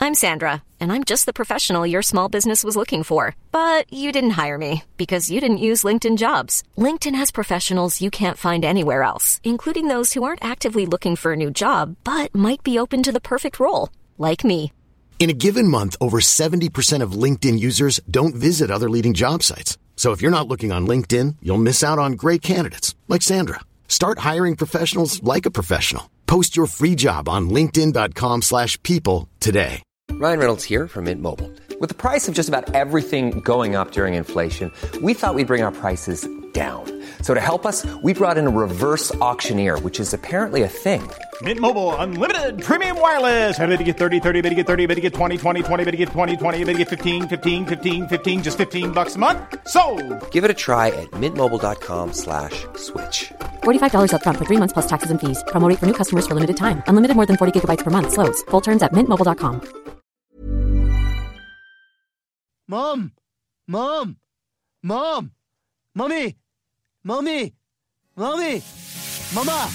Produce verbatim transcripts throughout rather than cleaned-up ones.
I'm Sandra, and I'm just the professional your small business was looking for. But you didn't hire me because you didn't use LinkedIn Jobs. LinkedIn has professionals you can't find anywhere else, including those who aren't actively looking for a new job, but might be open to the perfect role, like me. In a given month, over seventy percent of LinkedIn users don't visit other leading job sites. So if you're not looking on LinkedIn, you'll miss out on great candidates like Sandra. Start hiring professionals like a professional. Post your free job on linkedin.com slash people today. Ryan Reynolds here from Mint Mobile. With the price of just about everything going up during inflation, we thought we'd bring our prices down. So to help us, we brought in a reverse auctioneer, which is apparently a thing. Mint Mobile Unlimited Premium Wireless. How to get thirty, thirty, how to get thirty, how to get twenty, twenty, twenty, how to get twenty, twenty, how to get fifteen, fifteen, fifteen, fifteen, just fifteen bucks a month? Sold! Give it a try at mintmobile.com slash switch. forty-five dollars up front for three months plus taxes and fees. Promo rate for new customers for limited time. Unlimited more than forty gigabytes per month. Slows full terms at mint mobile dot com. Mom! Mom! Mom! Mommy! Mommy! Mommy! Mama!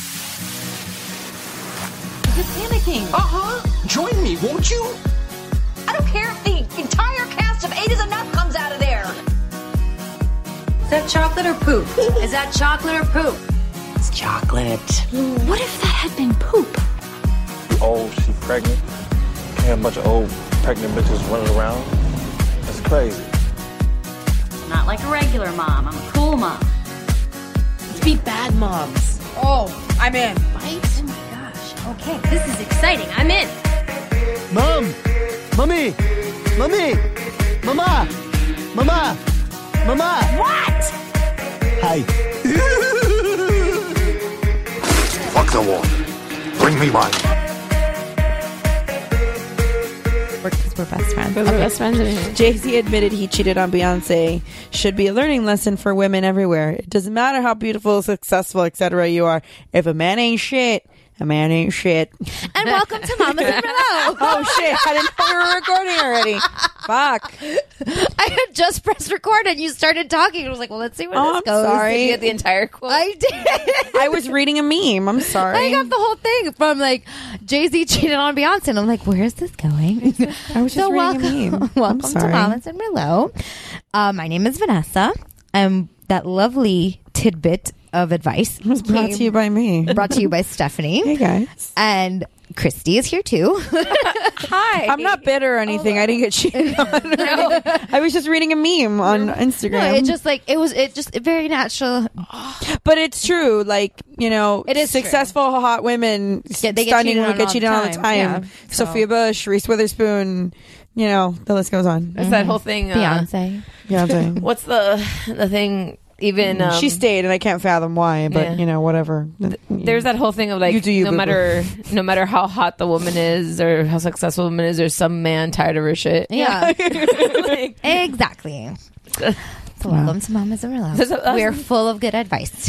You're panicking. Uh-huh. Join me, won't you? I don't care if the entire cast of Eight is Enough comes out of there. Is that chocolate or poop? Is that chocolate or poop? It's chocolate. What if that had been poop? Old, she pregnant. Can't have a bunch of old pregnant bitches running around. That's crazy. It's not like a regular mom. I'm a cool mom. Let's be bad moms. Oh, I'm in. Right? Oh my gosh. Okay, this is exciting. I'm in. Mom! Mommy! Mommy! Mama! Mama! Mama! What? Hi. Fuck the water. Bring me wine. We're, we're best friends. We're best friends. Jay-Z admitted he cheated on Beyonce. Should be a learning lesson for women everywhere. It doesn't matter how beautiful, successful, et cetera you are. If a man ain't shit, a man ain't shit. And welcome to Mamas and Merlot. Oh shit! I didn't know we were recording already. Fuck! I had just pressed record and you started talking. I was like, "Well, let's see where oh, this goes." I'm sorry. Did you get the entire quote? I did. I was reading a meme. I'm sorry. I got the whole thing from like Jay-Z cheated on Beyonce, and I'm like, "Where is this going?" I was just so reading welcome, a meme. welcome I'm to sorry. Mamas and Merlot. Uh, my name is Vanessa. I'm that lovely tidbit of advice. It was brought to you by me. Brought to you by Stephanie. Hey guys. And Christy is here too. Hi. I'm not bitter or anything. I didn't get cheated on. No. I was just reading a meme on Instagram. No, it just like it was. It just very natural. But it's true. Like, you know, It is successful hot women, Yeah, they get stunning cheated women on get all cheated the on all the time. time. Yeah, so- Sophia Bush, Reese Witherspoon. You know, the list goes on. It's that whole thing. Uh, Beyonce. Beyonce. What's the the thing? Even um, she stayed, and I can't fathom why. But yeah. you know, whatever. There's that whole thing of like, You do you, no boo-boo. matter no matter how hot the woman is or how successful the woman is, there's some man tired of her shit. Yeah. Like, Exactly. So welcome to Mamas and That's- Merlot. that's- We're full of good advice.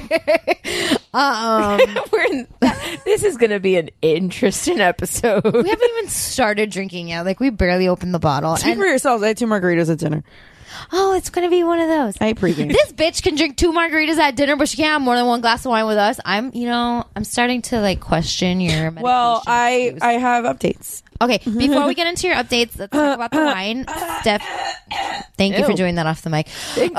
um, we're in, this is going to be an interesting episode. we haven't even started drinking yet. Like we barely opened the bottle. Speak And- for yourselves. I had two margaritas at dinner. oh, it's gonna be one of those. I pregame. This bitch can drink two margaritas at dinner, but she can't have more than one glass of wine with us. I'm, you know, I'm starting to like question your. Well, I excuse. I have updates. Okay, before we get into your updates, let's talk about the wine. Steph, thank you for Ew. doing that off the mic.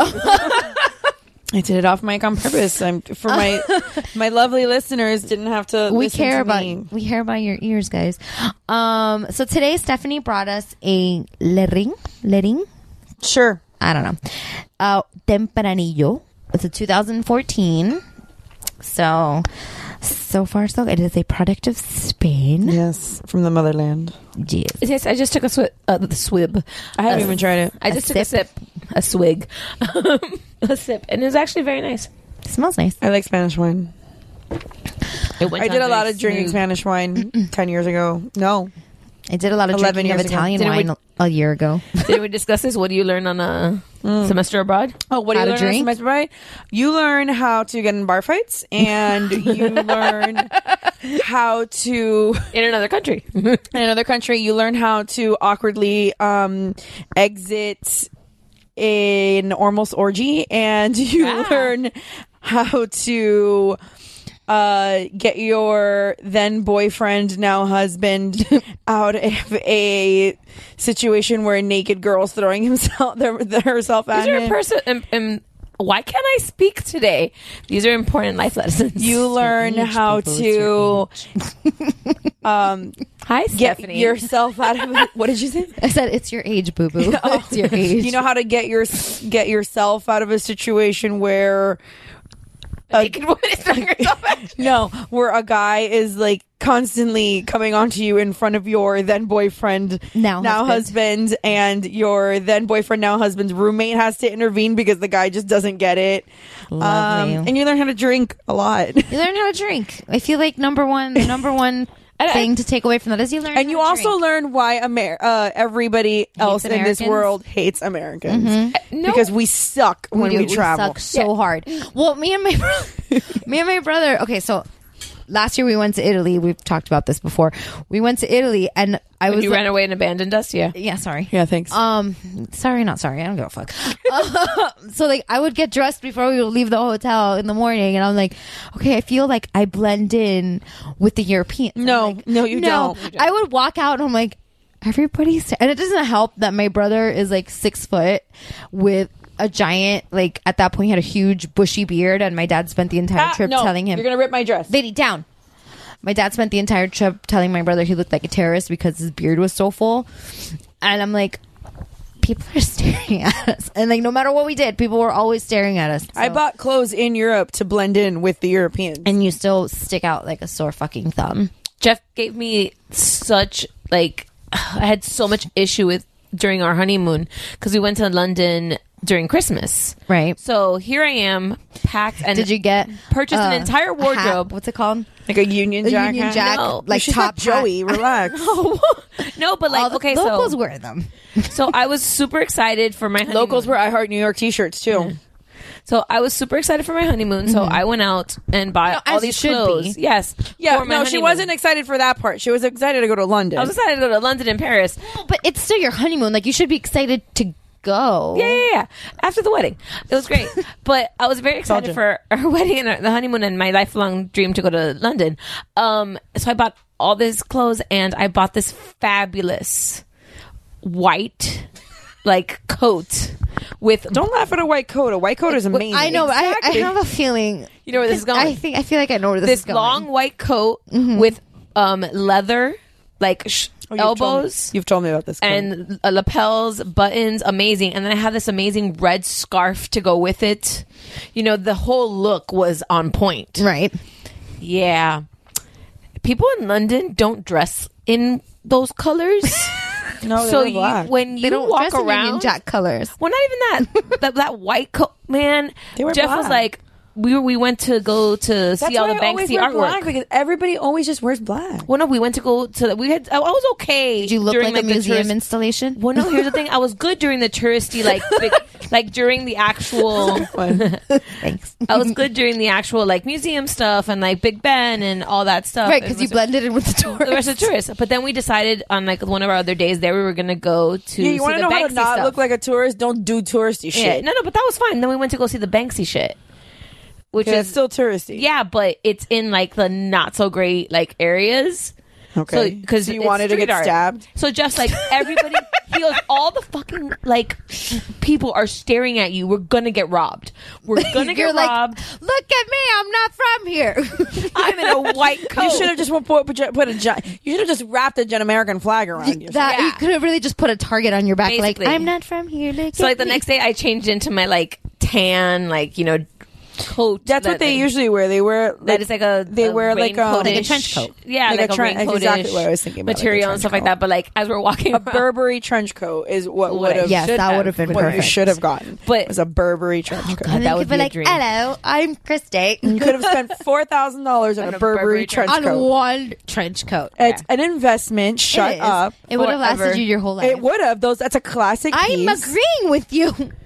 I did it off mic on purpose. I'm for my my lovely listeners didn't have to. We listen care to about me. we care about your ears, guys. Um, so today Stephanie brought us a Lering, Lering. Sure. I don't know. Uh, Tempranillo. It's a two thousand fourteen. So, so far so good. It is a product of Spain. Yes, from the motherland. Yes. Yes, I just took a swi- uh, the swib. I haven't Uh, even tried it. I A just took a sip? sip, a swig, um, a sip, and it was actually very nice. It smells nice. I like Spanish wine. It went I did down a lot very of drinking smooth. Spanish wine ten years ago. No, I did a lot of eleven drinking of years ago. Italian Didn't we- wine a year ago. Did we discuss this? What do you learn on a semester abroad? Oh, what do How you to learn drink? on semester break? You learn how to get in bar fights, and you learn how to In another country. in another country. You learn how to awkwardly um, exit an almost orgy, and you Ah. learn how to uh, get your then boyfriend, now husband, out of a situation where a naked girl's throwing himself their, herself at Is there him. a person? Um, um, why can't I speak today? These are important life lessons. You learn how to um, Hi, get Stephanie. yourself out of it. What did you say? I said it's your age, boo boo. It's your age. You know how to get your get yourself out of a situation where a naked woman is throwing herself at you. no, where a guy is like constantly coming onto you in front of your then boyfriend, Now now husband. husband. and your then boyfriend, now husband's roommate has to intervene because the guy just doesn't get it. Lovely. Um, and you learn how to drink a lot. You learn how to drink. I feel like number one, the number one thing to take away from that is you learn. And you how to also drink. learn why Amer- uh, everybody else in this Americans? world hates Americans. Mhm. No. Because we suck when we, do. travel. suck so hard. Well, me and my bro- me and my brother. Okay, so last year we went to Italy. We've talked about this before. We went to Italy, and I When was you like- ran away and abandoned us, yeah. Yeah, sorry. Yeah, thanks. Um, sorry, not sorry. I don't give a fuck. uh, so like, I would get dressed before we would leave the hotel in the morning, and I'm like, okay, I feel like I blend in with the Europeans. I'm No, like, no, you no. don't. I would walk out, and I'm like, everybody's, and it doesn't help that my brother is like six foot with a giant, like at that point he had a huge bushy beard, and my dad spent the entire Ah, trip no, telling him, you're gonna rip my dress. lady down. My dad spent the entire trip telling my brother he looked like a terrorist because his beard was so full. And I'm like, people are staring at us. And like, no matter what we did, people were always staring at us. I So- bought clothes in Europe to blend in with the Europeans. And you still stick out like a sore fucking thumb. Jeff gave me such, like, I had so much issue with during our honeymoon because we went to London during Christmas. Right. So here I am, packed, and Did you get purchased uh, an entire a hat? wardrobe. What's it called? Like a Union A Jack. Union hat? Jack, No. like She's top not Joey. hat. Relax. No, but like, All the okay, locals so wear them. so I was super excited for my honeymoon. Locals wear I Heart New York T-shirts too. So I was super excited for my honeymoon. So I went out and bought No, all as you these should clothes. be. Yes. Yeah, for my no, she honeymoon. wasn't excited for that part. She was excited to go to London. I was excited to go to London and Paris. But it's still your honeymoon. Like, you should be excited to go. Yeah, yeah, yeah. After the wedding, it was great. But I was very excited Belgium. for our wedding and our, the honeymoon and my lifelong dream to go to London. Um, so I bought all this clothes and I bought this fabulous white like coat with. Don't laugh at a white coat. A white coat is amazing. I know. but I, I Exactly. have a feeling. You know where this is going. I think I feel like I know where this, this is going. long white coat with um leather like sh- Oh, you've told me- elbows. You've told me about this. coat. And uh, lapels, buttons, amazing. And then I have this amazing red scarf to go with it. You know, the whole look was on point. Right. Yeah. People in London don't dress in those colors. no, so they you, were black. when you They don't walk dress in Union around, Jack colors. well, not even that. that, that white coat, man. They were Jeff was black. like, we were, we went to go to That's see all why the I always Banksy wear artwork. black, because everybody always just wears black. Well, no, we went to go to. The, we had. I was okay. Did you look during, like a the museum tourist- installation? Well, no. Here's the thing. I was good during the touristy, like, big, like during the actual. Thanks. I was good during the actual like museum stuff and like Big Ben and all that stuff. Right, And because you the- blended in with the tourists. the rest of the tourists. But then we decided on like one of our other days there we were gonna go to. Yeah, you want to know the how Banksy to not stuff. look like a tourist? Don't do touristy Yeah, shit. no, no, but that was fine. Then we went to go see the Banksy shit, which Yeah, is it's still touristy. yeah, but it's in like the not so great like areas. Okay. So because So you wanted to get stabbed? So just like everybody feels all the fucking like people are staring at you. We're gonna get robbed. We're gonna You're get like, robbed. look at me, I'm not from here. I'm in a white coat. You should have just put, put, put a gi- you should have just wrapped a Gen American flag around you. that Yeah. you could have really just put a target on your back, Basically. like I'm not from here. Look So like at the me. next day, I changed into my like tan, like you know, coat. That's what that- they usually wear. They wear like, That is like a they a wear like, um, raincoat-ish- like a trench coat. Yeah, Like like, a a, tren- raincoat exactly what I was thinking about, like a material and trench stuff like coat. that. But like as we're walking, a around, Burberry trench coat is what What would have. Yes, should that have. would have been What you perfect. should have gotten. But- was a Burberry trench coat. And that then would you could be a be like, dream. hello, I'm Christy. You could have spent four thousand dollars on a Burberry trench on coat. one trench coat. It's an investment. Shut It is. up. It would have Forever. lasted you your whole life. It would have. Those. That's a classic I'm piece. agreeing with you.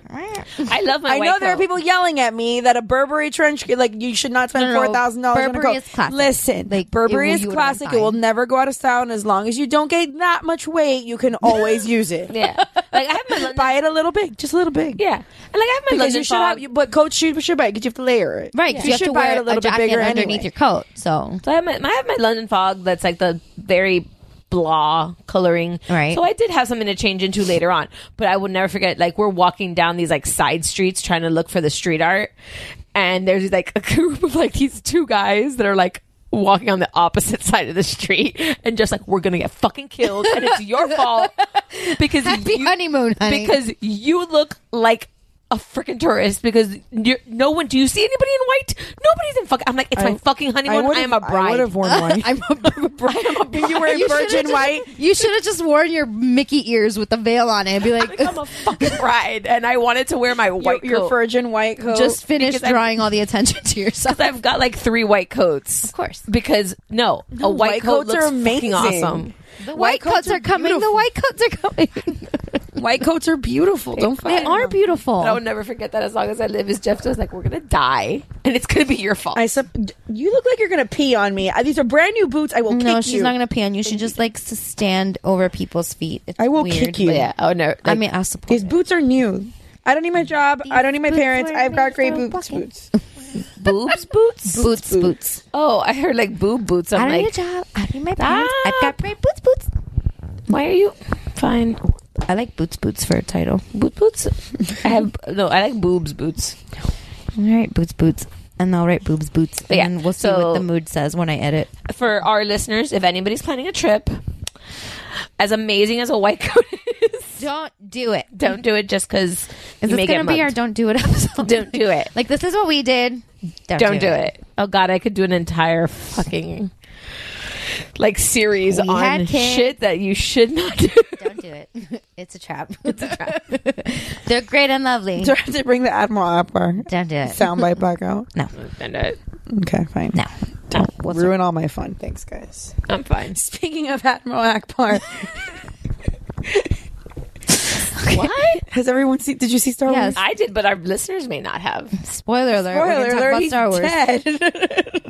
I love my I white know there are coat. people yelling at me that a Burberry trench, like you should not spend No, no, no. four thousand dollars on a Burberry coat. is classic. Listen, Like, Burberry it will- is you would've been classic. It will fine. never go out of style, and as long as you don't gain that much weight, you can always use it. Yeah, like I have my London. Buy it a little big, just a little big. Yeah, and like I have my Because London you should fog. have, you, but coats should, should buy it because you have to layer it. Right, 'cause you, have should to buy wear it a little a bit jacket bigger underneath anyway. your coat. So, So I have, my, I have my London fog that's like the very blah coloring. Right. So I did have something to change into later on. But I would never forget, like, we're walking down these like side streets trying to look for the street art. And there's like a group of like these two guys that are like walking on the opposite side of the street and just like, we're gonna get fucking killed and it's your fault because happy you, honeymoon, honey. because you look like a freaking tourist because you're, no one. Do you see anybody in white? Nobody's in fucking. I'm like, it's I- my fucking honeymoon. I, would've- am a bride. I would have worn white. I'm a bride. I'm a bride. You wearing You should've virgin just- white? You should have just worn your Mickey ears with the veil on it and be like, I'm a fucking bride, and I wanted to wear my white your, your coat. virgin white coat. just finish because I'm- drawing all the attention to yourself. I've got like three white coats. Of course. Because no, a white, white coat coats are looks fucking amazing. awesome. The White white, coats coats, are are coming. beautiful. The white coats are coming. white coats are beautiful. Don't They fight. are beautiful. But I will never forget that as long as I live. Is Jeff just like, we're gonna die, and it's gonna be your fault. I sup- you look like you're gonna pee on me. Uh, These are brand new boots. I will No, kick she's you. not going to pee on you. She just likes to stand over people's feet. It's I will weird. kick you. But yeah. Oh no. I like, mean, I'll support These it. boots are new. I don't need my job. I don't need my boots parents. were I've got made great for boots. walking. Boots. boobs, boots, Boots, boots. Oh, I heard like boob boots. I'm I don't like, need a job. I don't need my parents. Ah. I've got great boots, boots. why are you fine? I like boots, boots for a title. Boot boots. I have no. I like boobs boots. All right, boots, boots. And I'll write boobs, boots. And Yeah, then we'll see so- what the mood says when I edit. For our listeners, if anybody's planning a trip, as amazing as a white coat is, Don't do it. don't do it just because Is you may this get going to be our mugged. don't do it episode? Don't do it. Like, this is what we did. Don't, Don't do it. Oh God, I could do an entire fucking like series We had on kids. shit that you should not do. Don't do it. It's a trap. It's a trap. They're great and lovely. Do I have to bring the Admiral Akbar Don't do it. soundbite back out? No. And it. Okay, fine. No. Don't What's ruin all my fun. Thanks, guys. I'm fine. Speaking of Admiral Akbar, What? has everyone seen? Did you see Star Yes. Wars? I did, but our listeners may not have. Spoiler alert. We're Spoiler gonna talk alert, about he's Star Wars. dead.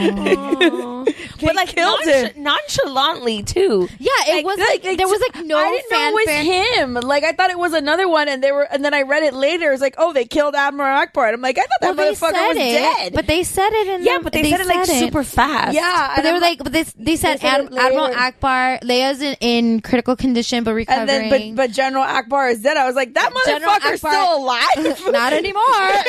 Oh. But like killed nonch- him. nonchalantly too. Yeah, it was like, there was like no I didn't know it fanfare. was him. Like I thought it was another one, and they were, and then I read it later. It's like, oh, they killed Admiral Akbar. And I'm like, I thought that Well, they motherfucker said was it, dead. but they said it in Yeah, the, but they, said it like super fast. yeah, But and they were I'm like, but they, they said, They said Ad, it later. Admiral Akbar, Leia's in, in critical condition but and recovering. then, but but General Akbar is dead. I was like, that General motherfucker's Akbar- still alive. Not anymore.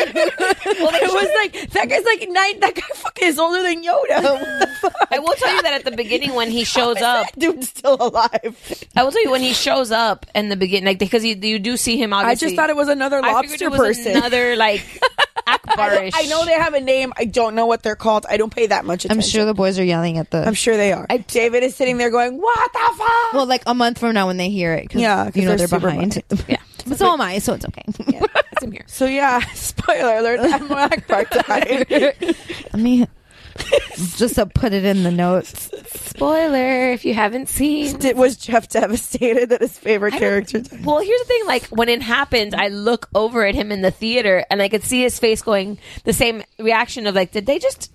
Well, it was like that guy's like nine. That guy fucking is older than Yoda. What the fuck? I will tell you that at the beginning when he shows up, That dude's still alive. I will tell you when he shows up in the beginning, like because you, you do see him. Obviously, I just thought it was another I figured lobster it was person. another like I, Akbarish. don't- I know they have a name. I don't know what they're called. I don't pay that much attention. I'm sure the boys are yelling at the. I'm sure they are. David is sitting there going, "What the fuck?" Well, like a month from now when they hear it, 'cause, Yeah, 'cause you know they're they're, super behind. Yeah. But so am I, so it's okay. Yeah. Same here. So yeah, spoiler alert: Admiral Akbar died. Let me just to put it in the notes. Spoiler if you haven't seen. Did- Was Jeff devastated that his favorite character died? Well, here's the thing. Like when it happened, I look over at him in the theater, and I could see his face going the same reaction of like, did they just?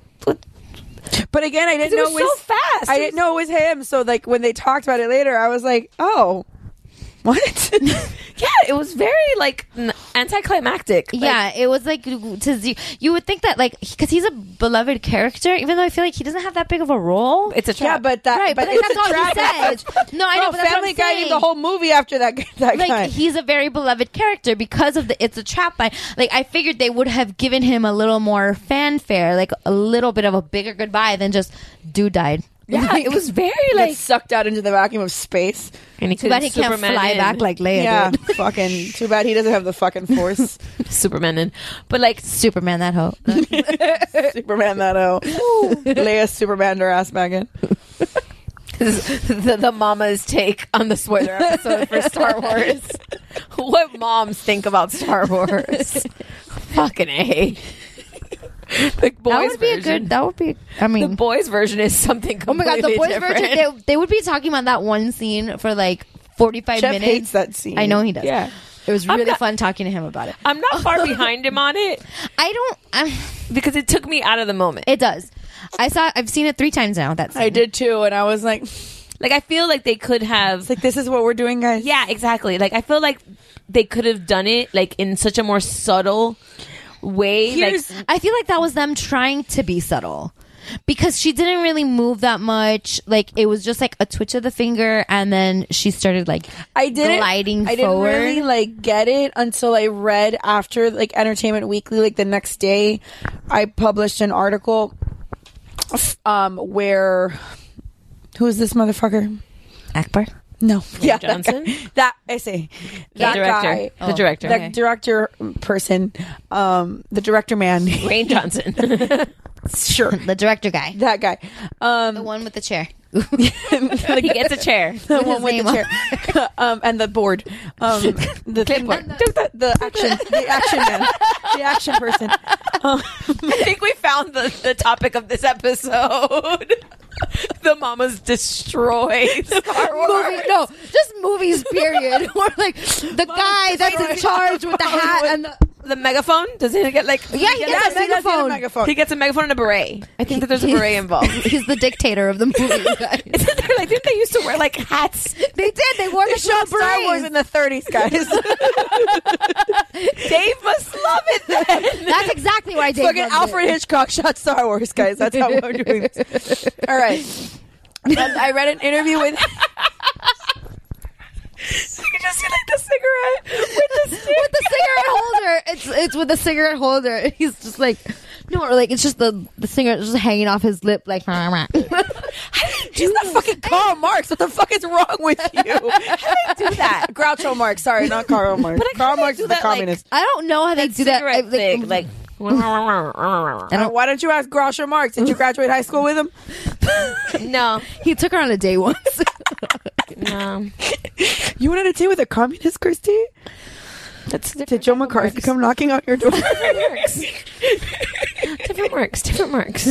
But again, I didn't It know was it was so fast. I It didn't was- know it was him. So like when they talked about it later, I was like, "Oh, what?" Yeah, it was very like n- anticlimactic. Like, Yeah, it was like to z- you would think that like because he's a beloved character, even though I feel like he doesn't have that big of a role. it's a yeah, trap. but that Right, but, but like, it's that's a all he trap. says. No, I know. No, but that's Family what I'm Guy saying. named the whole movie after that guy. That Like guy. he's a very beloved character because of the It's a Trap line. Like I figured they would have given him a little more fanfare, like a little bit of a bigger goodbye than just dude died. yeah, it was very like like. sucked out into the vacuum of space. And he Too bad he couldn't can't Superman fly in. back like Leia Yeah, did. fucking. Too bad he doesn't have the fucking force. Superman in, but like Superman, that hoe. Superman that oh, Leia Superman her ass back in. the, the mama's take on the spoiler episode for Star Wars. What moms think about Star Wars? Fucking A. The boys That would be a version. good. That would be. I The mean, boys version is something oh my god, completely the boys different. version. They, they would be talking about that one scene for like forty-five Jeff minutes. hates that scene. I know he does. Yeah. It was really not, fun talking to him about it. I'm not far behind him on it. I don't I'm, because it took me out of the moment. It does. I saw. I've seen it three times now. That's I did too, and I was like, like I feel like they could have. It's like this is what we're doing, guys. Yeah, exactly. Like I feel like they could have done it like in such a more subtle way. Here's, like I feel like that was them trying to be subtle. Because she didn't really move that much. Like, it was just like a twitch of the finger, and then she started like I didn't, gliding I didn't forward. really like get it until I read after like Entertainment Weekly. Like the next day, I published an article um, where who is this motherfucker? Akbar. No, Ray yeah, Johnson. That, guy, that I say The that director. guy, The director. that Okay. director person, um, the director man, Ray Johnson. Sure, the director guy, that guy, um, the one with the chair. He gets a chair. The one with the chair, um, and the board, um, the Clipboard. the, the action, the action man, the action person. Um, I think we found the, the topic of this episode. The mamas destroy Star Wars. Movie, no, just movies. Period. Or like the guy that's in charge with the hat and the. The megaphone? Does he get like? Yeah, he gets a megaphone. megaphone. He gets a megaphone and a beret. I think that there's a beret involved. He's the dictator of the movie. Guys. Isn't there like? Didn't they used to wear like hats? They did. They wore the shot show Star Wars in the thirties, guys. Dave must love it then. That's exactly why Dave. Fucking loved Alfred it. Hitchcock shot Star Wars, guys. That's how we're doing this. All right. And I read an interview with. You can just see like the cigarette with the with the cigarette holder. It's it's with the cigarette holder. He's just like no, or like it's just the the cigarette just hanging off his lip like. He's not fucking Karl Marx. What the fuck is wrong with you? How do I do that? Groucho Marx. Sorry, not Karl Marx. But I Karl kinda Marx do is the that, like- communist. I don't know how they do that. I, cigarette thing, like. I don't, why don't you ask Groucho Marx? Did you graduate high school with him? No, he took her on a date once. no. You went on a date with a communist, Christy? That's Did Joe McCarthy come knocking on your door? Different marks. Different marks. Different marks.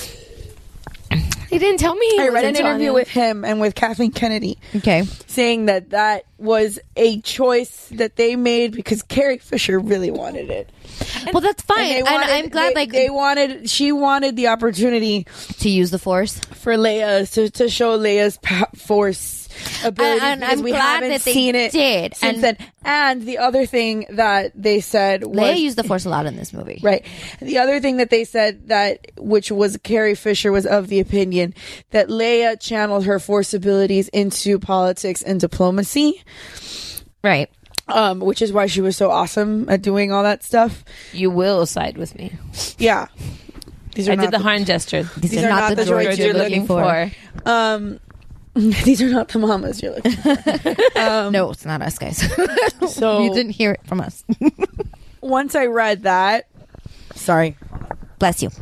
He didn't tell me. He I read an wasn't interview telling with him and with Kathleen Kennedy. Okay. Saying that that was a choice that they made because Carrie Fisher really wanted it. Well, that's fine, And, they and, wanted- I'm glad. they, like they wanted, she wanted the opportunity to use the Force for Leia to, to show Leia's pa- Force ability, And- and because I'm we glad haven't that they seen it did. since And- then. And the other thing that they said was Leia used the Force a lot in this movie, right. The other thing that they said that, which was Carrie Fisher was of the opinion that Leia channeled her Force abilities into politics and diplomacy. Right. Um, which is why she was so awesome at doing all that stuff. You will side with me. Yeah. These are I not did the hand gesture. These, These are, not, the droids you're looking for. Um, these are not the mamas you're looking for. Um, No, it's not us, guys. So- you didn't hear it from us. Once I read that, sorry, Bless you.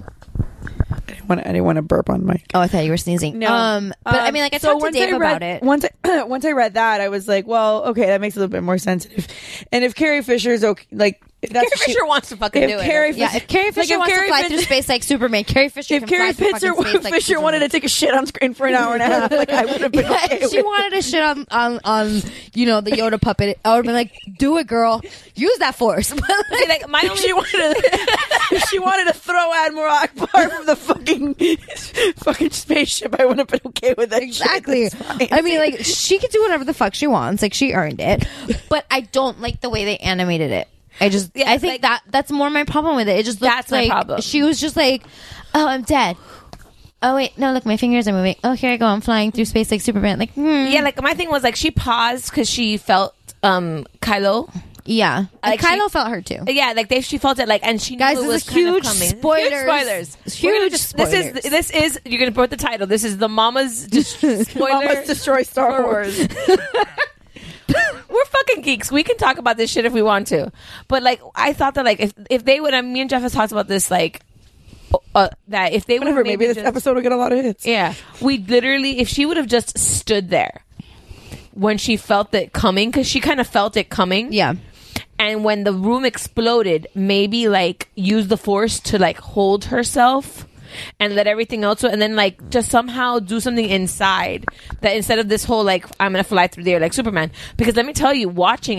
I didn't want to, I didn't want to burp on mic. Oh, I thought you were sneezing. No. Um, but I mean, like I so talked to once Dave I read, about it. Once I, once I read that, I was like, well, okay, that makes it a little bit more sensitive. And if Carrie Fisher's okay, like, if that's Carrie what she- Fisher wants to fucking if do Carrie it. Yeah, Fisher- if Carrie like, Fisher if wants Carrie to fly Fisher- through space like Superman, Carrie Fisher if can Carrie fly through Fisher, fucking space like Fisher wanted to Superman. take a shit on screen for an hour and a half, like I would have been okay If she with. wanted to shit on, on, on, you know, the Yoda puppet, I would have been like, do it, girl. Use that Force. See, like my If only she wanted to, if she wanted to throw Admiral Akbar from the fucking fucking spaceship, I would have been okay with that. Exactly. Shit. That's fine. I mean, like, she could do whatever the fuck she wants. Like, she earned it. But I don't like the way they animated it. I just, Yeah, I think like- that that's more my problem with it. It just looked That's my like problem. she was just like, oh, I'm dead. Oh wait, no, look, my fingers are moving. Oh, here I go, I'm flying through space like Superman. Like, hmm. yeah, like my thing was like she paused because she felt um Kylo. yeah. Like, and Kylo she- felt her too. Yeah, like they she felt it like, and she Guys, knew it this was is kind of huge coming. spoilers. Huge spoilers. Huge We're gonna just, This spoilers. is this is you're gonna put the title. This is the Mamas just spoiler. Mamas destroy Star Wars. We're fucking geeks. We can talk about this shit if we want to. But like, I thought that like if if they would, me and Jeff has talked about this like uh, that if they would Whatever, maybe this just, episode will get a lot of hits. yeah, we literally if she would have just stood there when she felt it coming, because she kind of felt it coming. Yeah. And when the room exploded, maybe like use the Force to like hold herself and let everything else, and then like just somehow do something inside that instead of this whole like I'm gonna fly through the air like Superman. Because let me tell you, watching it,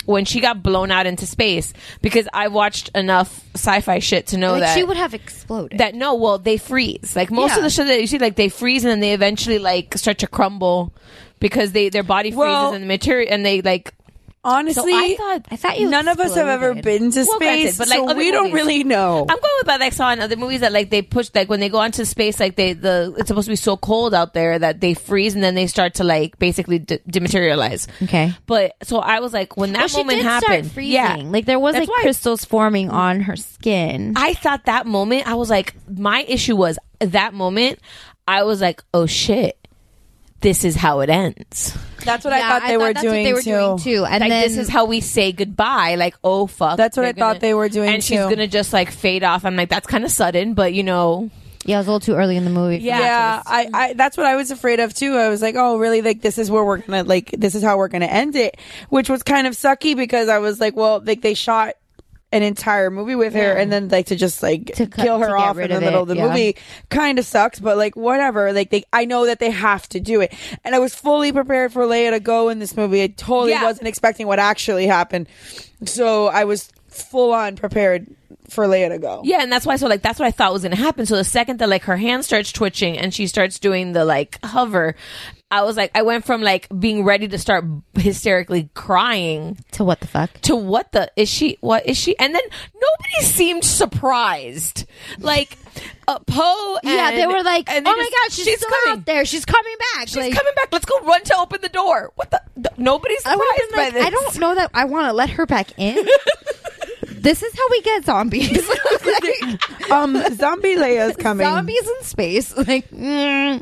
when she got blown out into space, because I watched enough sci-fi shit to know Like, that she would have exploded. That no, well, they freeze. Like most Yeah. of the shit that you see, like they freeze and then they eventually like start to crumble because they their body freezes Well, and the material and they like. Honestly, So I thought I thought you none of us have ever exploded. been to Well, space, granted, but, like, so other we don't movies. really know. I'm going with what I saw in other movies that like they push like when they go onto space, like they the it's supposed to be so cold out there that they freeze and then they start to like basically de- dematerialize. Okay. But so I was like, when that Well, she moment did happened, start freezing. yeah, Like there was That's like why- crystals forming on her skin. I thought that moment, I was like, my issue was that moment. I was like, oh shit, this is how it ends. That's what I Yeah, thought I they thought were that's what doing they were too. doing too. And like then this is how we say goodbye. Like, oh fuck, That's what they're I thought gonna- they were doing and she's too. gonna just like fade off. I'm like, that's kind of sudden, but you know, yeah, it was a little too early in the movie. for Yeah. that Yeah, twist. I, I that's what I was afraid of too. I was like, oh, really? Like this is where we're gonna like this is how we're gonna end it, which was kind of sucky because I was like, well, like they shot an entire movie with her and then like to just like To cut- kill her to get off in rid the of middle it, of the yeah. movie kind of sucks, but like whatever. Like they, I know that they have to do it, and I was fully prepared for Leia to go in this movie. I totally Yeah. wasn't expecting what actually happened, so I was full on prepared for Leia to go. yeah, and that's why. So like, that's what I thought was gonna happen. So the second that like her hand starts twitching and she starts doing the like hover, I was like, I went from like being ready to start hysterically crying To what the fuck? to what the is she? What is she? And then nobody seemed surprised. Like uh, Poe. Yeah, they were like, and they "Oh my just- god, she's, still coming. out there. She's coming back. She's Like, coming back. Let's go run to open the door. What the? the nobody's I would surprised have been by like, this. I don't know that I want to let her back in. This is how we get zombies. Like, Um, zombie Leia's coming. zombies in space. Like, mm.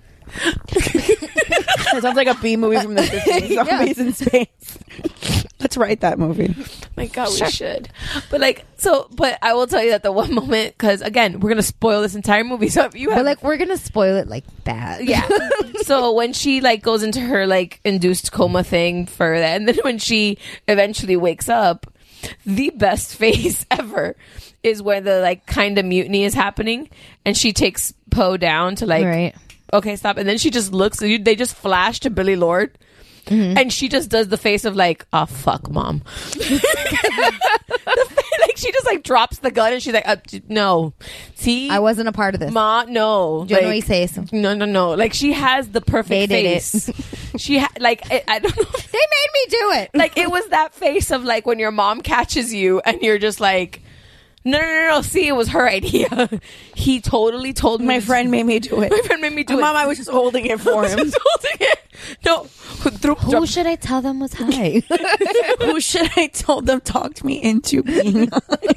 It sounds like a B movie from the fifties. Yeah. Zombies in space. Let's write that movie. My God, we should. But like, so, but I will tell you that the one moment, because again, we're gonna spoil this entire movie. So if you have, But like, we're gonna spoil it like bad. yeah. So when she like goes into her like induced coma thing for that, and then when she eventually wakes up, the best face ever is where the like kind of mutiny is happening, and she takes Poe down to like, Right. okay, stop, and then she just looks. And you, they just flash to Billy Lord. Mm-hmm. And she just does the face of like, oh fuck, mom. The fa- like she just like drops the gun and she's like, uh, no, see, I wasn't a part of this. ma, no, Yo no like, hice eso. no, no, no. Like she has the perfect They did it. face. She ha- like it, I don't know. They made me do it. Like it was that face of like when your mom catches you and you're just like, no, no, no, no. See, it was her idea. He totally told me. My to- friend made me do it. My friend made me do it. Mom, I was just holding it for him. Just holding it. No, through, Who should I tell them was high? Who should I told them talked me into being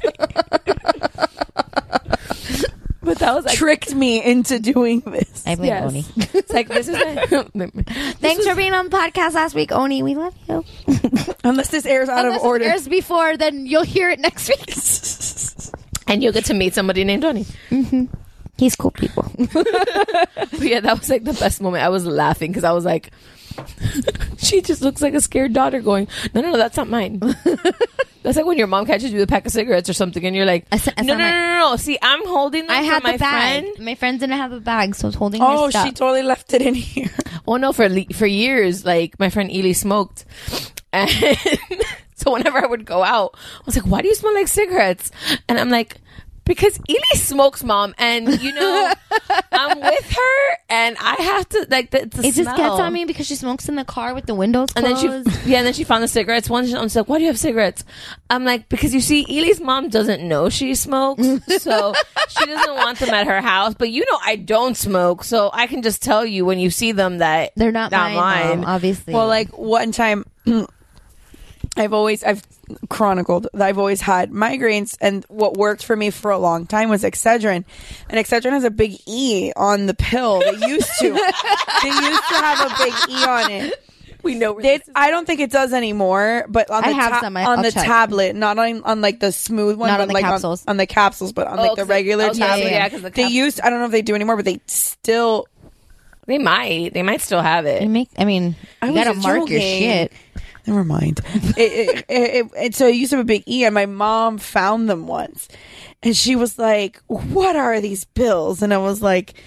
but that was like tricked me into doing this. I blame yes. Oni. It's like this is. Thanks for being on the podcast last week, Oni. We love you. Unless this airs out Unless of order. it airs before, then you'll hear it next week. And you'll get to meet somebody named Donnie. He's cool people. But yeah, that was like the best moment. I was laughing because I was like, she just looks like a scared daughter going, no, no, no, that's not mine. That's like when your mom catches you with a pack of cigarettes or something and you're like, That's- that's no, no, not no, my- no, no. See, I'm holding them I for had my the bag. friend. My friend didn't have a bag, so I was holding Oh, her stuff. she totally left it in here. Oh no, for le- for years, like my friend Ely smoked, and so whenever I would go out, I was like, "Why do you smell like cigarettes?" And I'm like, "Because Ely smokes, mom, and you know, I'm with her, and I have to like the, the It just smell." gets on me because she smokes in the car with the windows And then closed. she, yeah, and then she found the cigarettes. One, she's like, "Why do you have cigarettes?" I'm like, "Because you see, Ely's mom doesn't know she smokes, so she doesn't want them at her house. But you know, I don't smoke, so I can just tell you when you see them that They're not mine, Mom, obviously. Well, like one time, I've always I've chronicled that I've always had migraines, and what worked for me for a long time was Excedrin, and Excedrin has a big E on the pill. They used to, they used to have a big E on it. We know. They, I don't think it does anymore, but on I the have ta- some. I- on I'll the check. tablet, not on on like the smooth one, Not but on the like capsules. On, on the capsules, but on Oh, like the 'cause- regular okay, tablet. yeah, 'cause the they cap- used. I don't know if they do anymore, but they still. They might. They might still have it. You make, I mean, I you was gotta mark your joking. shit. Never mind. it, it, it, it, it, so it used to have a big E, and my mom found them once, and she was like, "What are these pills?" And I was like,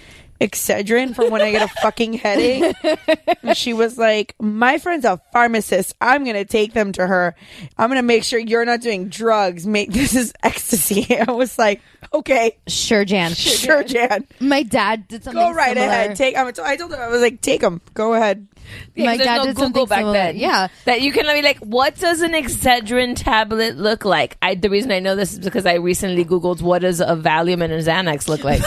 Excedrin for when I get a fucking headache. And she was like, my friend's a pharmacist. I'm going to take them to her. I'm going to make sure you're not doing drugs. Make this is ecstasy. I was like, okay. Sure, Jan. Sure, Jan. My dad did something Go right similar. ahead. Take. I told him, I was like, take them. Go ahead. Yeah, My there's dad no did Google something back similar. then. Yeah. That you can be like, what does an Excedrin tablet look like? I, the reason I know this is because I recently Googled what does a Valium and a Xanax look like.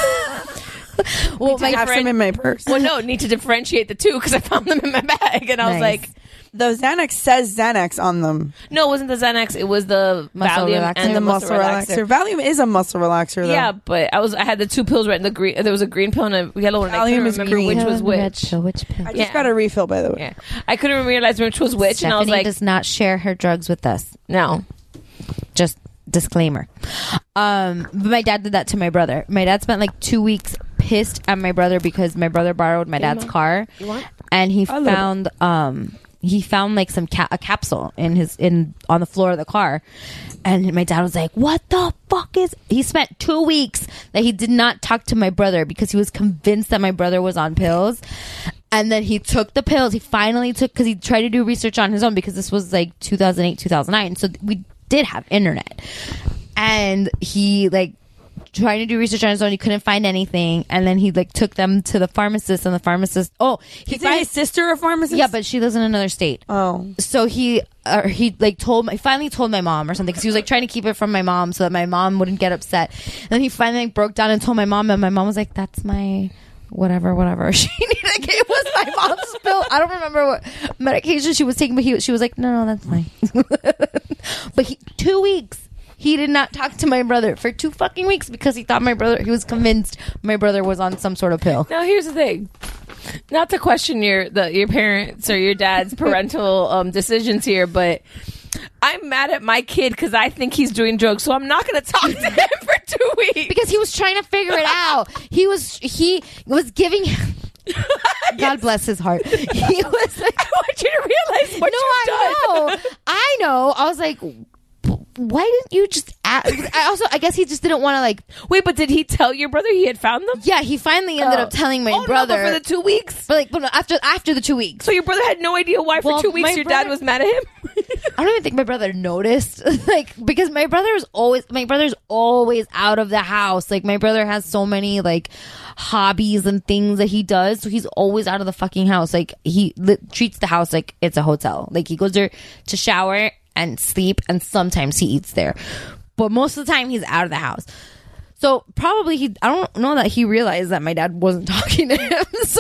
Well, I have some in my purse. Well, no, need to differentiate the two because I found them in my bag and I was Nice. like, the Xanax says Xanax on them. no, it wasn't the Xanax. It was the Muscle Valium relaxer. and the muscle relaxer. Valium is a muscle relaxer, though. Yeah, but I was I had the two pills right in the green. There was a green pill and a yellow one. I Valium couldn't is remember green. which was Red which. pill, which pill? I just got a refill, by the way. Yeah, I couldn't realize which was which, Stephanie and I was like, does not share her drugs with us. no. Just disclaimer. Um, but my dad did that to my brother. My dad spent like two weeks pissed at my brother because my brother borrowed my dad's Mom. car, You want? and he A little found um he found like some ca- a capsule in his in on the floor of the car, and my dad was like, "What the fuck is?" He spent two weeks that he did not talk to my brother because he was convinced that my brother was on pills. And then he took the pills. He finally took, because he tried to do research on his own because this was like two thousand eight, two thousand nine. So we did have internet. And he like trying to do research on his own. He couldn't find anything. And then he like took them to the pharmacist, and the pharmacist, oh, he Isn't his sister a pharmacist? Yeah, but she lives in another state. Oh. So he, uh, he like told, he finally told my mom or something because he was like trying to keep it from my mom so that my mom wouldn't get upset. And then he finally like, broke down and told my mom, and my mom was like, "That's my whatever, whatever." She needed, like, it was my mom's pill. I don't remember what medication she was taking, but he, she was like, "No, no, that's fine." But he, two weeks. He did not talk to my brother for two fucking weeks because he thought my brother, he was convinced my brother was on some sort of pill. Now here's the thing. Not to question your the your parents or your dad's parental um, decisions here, but I'm mad at my kid because I think he's doing drugs, so I'm not going to talk to him for two weeks because he was trying to figure it out. He was he was giving. God bless his heart. He was like, I want you to realize what no, you've I done. know. I know. I was like, why didn't you just ask? I also, I guess he just didn't want to like. Wait, but did he tell your brother he had found them? Yeah, he finally ended Oh. up telling my Oh, no, brother but for the two weeks. But like, but no, after after the two weeks. So your brother had no idea why for Well, two weeks my your brother- dad was mad at him? I don't even think my brother noticed. Like, because my brother's always my brother's always out of the house. Like, my brother has so many like hobbies and things that he does, so he's always out of the fucking house. Like, he li- treats the house like it's a hotel. Like, he goes there to shower and sleep, and sometimes he eats there, but most of the time he's out of the house. So probably he, I don't know that he realized that my dad wasn't talking to him. So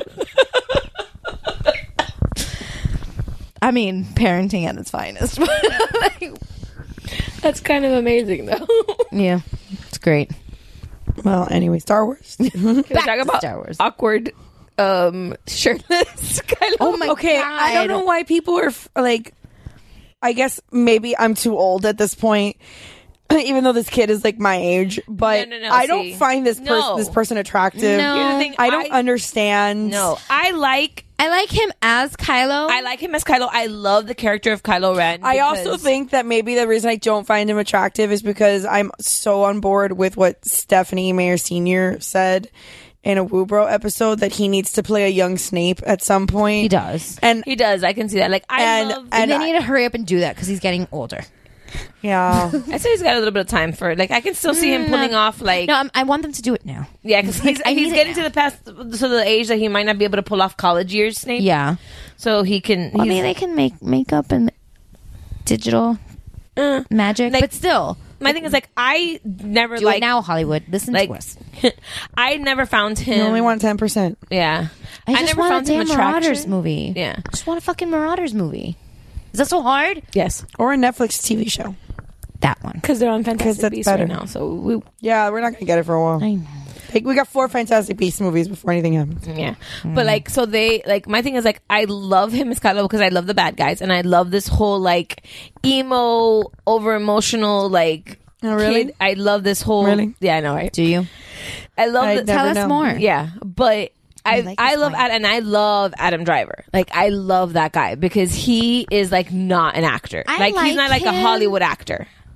I mean, parenting at its finest. Like, that's kind of amazing, though. Yeah, it's great. Well, anyway, Star Wars. Can we Back talk to about Star Wars. awkward um, shirtless? Kylo? Oh my Okay, God. I don't know why people are f- like. I guess maybe I'm too old at this point, even though this kid is like my age. But No, no, no, I see. don't find this person No. this person attractive. No. Here's the thing, I don't I- understand. No, I like I like him as Kylo. I like him as Kylo. I love the character of Kylo Ren. I also because- think that maybe the reason I don't find him attractive is because I'm so on board with what Stephanie Meyer Senior said in a Woobro episode that he needs to play a young Snape at some point. He does. And he does. I can see that. Like I And- love. And and they I- need to hurry up and do that because he's getting older. yeah. I say he's got a little bit of time for it. Like I can still see him Mm, pulling off. Like No, I'm, I want them to do it now. yeah, because he's, I need he's it getting now. to the past to the age that he might not be able to pull off college years. Snape. Yeah. So he can. Well, I he's- mean, they can make makeup and digital uh, magic, like- but still. my thing is like I never Do like it now, Hollywood. Listen like to us. I never found him. You only want ten percent. Yeah. I just never want found a him damn Marauders attraction. movie. Yeah. I just want a fucking Marauders movie. Is that so hard? Yes. Or a Netflix T V show. That one. Because they're on Fantastic that's Beasts better. right now. So we, Yeah, we're not going to get it for a while. I know. Like, we got four Fantastic Beasts movies before anything happens. yeah. But like, so they, like, my thing is like, I love him as Kylo because I love the bad guys. And I love this whole like emo, over emotional, like, Oh, really? kid. I love this whole. Really? Yeah, I know, right? Do you? I love I the, never Tell us know. more. Yeah, but I I I, like his love point. Adam, and I love Adam Driver. Like I love that guy because he is like not an actor. I like, he's like not like a him. Hollywood actor.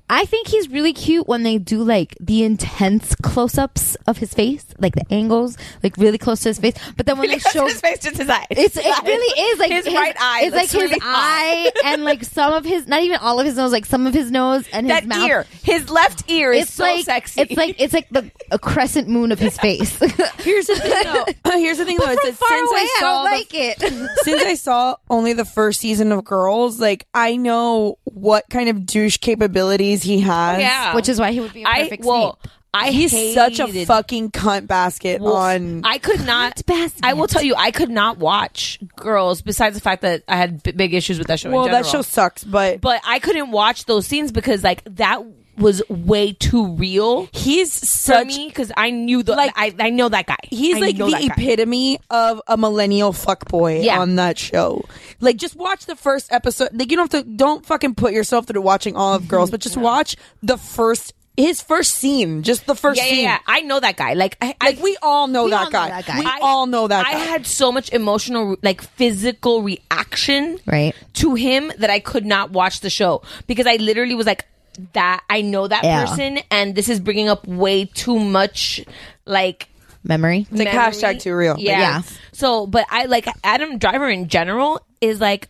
I think he's really cute when they do like the intense close-ups of his face, like the angles, like really close to his face. But then when Really they close show to his face, just his eyes. it's His it eyes. really is like His right eye It's like looks his really eye and like some of his, not even all of his nose, like some of his nose and his That mouth. ear, his left ear is It's so like sexy. it's like it's like the a crescent moon of his face. Here's the thing, though. Here's the thing, though. But Is from that far since away, I I saw don't the- like it. since I saw only the first season of Girls, like I know what kind of douche capabilities he has. Yeah. Which is why he would be a I perfect well, Snape. I He's such a hated- fucking cunt basket Well, on. I could not. I will tell you, I could not watch Girls. Besides the fact that I had b- big issues with that show. in well, that general. show sucks, but But I couldn't watch those scenes because like that was way too real. he's For such. me, because I knew the Like, I, I know that guy. He's I like know the that guy. epitome of a millennial fuckboy Yeah. on that show. Like, just watch the first episode. Like, you don't have to. Don't fucking put yourself through watching all of Girls, but just watch the first. His first scene, just the first Yeah, yeah, scene. yeah. I know that guy. Like, I, Like I, we all know, We that, all know guy. that guy. We I- all know that I guy. had so much emotional, like physical reaction Right. to him that I could not watch the show because I literally was like, that I know that Yeah. person, and this is bringing up way too much, like. Memory. It's like memory. hashtag too real. Yeah. Yeah. So, but I like Adam Driver in general is like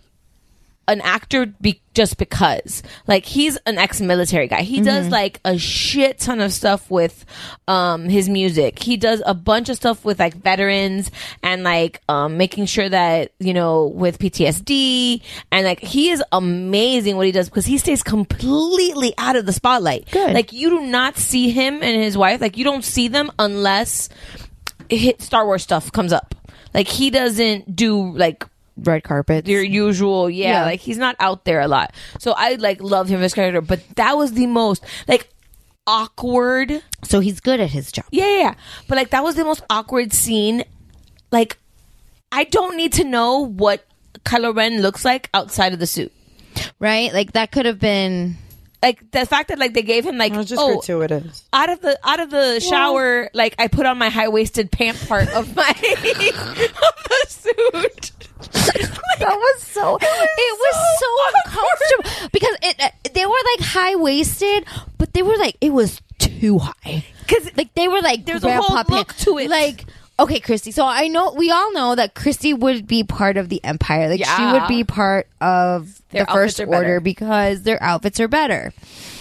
an actor be- just because like he's an ex-military guy. He does like a shit ton of stuff with um his music. He does a bunch of stuff with like veterans and like um making sure that, you know, with P T S D, and like he is amazing what he does because he stays completely out of the spotlight. Good. Like you do not see him and his wife, like you don't see them unless hit Star Wars stuff comes up. Like he doesn't do like Red carpet. your usual, yeah, Yeah. like he's not out there a lot. So I like love him as character, but that was the most like awkward. So he's good at his job. Yeah, yeah, yeah. But like that was the most awkward scene. Like I don't need to know what Kylo Ren looks like outside of the suit. Right? Like that could have been Like the fact that like they gave him like It's just oh gratuitous. out of the out of the shower, like I put on my high waisted pant part of my of the suit. that was so it was so, uncomfortable because it uh, they were like high waisted, but they were like it was too high Because like they were like There's a grandpa whole look pants. to it. Like okay, Christy. So I know we all know that Christy would be part of the Empire. Like she Yeah. would be part of Their the outfits First are better. Order because their outfits are better.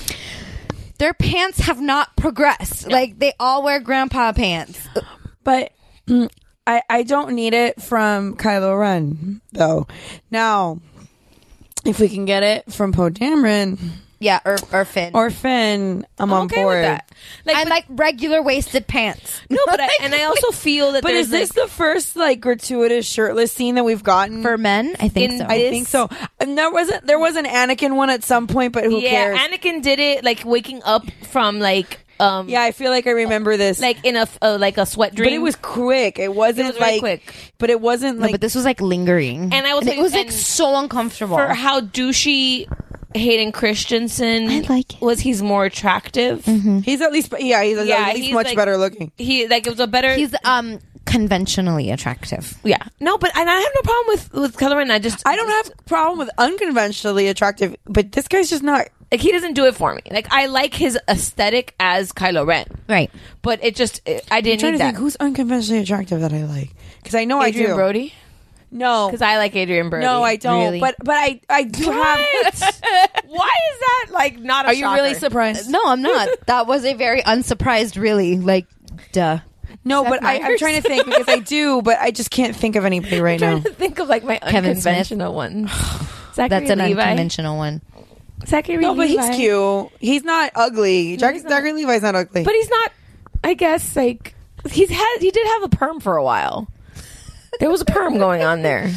Their pants have not progressed. Like they all wear grandpa pants. But mm, I, I don't need it from Kylo Ren, though. Now, if we can get it from Poe Dameron Yeah, or or Finn. or Finn, I'm, I'm on okay board. with that. Like, I but- like regular waisted pants. no, but I, and I also feel that But there's is this like, the first like gratuitous shirtless scene that we've gotten For men, I think In- so. I think so. And there wasn't there was an Anakin one at some point, but who yeah, cares? Anakin did it like waking up from like um yeah, I feel like I remember this. like in a f- uh, like a sweat dream. but it was quick. It wasn't It was very like quick. But it wasn't No, like but this was like lingering, And I will And tell it you- was like and so uncomfortable. for how douchey Hayden Christensen I like it. was. He's more attractive. he's at least yeah, he's Yeah, at least he's much like- better looking. He like it was a better. He's um conventionally attractive. yeah, no, but and I have no problem with with Kylo Ren. I just I don't have a problem with unconventionally attractive, but this guy's just not. like he doesn't do it for me. Like I like his aesthetic as Kylo Ren, Right. but it just it, I I'm didn't trying need to that. think who's unconventionally attractive that I like because I know Adrian I do. Brody, No, because I like Adrian Brody. no, I don't. Really? But but I I do have. Why is that like not? A Are you really shocker? surprised? No, I'm not. That was a very unsurprised, really. Like, duh. No, Seth but I, I'm Meyers? trying to think because I do, but I just can't think of anybody right now. trying to think of like my Kevin Smith. unconventional ones. Zachary That's an Levi. unconventional one. Zachary No, but Levi. he's cute. He's not ugly. Jack, he's not. Zachary Levi's not ugly. But he's not. I guess like he's had. He did have a perm for a while. There was a perm going on there.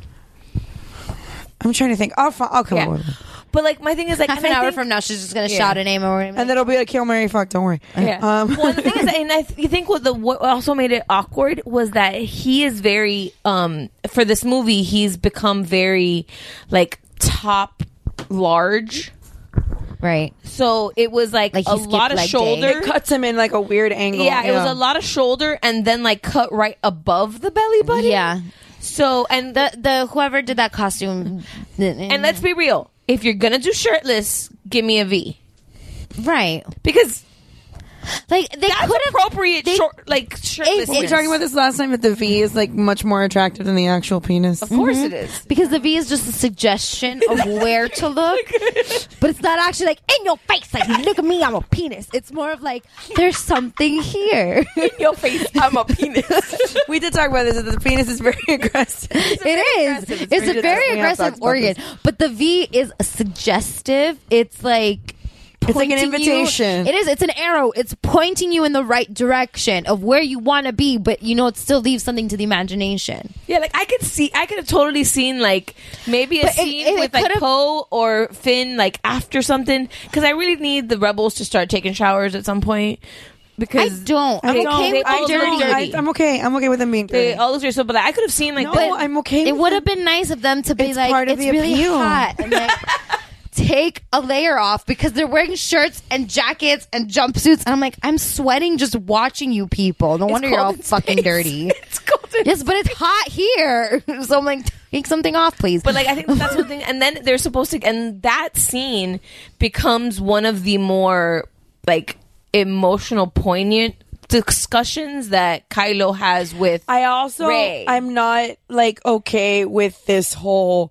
I'm trying to think. I'll fi- I'll come Yeah. up with it. But like my thing is like Half and an I hour think- from now, she's just gonna Yeah. shout a name, and we're gonna be And then it'll be like Hail Mary, fuck, don't worry. Yeah. Um, well, the thing is, and I th- you think what the what also made it awkward was that he is very um for this movie he's become very like top large. right. So it was like, Like he a skipped lot of leg day. shoulder. it cuts him in like a weird angle. Yeah, it was a lot of shoulder and then like cut right above the belly button. Yeah. So and The the whoever did that costume, and let's be real, if you're gonna do shirtless, give me a V. Right. Because like they that's could appropriate they, short like shirtless. We were talking about this last time, but the V is like much more attractive than the actual penis. Of course it is. Because the V is just a suggestion of where to look. But it's not actually like in your face, like look at me, I'm a penis. It's more of like there's something here. In your face, I'm a penis. We did talk about this. That the penis is very aggressive. It is. Aggressive. It's a very We have aggressive talked about organ. this. But the V is suggestive. It's like It's like an pointing you- invitation. It is. It's an arrow. It's pointing you in the right direction of where you want to be, but you know it still leaves something to the imagination. Yeah, like I could see, I could have totally seen like maybe a But it- scene it- it with like could've- Poe or Finn like after something, because I really need the rebels to start taking showers at some point. Because I don't. I'm they- okay they with all the look dirty. dirty. I, I'm okay. I'm okay with them being They dirty. all look dirty. So, but like, I could have seen like No, the- I'm okay. It with would them. have been nice of them to be It's like, part of it's the really appeal. hot, and like take a layer off because they're wearing shirts and jackets and jumpsuits. And I'm like, I'm sweating just watching you people. No wonder you're all cold in fucking space. dirty. It's cold in Yes, but it's hot here. So I'm like, take something off, please. But like I think that's one thing, and then they're supposed to, and that scene becomes one of the more like emotional, poignant discussions that Kylo has with. I also, Rey. I'm not like okay with this whole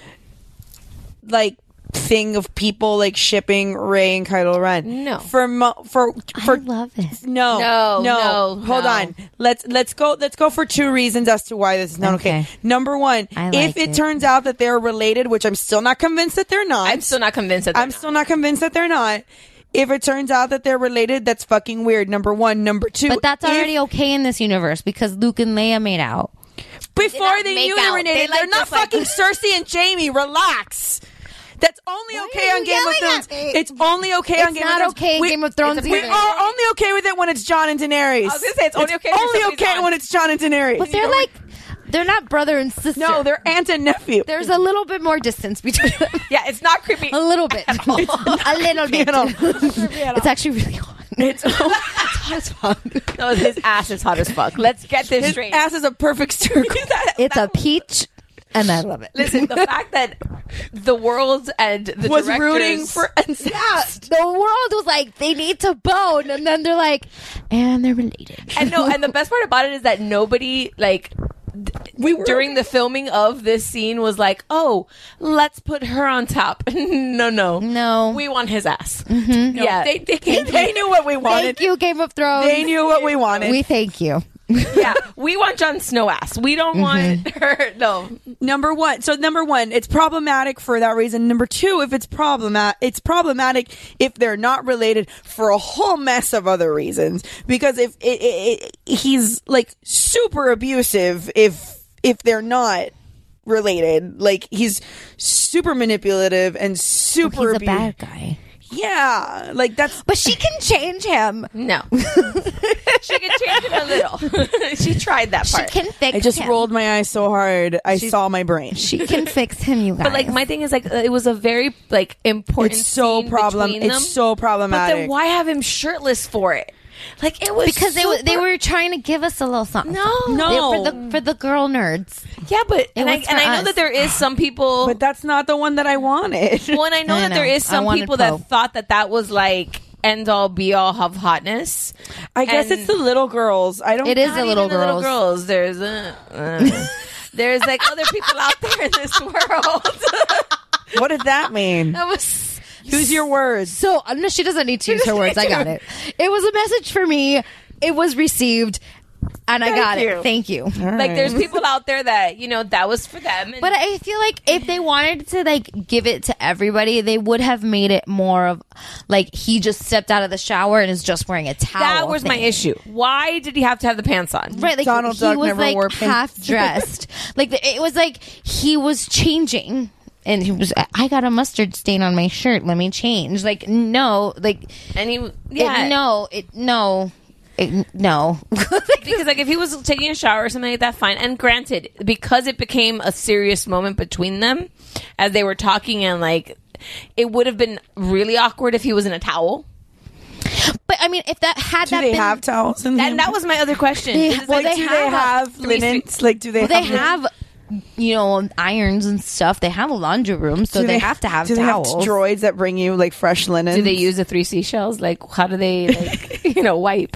like thing of people like shipping Rey and Kylo Ren. No. for mo- for for I love it. no, No, no, no, Hold no. on. Let's let's go. Let's go for two reasons as to why this is not okay. Okay. Number one, I if like it, it. turns out that they're related, which I'm still not convinced that they're not. I'm still not convinced that they're I'm not. still not convinced that they're not. If it turns out that they're related, that's fucking weird. Number one. Number two. But that's if- already okay in this universe because Luke and Leia made out. before not they make knew they out. were related. They, like, They're not just, like- fucking Cersei and Jamie. Relax. That's only Why okay are on you Game of yelling Thrones. at me? It's only okay It's on Game not of Thrones. okay in Game of Thrones We either. are only okay with it when it's Jon and Daenerys. I was gonna say, it's only okay if only somebody's okay on. when it's Jon and Daenerys. But they're like, they're not brother and sister. no, they're aunt and nephew. There's a little bit more distance between them. Yeah, it's not creepy. A little bit. a little bit. It's actually really hot. It's, It's hot as fuck. No, his ass is hot as fuck. Let's get this his straight. ass is a perfect circle. It's a peach, and I love it. Listen, the fact that the world and the was directors rooting for incest. The world was like, they need to bone, and then they're like, and they're related. and no, and the best part about it is that nobody like d- We were during the filming of this scene was like, oh, let's put her on top. no, no, No. we want his ass. No, Yeah, they, they, they knew what we wanted. Thank you, Game of Thrones. They knew what we wanted. We thank you. yeah, we want Jon Snow ass. We don't want her. No, Number one. So number one, it's problematic for that reason. Number two, if it's problematic, it's problematic if they're not related for a whole mess of other reasons. Because if it, it, it, he's like super abusive, if if they're not related, like he's super manipulative and super He's a abu- bad guy. Yeah, like that's. But she can change him. no. She can change it a little. She tried that She part. can fix I just him. rolled my eyes so hard I saw my brain. She can fix him, you guys. But like my thing is like uh, it was a very like important. It's so scene problem. between them. It's so But problematic. then why have him shirtless for it? Like it was because they were they super- were trying to give us a little something. No. something. No. They- for the for the girl nerds. Yeah, but and I was and for I know us. that there is some people. But that's not the one that I wanted. well, and I know I that there know. is I some wanted people Poe. that thought that that was like end all be all of hotness. I guess And it's the little girls. I don't. It is Not the even little the little girls. girls. There's uh, uh, there's like other people out there in this world. What did that mean? That was Use your words. so. uh, No, she doesn't need to use her words. I got it. It was a message for me. It was received, and I Thank got you. it. Thank you. Like there's people out there that you know that was for them. And But I feel like if they wanted to like give it to everybody, they would have made it more of like he just stepped out of the shower and is just wearing a towel. that was my thing. issue. Why did he have to have the pants on? Right, like Donald he Duck was never like wore pants. half dressed. Like the, it was like he was changing. And he was, I got a mustard stain on my shirt. Let me change. Like, no, like, And he, it- yeah, no, it, no, it, no. because like if he was taking a shower or something like that, fine. And granted, because it became a serious moment between them as they were talking, and like it would have been really awkward if he was in a towel. But I mean, if that had Do that they been, have towels in And that was my other question. They- Is it well, like, they do they have a have three linens? Like, do they? well, they have, have you know, irons and stuff. They have a laundry room, so Do they, have to have do towels. They have droids that bring you like fresh linen? Do they use the three seashells? Like, how do they, like, you know, wipe?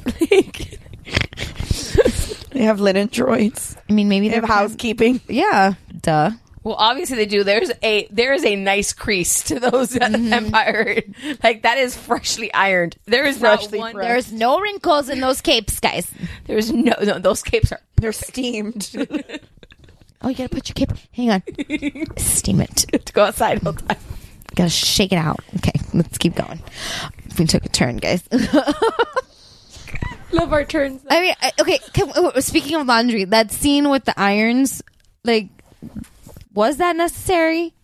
They have linen droids. I mean, maybe they they're have housekeeping. Yeah, duh. Well, obviously they do. There's a there is a nice crease to those Mm-hmm. Empire. Like, that is freshly ironed. There is Freshly not one. pressed. There's no wrinkles in those capes, guys. There's no no. Those capes are They're steamed. Oh, you gotta put your cape. Hang on. Steam it. to go outside all the time. Gotta shake it out. Okay, let's keep going. We took a turn, guys. Love our turns. I mean, I- okay. Can, oh, speaking of laundry, that scene with the irons, like, was that necessary?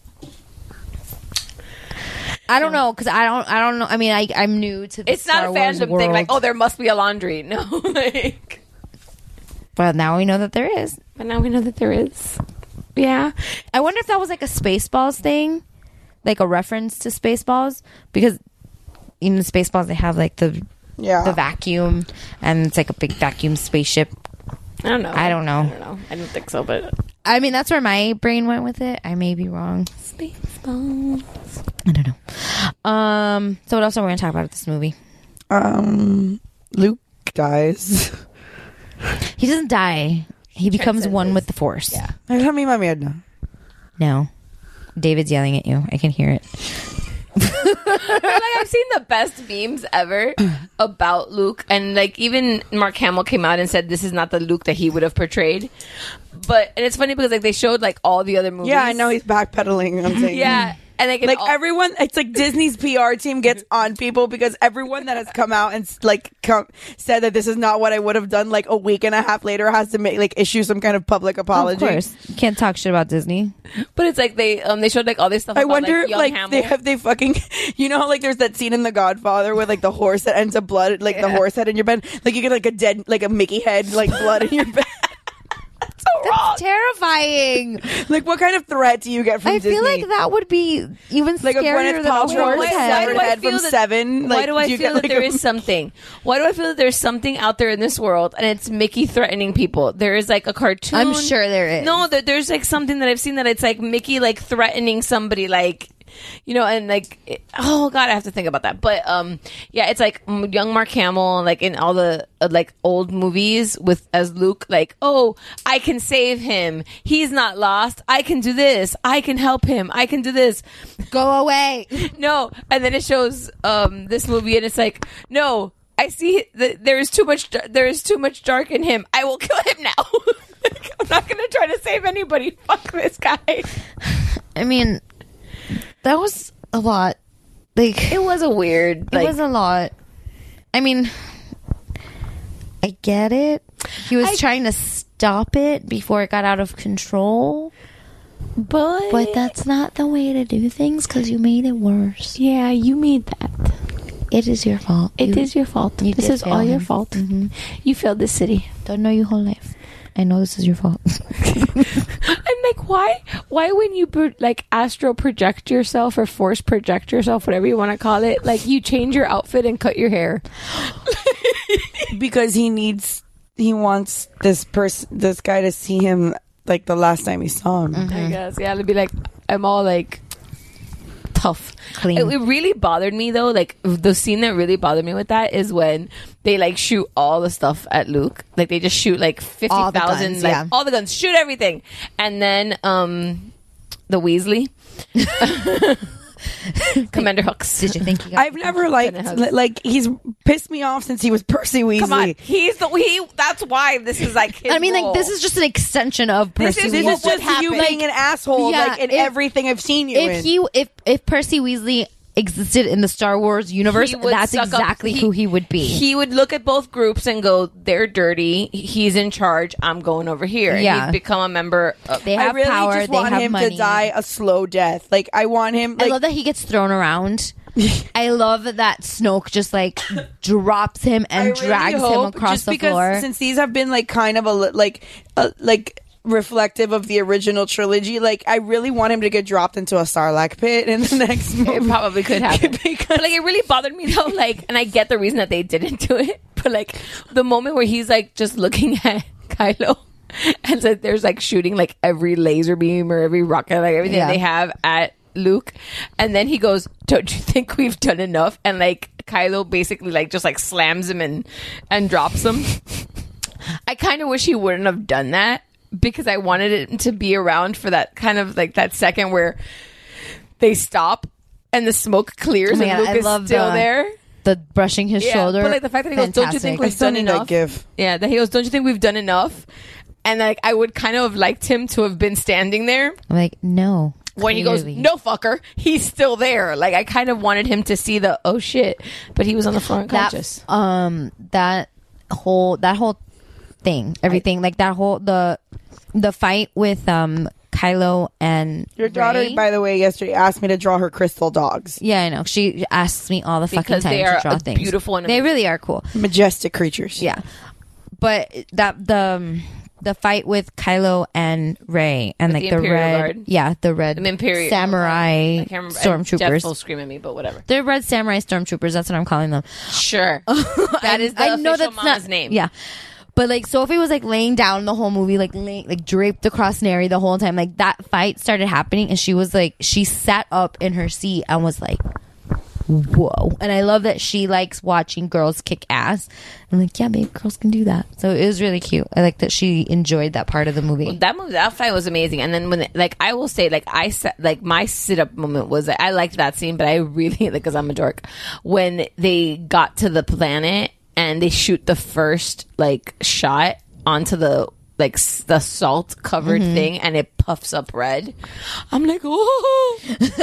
I don't know, because I don't. I don't know. I mean, I I'm new to. The It's not Star a Wars fandom world. thing. Like, oh, there must be a laundry. No, like. But now we know that there is. But now we know that there is. Yeah. I wonder if that was like a Spaceballs thing, like a reference to Spaceballs, because in Spaceballs they have like the Yeah. the vacuum, and it's like a big vacuum spaceship. I don't know. I don't know. I don't know. I don't think so, but I mean, that's where my brain went with it. I may be wrong. Spaceballs. I don't know. Um. So what else are we going to talk about with this movie? Um, Luke dies. He doesn't die. He becomes one with the Force. Yeah. Déjame mi mierda. No. David's yelling at you. I can hear it. Like, I've seen the best memes ever about Luke, and like even Mark Hamill came out and said this is not the Luke that he would have portrayed. But and it's funny because like they showed like all the other movies. Yeah, I know he's backpedaling. I'm saying. Yeah. And like, like all- everyone, it's like Disney's P R team gets on people because everyone that has come out and like come, said that this is not what I would have done, like a week and a half later has to make like issue some kind of public apology. Of course, you can't talk shit about Disney. But it's like they um they showed like all this stuff. I about, wonder, like, young like Hamill. they have they fucking, you know, how, like there's that scene in The Godfather with like the horse that ends up blood, like the Yeah. horse head in your bed, like you get like a dead, like a Mickey head, like blood in your bed. So wrong. That's terrifying. Like, what kind of threat do you get from I Disney? feel like that would be even Like a scarier Gwyneth than a Paltrow horse with head. severed head from that, Seven. Why Like, do I do you feel get, that like, there a- is something? Why do I feel that there's something out there in this world, and it's Mickey threatening people? There is like a cartoon. I'm sure there is. No, there, there's like something that I've seen that it's like Mickey like threatening somebody, like. You know, and like, it- oh god, I have to think about that. But um, yeah, it's like mm, young Mark Hamill, like in all the uh, like old movies with as Luke, like, oh, I can save him. He's not lost. I can do this. I can help him. I can do this. Go away. No, and then it shows um this movie, and it's like, no, I see that there is too much. There is too much dark in him. I will kill him now. Like, I'm not gonna try to save anybody. Fuck this guy. I mean, that was a lot. Like, It was a weird. Like, it was a lot. I mean, I get it. He was I- trying to stop it before it got out of control. but But that's not the way to do things because you made it worse. yeah, you made that. It is your fault. It you, is your fault. you This did is all fail your him. fault. Mhm. You failed this city. Don't know your whole life. I know this is your fault. And like, why? Why when you pro- like astral project yourself or force project yourself, whatever you want to call it, like you change your outfit and cut your hair? because he needs, he wants this person, this guy to see him like the last time he saw him. I guess. Yeah, it'd be like I'm all like tough. Clean. It, it really bothered me though. Like the scene that really bothered me with that is when they like shoot all the stuff at Luke. Like they just shoot like fifty All the thousand, guns, like yeah. all the guns, shoot everything, and then um the Weasley. Commander Hooks. Did you think you got I've never liked, li- like, he's pissed me off since he was Percy Weasley. Come on, he's the he. That's why this is like. His I mean, role. like, this is just an extension of This Percy is- This Weasley. is just you happened. being an asshole, Yeah, like, in if- everything I've seen you in. if he if if Percy Weasley existed in the Star Wars universe, He would that's suck up- exactly who he would be. He would look at both groups and go, "They're dirty. He's in charge. I'm going over here." And Yeah. he'd become a member. Of, They I have really power. just They want have him money. to die a slow death. Like, I want him. Like, I love that he gets thrown around. I love that Snoke just like drops him I and really drags him hope, across just the because floor. Since these have been like kind of a li- like uh, like reflective of the original trilogy, like I really want him to get dropped into a Sarlacc pit in the next movie. it probably could happen. Because- But like, it really bothered me though. Like, and I get the reason that they didn't do it, but like the moment where he's like just looking at Kylo. and so there's like shooting like every laser beam or every rocket, like everything Yeah. they have at Luke, and then he goes, "Don't you think we've done enough?" And like Kylo basically like just like slams him and and drops him. I kind of wish he wouldn't have done that because I wanted it to be around for that kind of like that second where they stop and the smoke clears Oh my and God, Luke I is love still the- there. The brushing his Yeah, shoulder. but like the fact that he goes, "Don't you think Fantastic. we've I still done need that enough?" gif. Yeah, that he goes, "Don't you think we've done enough?" And like I would kind of have liked him to have been standing there. I'm like, no. When he goes, clearly. "No, fucker," he's still there. Like I kind of wanted him to see the oh shit, but he was on the floor unconscious. That, um, that whole that whole thing, everything like that whole the the fight with um Kylo and Your daughter, Rey. by the way, yesterday asked me to draw her crystal dogs. Yeah, I know. She asks me all the fucking Because time they to are draw a things. beautiful and They amazing. really are cool. Majestic creatures. Yeah, but that the um, the fight with Kylo and Rey and With like the the, Imperial red, Guard. yeah, the red The Imperial- samurai I can't remember. Jeff will stormtroopers. scream at me, but whatever. They're red samurai stormtroopers. That's what I'm calling them. Sure, that is the I know official that's mama's not name. Yeah, but like Sophie was like laying down the whole movie, like lay, like draped across Neri the whole time. Like that fight started happening, and she was like, she sat up in her seat and was like, "Whoa!" And I love that she likes watching girls kick ass. I'm like, yeah, babe, girls can do that. So it was really cute. I like that she enjoyed that part of the movie. Well, that movie, that fight was amazing. And then when, it, like, I will say, like, I sat, like, my sit up moment was, I liked that scene, but I really, like, because I'm a dork, when they got to the planet and they shoot the first, like, shot onto the, like, s- the salt covered Mhm. thing and it puffs up red. I'm like, oh,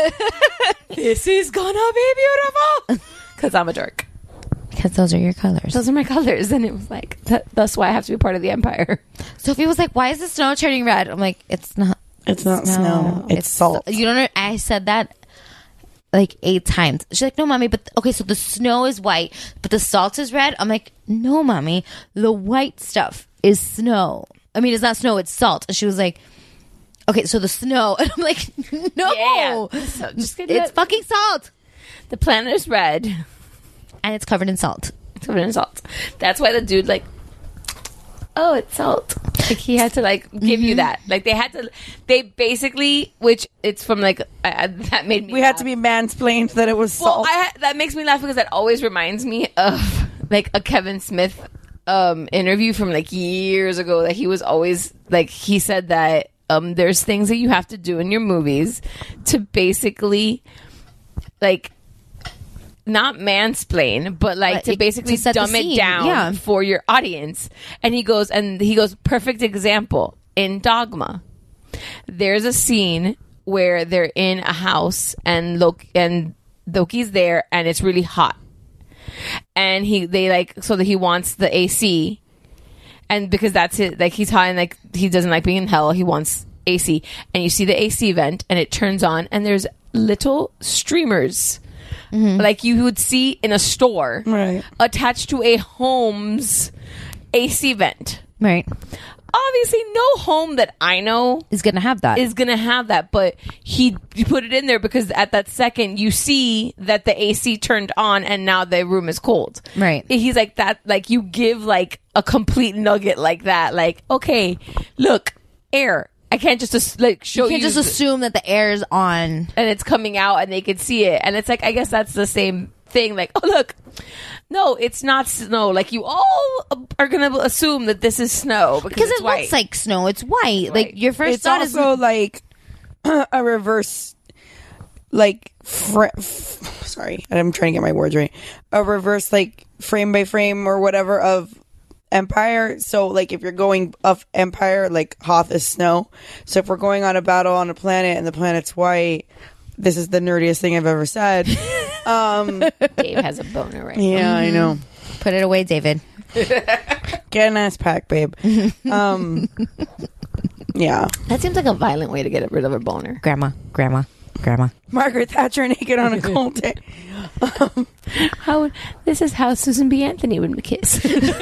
this is gonna be beautiful. Because I'm a dork. Because those are your colors. Those are my colors. And it was like, that, that's why I have to be part of the Empire. Sophie was like, "Why is the snow turning red?" I'm like, "It's not. It's not snow. It's salt." You don't know. I said that like eight times. She's like, "No, mommy, but okay, so the snow is white, but the salt is red." I'm like, "No, mommy, the white stuff is snow. I mean, it's not snow; it's salt." And she was like, "Okay, so the snow." And I'm like, "No, Yeah. So just get it's it. fucking salt. The planet is red. And it's covered in salt." It's covered in salt. That's why the dude, like, oh, it's salt. Like, he had to, like, give you that. Like, they had to, they basically, which it's from, like, uh, that made me We had to be mansplained that it was Well, salt. I ha- that makes me laugh because that always reminds me of, like, a Kevin Smith um, interview from, like, years ago that he was always, like, he said that um, there's things that you have to do in your movies to basically, like, not mansplain, but like But to it- basically to set the dumb it scene, down yeah. for your audience. And he goes, and he goes, perfect example in Dogma. There's a scene where they're in a house and Loki and Loki's there, and it's really hot. And he, they like, so that he wants the A C, and because that's it, like he's hot and like he doesn't like being in hell, he wants A C, and you see the A C vent, and it turns on, and there's little streamers. Like you would see in a store, right, attached to a home's A C vent. Right. Obviously, no home that I know is going to have that. Is going to have that, but he, he put it in there because at that second you see that the A C turned on and now the room is cold. Right. He's like that. Like you give like a complete nugget like that. Like, okay, look, air. I can't just as- like show You you. can't just assume that the air is on and it's coming out and they can see it. And it's like, I guess that's the same thing. Like, oh, look, no, it's not snow. Like you all are going to assume that this is snow because, because it's it white. looks like snow. It's white. Like your first it's thought is also like a reverse, like fr- f- sorry, I'm trying to get my words right. A reverse, like frame by frame or whatever of Empire. So like if you're going of Empire, like Hoth is snow. So if we're going on a battle on a planet and the planet's white, this is the nerdiest thing I've ever said. Um, Dave has a boner right yeah, now. I know. Put it away, David. Get an ass pack, babe. Um, yeah. That seems like a violent way to get rid of a boner. Grandma, grandma, grandma. Margaret Thatcher naked on a cold day. Um, how this is how Susan B. Anthony would kiss.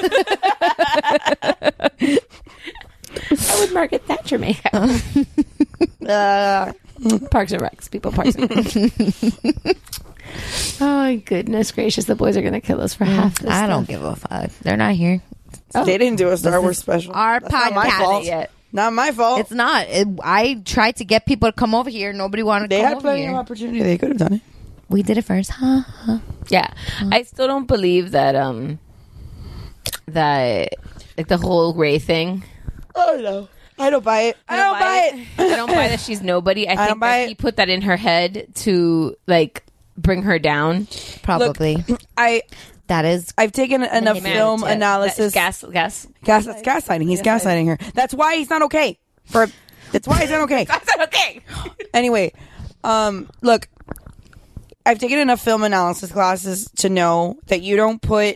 How would Margaret Thatcher make out? uh, Parks and Recs, people. Parks and Recs. Oh my goodness gracious! The boys are going to kill us for half this. I stuff. don't give a fuck. They're not here. Oh. They didn't do a Star This Wars is special. Our That's not my podcast fault. yet. Not my fault. It's not. It, I tried to get people to come over here. Nobody wanted to They come had over plenty here. of opportunity. They could have done it. We did it first. Huh? huh. Yeah, I still don't believe that. Um, that like the whole Ray thing. Oh no, I don't buy it. I don't buy it. I don't buy that she's nobody. I I don't think buy that he put that in her head to like bring her down. Probably. Look, I that is. I've taken enough Man, film that- analysis. Gas, gas, gas. That's gaslighting. He's gaslighting her. That's why he's not okay. For that's why he's not okay. That's not okay. Anyway, um, look, I've taken enough film analysis classes to know that you don't put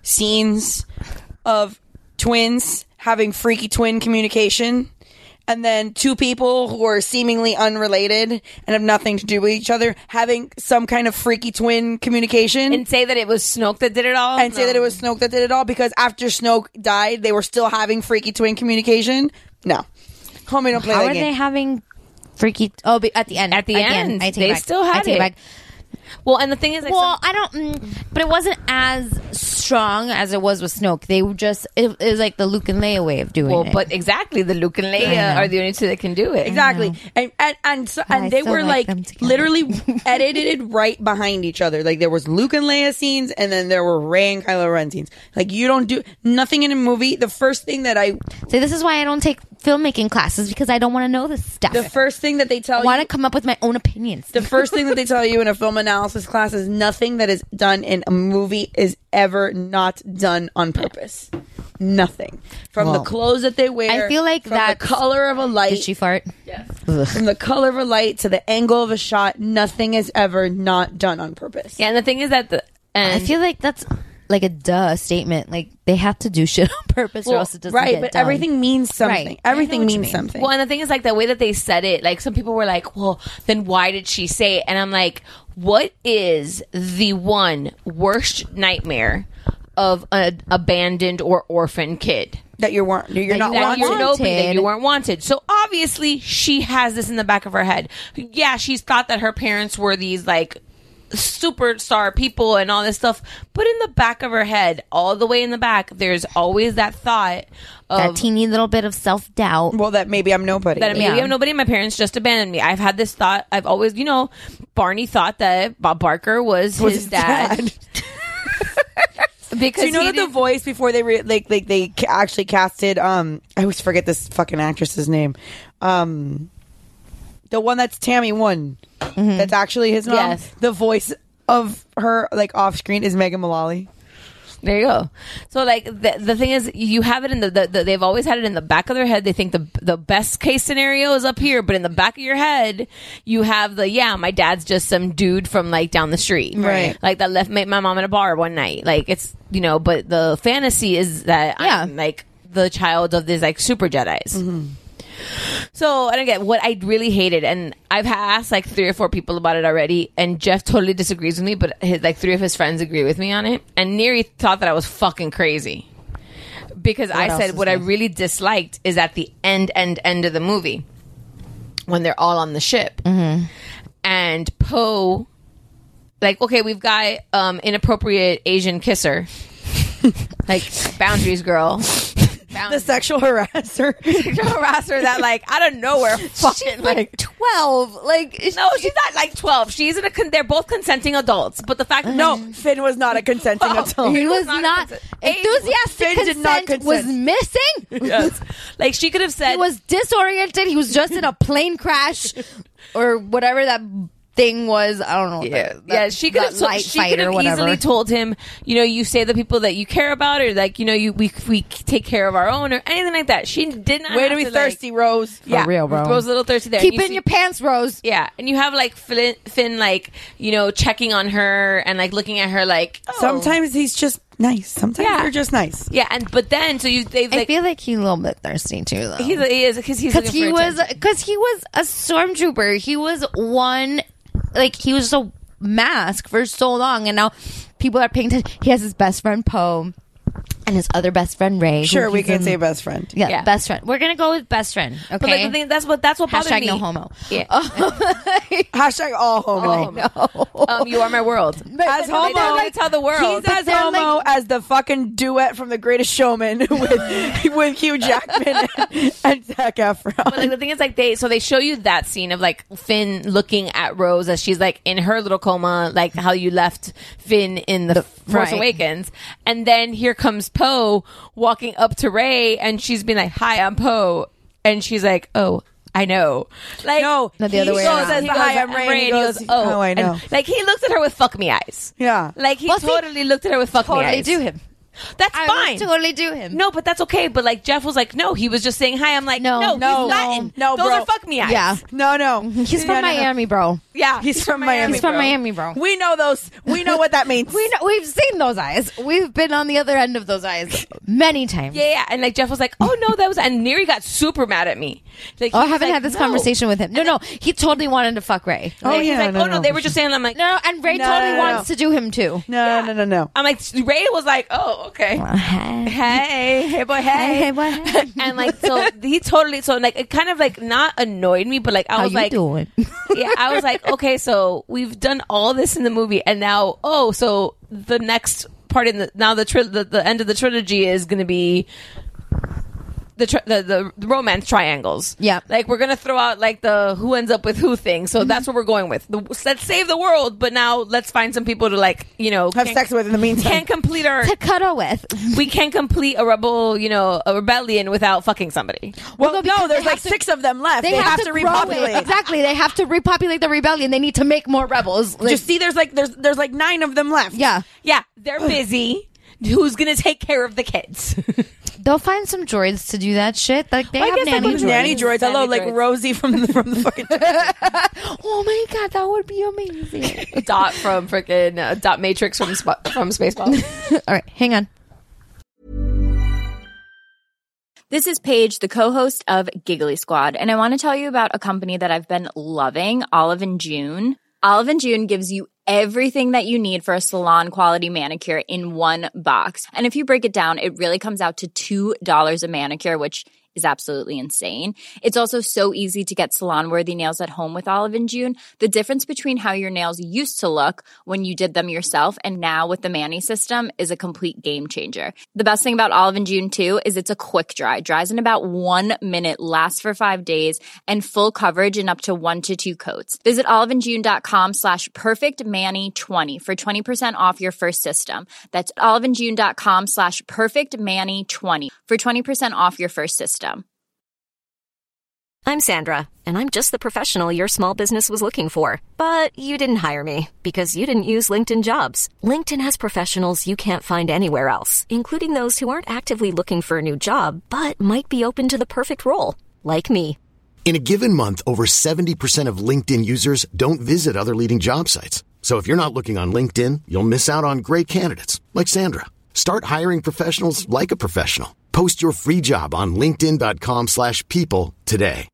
scenes of twins having freaky twin communication and then two people who are seemingly unrelated and have nothing to do with each other having some kind of freaky twin communication and say that it was Snoke that did it all and no. say that it was Snoke that did it all because after Snoke died they were still having freaky twin communication. No, homie, don't play How that are game. they having freaky? Oh, but at the end. At the Again, end, I take they it back. still I had take it. back. Well, and the thing is, like, well, some- I don't, mm, but it wasn't as strong as it was with Snoke. They were just, it, it was like the Luke and Leia way of doing well, it. but exactly, the Luke and I Leia know. are the only two that can do it. Exactly, and and and, so, But I and they still were like like, them together. literally edited right behind each other. Like there was Luke and Leia scenes, and then there were Rey and Kylo Ren scenes. Like you don't do nothing in a movie. The first thing that I See, this is why I don't take filmmaking classes because I don't want to know this stuff. the first thing that they tell I want you to come up with my own opinions. the first thing that they tell you in a film analysis class is nothing that is done in a movie is ever not done on purpose. Nothing from Well, the clothes that they wear. I feel like from that the color of a light. Did she fart? Yes. From the color of a light to the angle of a shot, nothing is ever not done on purpose. Yeah, and the thing is that the and I feel like that's like a duh statement. Like they have to do shit on purpose or Well, else it doesn't right, get but done. everything means something. Right. I know Everything what you means mean. something. Well, and the thing is, like, the way that they said it, like, some people were like, well, then why did she say it? And I'm like, what is the one worst nightmare of an abandoned or orphan kid? that you weren't, you're That not you That weren't you're wanted. nobody, that wanted. you weren't wanted. So obviously, she has this in the back of her head. Yeah, she's thought that her parents were these, like, superstar people and all this stuff, but in the back of her head, all the way in the back, there's always that thought of that teeny little bit of self doubt. Well, that maybe I'm nobody. that maybe Yeah. I'm nobody. My parents just abandoned me. I've had this thought. I've always, you know, Barney thought that Bob Barker was, Was his his dad. dad. Because Do you know he that the didn't- voice before they re- like like they ca- actually casted? Um, I always forget this fucking actress's name. Um, the one that's Tammy One. That's actually his mom. Yes. The voice of her like off screen is Megan Mullally. There you go. So like the the thing is, you have it in the, the, the they've always had it in the back of their head. They think the the best case scenario is up here, but in the back of your head, you have the yeah, my dad's just some dude from like down the street, Right. Like that left my, my mom in a bar one night. Like it's you know, but the fantasy is that Yeah. I'm like the child of these like super Jedis. So, and again, what I really hated, and I've asked like three or four people about it already, and Jeff totally disagrees with me, but his, like three of his friends agree with me on it. And Neri thought that I was fucking crazy because I else said is what I there? really disliked is at the end, end, end of the movie when they're all on the ship, and Poe, like, okay, we've got um, inappropriate Asian kisser, like boundaries girl. The sexual harasser. Sexual harasser that like out of nowhere fucking like twelve. Like no, she's not like twelve. She's in a con- they're both consenting adults. But the fact No, Finn was not a consenting adult. he was not a not consent- enthusiastic. Finn did not consent was consent. missing. yes. Like she could have said He was disoriented. He was just in a plane crash or whatever that thing was. I don't know. yeah, that- yeah. She could that have. So, light she fight could or have whatever. easily told him, you know, you say the people that you care about, or like, you know, you we we take care of our own, or anything like that. She did not. Way have to be like- thirsty, Rose. yeah, real, bro. Rose a little thirsty there. Keep You it in see- your pants, Rose. Yeah, and you have like Finn, Finn, like you know, checking on her and like looking at her, like oh. Sometimes he's just nice. Sometimes Yeah. they're just nice. Yeah, and but then so you they I like feel like he's a little bit thirsty too, though. he's, he is because he's Because looking he for was, attention. because he was a stormtrooper. He was one, like he was a mask for so long, and now people are paying attention. He has his best friend Poe. and his other best friend Ray. Sure, who we he's can in- say best friend. Yeah, Yeah. best friend. We're gonna go with best friend. Okay, But like the thing, that's what that's what bothered hashtag me. no homo. Yeah. Hashtag all homo. No, um, you are my world. As They homo, don't like tell the world. He's as they're homo like- as the fucking duet from The Greatest Showman with with Hugh Jackman and, and Zac Efron. But like the thing is, like they so they show you that scene of like Finn looking at Rose as she's like in her little coma, like how you left Finn in the, Force right. Awakens, and then here comes Poe walking up to Rey, and she's been like, "Hi, I'm Poe," and she's like, "Oh." I know. Like No, No, the other he way goes, around. He He goes, goes, "I'm Rey," and he goes, "Oh, "Oh, I And, know." like he looks at her with fuck me eyes. Yeah. Like he Well, see, totally looked at her with fuck me totally eyes. do him. That's I fine. would totally do him. No, but that's okay. But like Jeff was like, no, he was just saying hi. I'm like, No, no, no, he's Latin. no, Those bro. are fuck me eyes. Yeah. No, no. He's from Yeah, no, no. Miami, bro. yeah. He's from Miami. He's from bro. Miami, bro. We know those. We know what that means. We know, we've seen those eyes. We've been on the other end of those eyes many times. Yeah, yeah. And like Jeff was like, oh no, that was. And Neri got super mad at me. Like, Oh, he I was haven't like, had this no. conversation with him. No, no, he totally wanted to fuck Ray. Oh, Like, he's yeah, like, no, oh no, no. they were just saying. I'm like, No, and Ray No, totally no, no, wants to do him too. No, no, no, no. I'm like, Ray was like, oh okay. Hey, Hey, hey boy, hey, hey, boy. Hey. and like so he totally so like it kind of like not annoyed me, but like I How was you like, doing? yeah, I was like, okay, so we've done all this in the movie, and now oh, so the next part in the now the tri- the, the end of the trilogy is going to be. The, tri- the the the romance triangles. Yeah. like we're gonna throw out like the who ends up with who thing. So that's what we're going with. The, let's save the world, but now let's find some people to like you know Have can't- sex with in the meantime. Can't complete our To cuddle with. we can't complete a rebel, you know, a rebellion without fucking somebody. Well, no, no, because there's they like have to- six of them left. They, They, have, to, to grow repopulate. it. Exactly. They have to repopulate the rebellion. They need to make more rebels. Like, Just see, there's like there's there's like nine of them left. yeah. Yeah, they're busy. Who's gonna take care of the kids? They'll find some droids to do that shit. Like they Well, I have guess, like, nanny with droids. Nanny droids. Hello, Nanny like droids. Rosie from the from the fucking. Oh my god, that would be amazing. Dot from freaking uh, Dot Matrix from Sp- from Spaceballs. All right, hang on. This is Paige, the co-host of Giggly Squad, and I want to tell you about a company that I've been loving, Olive and June. Olive and June gives you everything that you need for a salon quality manicure in one box. And if you break it down, it really comes out to two dollars a manicure, which is absolutely insane. It's also so easy to get salon-worthy nails at home with Olive and June. The difference between how your nails used to look when you did them yourself and now with the Mani system is a complete game changer. The best thing about Olive and June too is it's a quick dry. Dries in about one minute, lasts for five days, and full coverage in up to one to two coats. Visit oliveandjune.com slash perfectmani20 for twenty percent off your first system. That's oliveandjune.com slash perfectmani20 for twenty percent off your first system. I'm Sandra, and I'm just the professional your small business was looking for. But you didn't hire me because you didn't use LinkedIn Jobs. LinkedIn has professionals you can't find anywhere else, including those who aren't actively looking for a new job, but might be open to the perfect role, like me. In a given month, over seventy percent of LinkedIn users don't visit other leading job sites. So if you're not looking on LinkedIn, you'll miss out on great candidates like Sandra. Start hiring professionals like a professional. Post your free job on linkedin.com slash people today.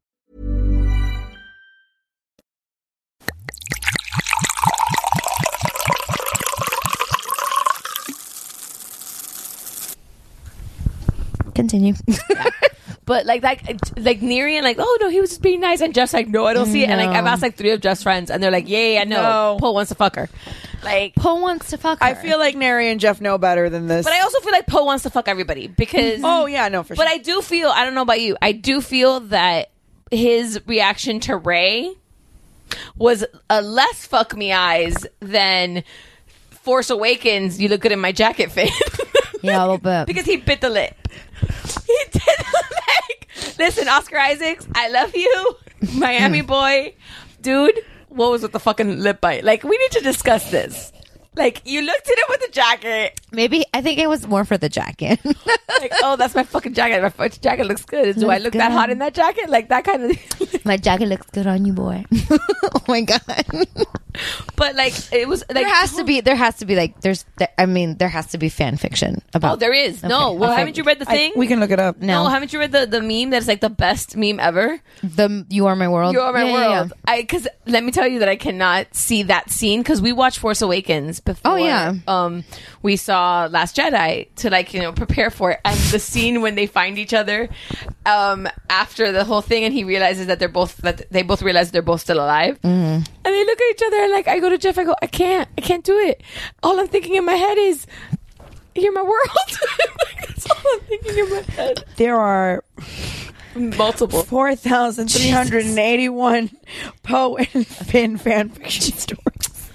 Continue. But like that, like Neri and like, oh no, he was just being nice, and Jeff's like, no, I don't see it. And like No. I've asked like three of Jeff's friends, and they're like, yeah, yeah, no, No. Poe wants to fuck her. Like, Poe wants to fuck her. I feel like Neri and Jeff know better than this. but I also feel like Poe wants to fuck everybody because. oh yeah, no for But sure. I do feel, I don't know about you, I do feel that his reaction to Rey was a less fuck me eyes than Force Awakens. You look good in my jacket fit. Yeah, a little bit. Because he bit the lip. He did like, listen, Oscar Isaacs, I love you, Miami boy, dude. What was with the fucking lip bite? Like, we need to discuss this. Like, you looked at him with the jacket. Maybe I think it was more for the jacket. Like, oh, that's my fucking jacket. My fucking jacket looks good. Do I Looks look that good. hot in that jacket? Like that kind of. My jacket looks good on you, boy. Oh my god. But like, it was like There has to be. There has to be like. There's. There, I mean, there has to be fan fiction about. Oh, there is. No. Okay. Well, Okay. haven't you read the I- thing? we can look it up. no. No. haven't you read the the meme that's like the best meme ever? The You Are My World. You Are My Yeah, yeah, World. I because let me tell you that I cannot see that scene because we watched Force Awakens before. Oh, yeah. Um, we saw saw Last Jedi to like you know prepare for it, and the scene when they find each other um, after the whole thing, and he realizes that they're both that they both realize they're both still alive, Mm-hmm. and they look at each other and like I go to Jeff, I go, I can't, I can't do it. All I'm thinking in my head is, "You're my world." Like, that's all I'm thinking in my head. There are multiple four thousand three hundred and eighty-one Poe and Finn fan fiction stories.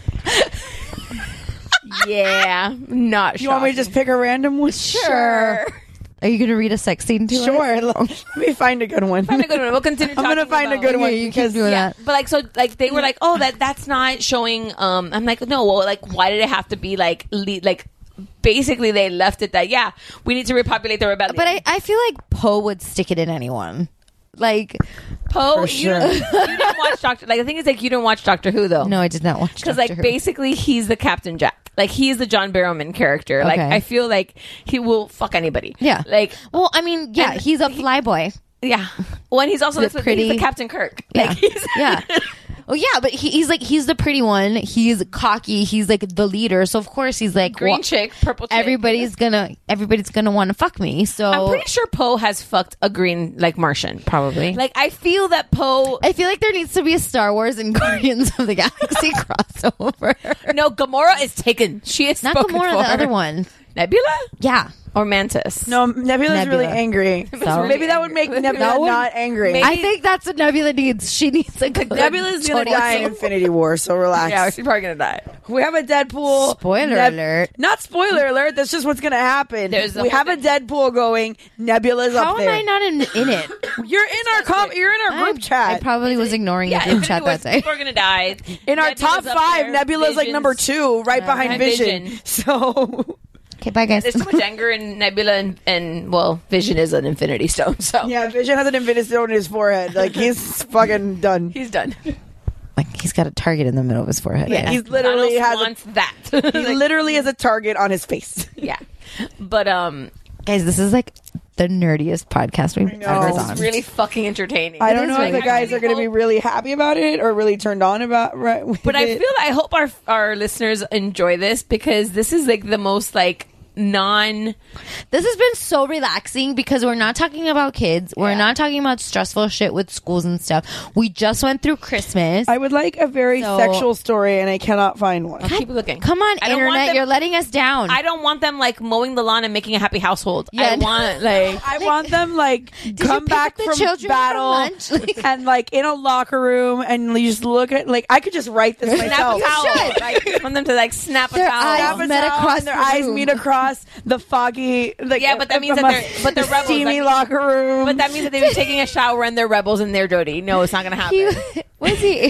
Yeah, not. You want me to just pick a random one? Sure. Are you going to read a sex scene to Sure. us? Let me find a good one. Find a good one. We'll continue. I'm gonna talking find a about- good one Yeah, you keep because doing Yeah, that. but like so, like they were like, oh, that that's not showing. Um, I'm like, no, well, like, why did it have to be like, le- like, basically they left it that yeah, we need to repopulate the rebellion. But I, I feel like Poe would stick it in anyone. Like Poe, For you, sure. you didn't watch Doctor. Like the thing is, like you didn't watch Doctor Who though. No, I did not watch. Because Doctor like Who. basically he's the Captain Jack. Like he's the John Barrowman character. Like Okay. I feel like he will fuck anybody. Yeah. Like well, I mean, yeah, And he's a flyboy. yeah. Well, and he's also The that's what- pretty- he's the Captain Kirk. Yeah. Like he's yeah. Oh yeah, but he, he's like he's the pretty one. He's cocky. He's like the leader. So of course he's like green well, chick, purple chick. everybody's gonna everybody's gonna want to fuck me. So I'm pretty sure Poe has fucked a green like Martian. probably. Like I feel that Poe. I feel like there needs to be a Star Wars and Guardians of the Galaxy crossover. No, Gamora is taken. She is Not spoken Gamora, for. the other one. Nebula Yeah. or Mantis. No, Nebula's Nebula. really angry. So- Maybe that would make Nebula That would- not angry. Maybe- I think that's what Nebula needs. She needs a good Nebula's gonna total- die in Infinity War, so relax. Yeah, she's probably gonna die. We have a Deadpool. Spoiler alert. Not spoiler alert. That's just what's going to happen. There's a we whole have a thing. Deadpool going. Nebula's How up am there. I not in, in it? You're in our com- You're in our group I, chat. I probably was ignoring Yeah, the group Infinity chat Wars, that day. people are gonna die. in our Nebula's top up five, there. Nebula's like Vision's- number two, right behind and Vision. Vision. So Okay, bye guys. There's so much anger in Nebula, and, and well, Vision is an Infinity Stone, so yeah, Vision has an Infinity Stone in his forehead. Like he's fucking done. he's done. Like he's got a target in the middle of his forehead. Yeah, He's literally Thanos has a- wants that. He literally has a target on his face. Yeah, but um, Guys, this is like the nerdiest podcast we've know. ever It's done. it's really fucking entertaining. I don't is know if really the guys I are going to be hope- really happy about it or really turned on about right. with But I it. feel I hope our our listeners enjoy this because this is like the most like non. This has been so relaxing because we're not talking about kids. We're Yeah. not talking about stressful shit with schools and stuff. We just went through Christmas. I would like a very So- sexual story, and I cannot find one. I'll keep looking. Come on, I don't want internet, them- you're letting us down. I don't want them like mowing the lawn and making a happy household. Yeah, I no. want like I want them like you come pick back up the from children battle from lunch? Like- and like in a locker room and you just look at like I could just write this snap myself. a towel. should. Like, I want them to like snap a Their towel. eyes Snap a met towel across and their the eyes room. meet across the foggy. Like, Yeah, but that means from that a they're- but they're rebels. steamy That means- locker room. But that means that they were taking a shower and they're rebels and they're dirty. No, it's not going to happen. He, was he?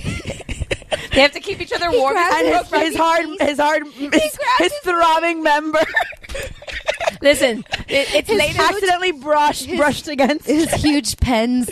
They have to keep each other warm. grabbed and his, his hard, his hard, his, his throbbing member Listen, it, it's His late. huge- accidentally brushed brushed against. His huge pens.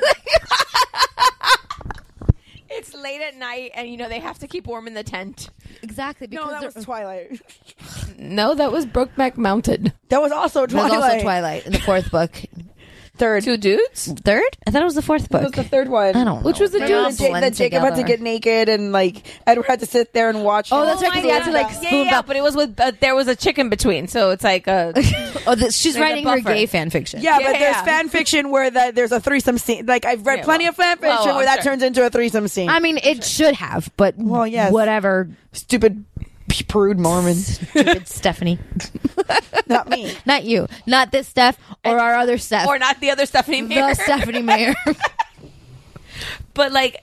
It's late at night, and you know they have to keep warm in the tent. Exactly. No, Because that they're- was Twilight. No, that was Brokeback Mountain. That was also There's Twilight. also Twilight in the fourth book. Third. Two dudes. Third? I thought it was the fourth book. That was the third one. I don't know. Which was the They dude all That Ja- blend that Jacob had to together. get naked and like Edward had to sit there and watch. Oh, him. that's right, 'cause he had to, like, yeah, spoon yeah, back- but it was with uh, there was a chicken between, so it's like a Oh, this, she's There's a writing her buffer. gay fan fiction. Yeah, Yeah, but there's yeah. fan fiction where that there's a threesome scene. Like I've read Yeah, plenty well- of fan fiction well, well, where that sure. turns into a threesome scene. I mean, it should have, but Well, yes. whatever. Stupid prude Mormon. Stupid Stephanie. Not me. Not you. Not this Steph or our other Steph. or not the other Stephanie Meyer. the Stephanie Mayer. But like,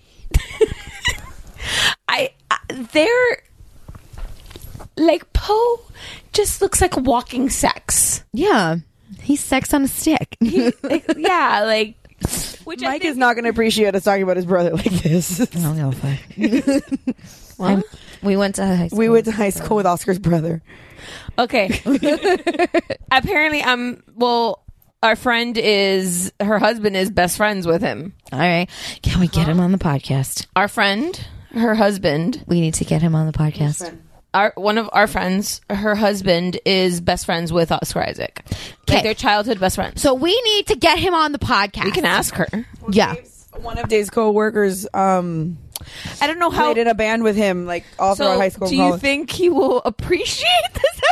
I, I they're like Poe just looks like walking sex. Yeah. He's sex on a stick. Like, yeah, like which I Mike think, is not going to appreciate us talking about his brother like this. I don't know if I. What? We went to high school. We went to high school with Oscar's brother. Okay. Apparently, um, well, our friend is her husband is best friends with him. All right. Can we get him on the podcast? Our friend, her husband, We need to get him on the podcast. our one of our friends, her husband is best friends with Oscar Isaac. Okay. Like they're childhood best friends. So we need to get him on the podcast. We can ask her. Yeah. One of Dave's co-workers um, I don't know how. played in a band with him, like all throughout So, high school. do and you college. think he will appreciate this episode?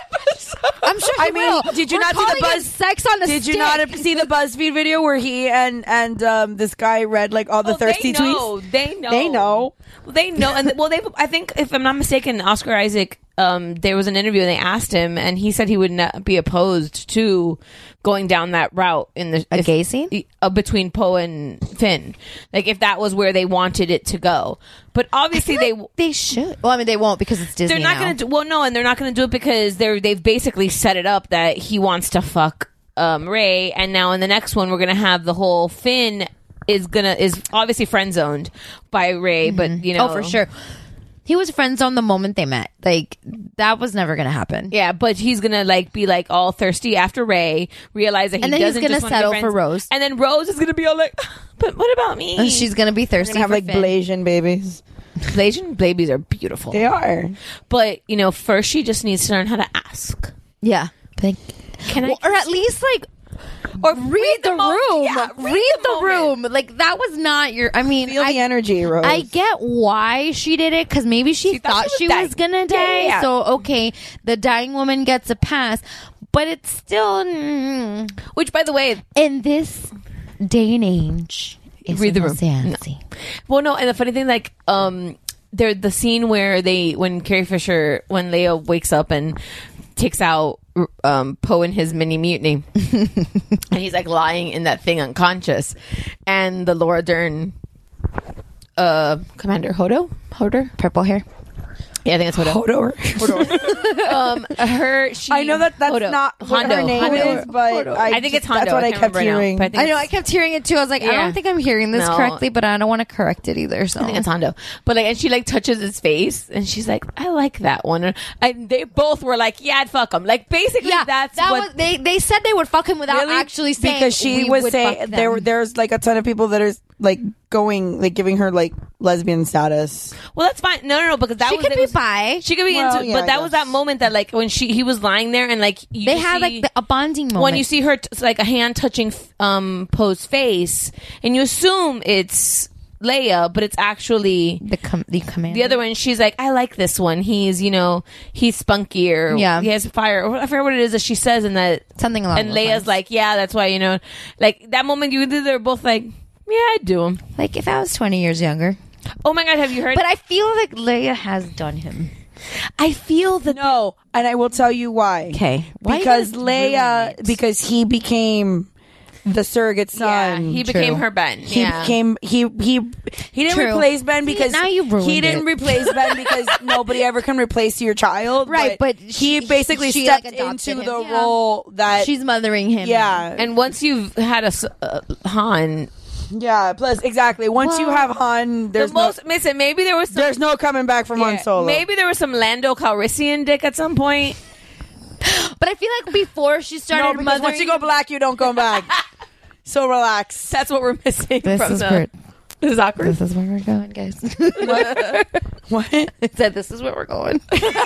I'm sure. He I mean, will. did you We're not see the calling it buzz? Sex on a Did you stick. not see the BuzzFeed video where he and and um, this guy read like all the Oh, thirsty they know. tweets? They know. They know. Well, they know, and well, they. I think if I'm not mistaken, Oscar Isaac. Um, there was an interview and they asked him, and he said he would not be opposed to going down that route in the A if- gay scene? uh, between Poe and Finn, like if that was where they wanted it to go. But obviously they like they should. Well, I mean, they won't because it's Disney. they're not now. going to. do Well, no, and they're not going to do it because they're they've basically set it up that he wants to fuck um, Rey, and now in the next one we're going to have the whole Finn is gonna is obviously friend zoned by Rey, but you know, Oh, for sure. He was friend zoned the moment they met. Like that was never gonna happen. yeah, but he's gonna like be like all thirsty after Rey, realize that he And then he's doesn't gonna just wanna be settle friends. for Rose. and then Rose is gonna be all like, but what about me? And she's gonna be They're thirsty. gonna have for like Finn. Blasian babies. Blasian babies are beautiful. They are. But you know, first she just needs to learn how to ask. Yeah. Like, Can well, I? or at least like Or read the mo- room. yeah, read the the room. Like that was not your. I mean, Feel I, the energy, Rose. I get why she did it because maybe she, thought, she was, she was gonna dying. die. Yeah, yeah, yeah. So okay, the dying woman gets a pass, but it's still mm, Which, by the way, in this day and age. It's read the room. Fancy. Well, no, and the funny thing, like, um, there the scene where they when Carrie Fisher when Leia wakes up and takes out um, Poe in his mini mutiny, and he's like lying in that thing unconscious, and the Laura Dern, uh, Commander Hodo, Hodor, Purple hair. yeah, I think it's Hodo. Hodor. um, her, she, I know that that's Hodo. not what Hondo, her name Hondo. is, but I, I think just- it's Hondo. That's what I I can't kept remember now, hearing. but I think I know. it's- I kept hearing it too. I was like, I Yeah. don't think I'm hearing this No. correctly, but I don't want to correct it either. So I think it's Hondo. But like, and she like touches his face, and she's like, "I like that one." And I, they both were like, "Yeah, I'd fuck him." Like basically, yeah, that's that what was. They they said they would fuck him without Really? actually saying because she we was would saying fuck there. them. There's like a ton of people that are like going, like giving her like lesbian status. Well, that's fine. No, no, no, because that She was could it be was- bi. She could be Well, into, yeah, but I that was that guess. moment that like when she he was lying there and like you They had see- like the, a bonding moment. when you see her t- like a hand touching um Poe's face, and you assume it's Leia, but it's actually the com- the commander. the other one. She's like, I like this one. He's you know he's spunkier. Yeah. he has fire. Or I forget what it is that she says, and that something along. and those Leia's lines. like, yeah, that's why you know, like that moment you they're both like, yeah, I'd do him. like if I was twenty years younger. Oh my god, have you heard? But I feel like Leia has done him. I feel that No, and I will tell you why. Okay, Why you because gotta ruin Leia, it? because he became the surrogate yeah, son. he became True. her Ben. He yeah. became he he he didn't True. replace Ben See, because now you ruined he didn't it. replace Ben because nobody ever can replace your child. Right, but he she- basically she, stepped like, adopted into him. the Yeah. role that She's mothering him. yeah And once you've had a s- uh, Han, yeah. Plus, exactly. Once you Well, have Han, there's the most no listen, maybe there was some, there's no coming back from Han yeah, Solo. maybe there was some Lando Calrissian dick at some point. But I feel like before she started no, because mothering, once you go black, you don't come back. So relax. That's what we're missing. This from is the, weird. This is awkward. This is where we're going, guys. What? I said this is where we're going.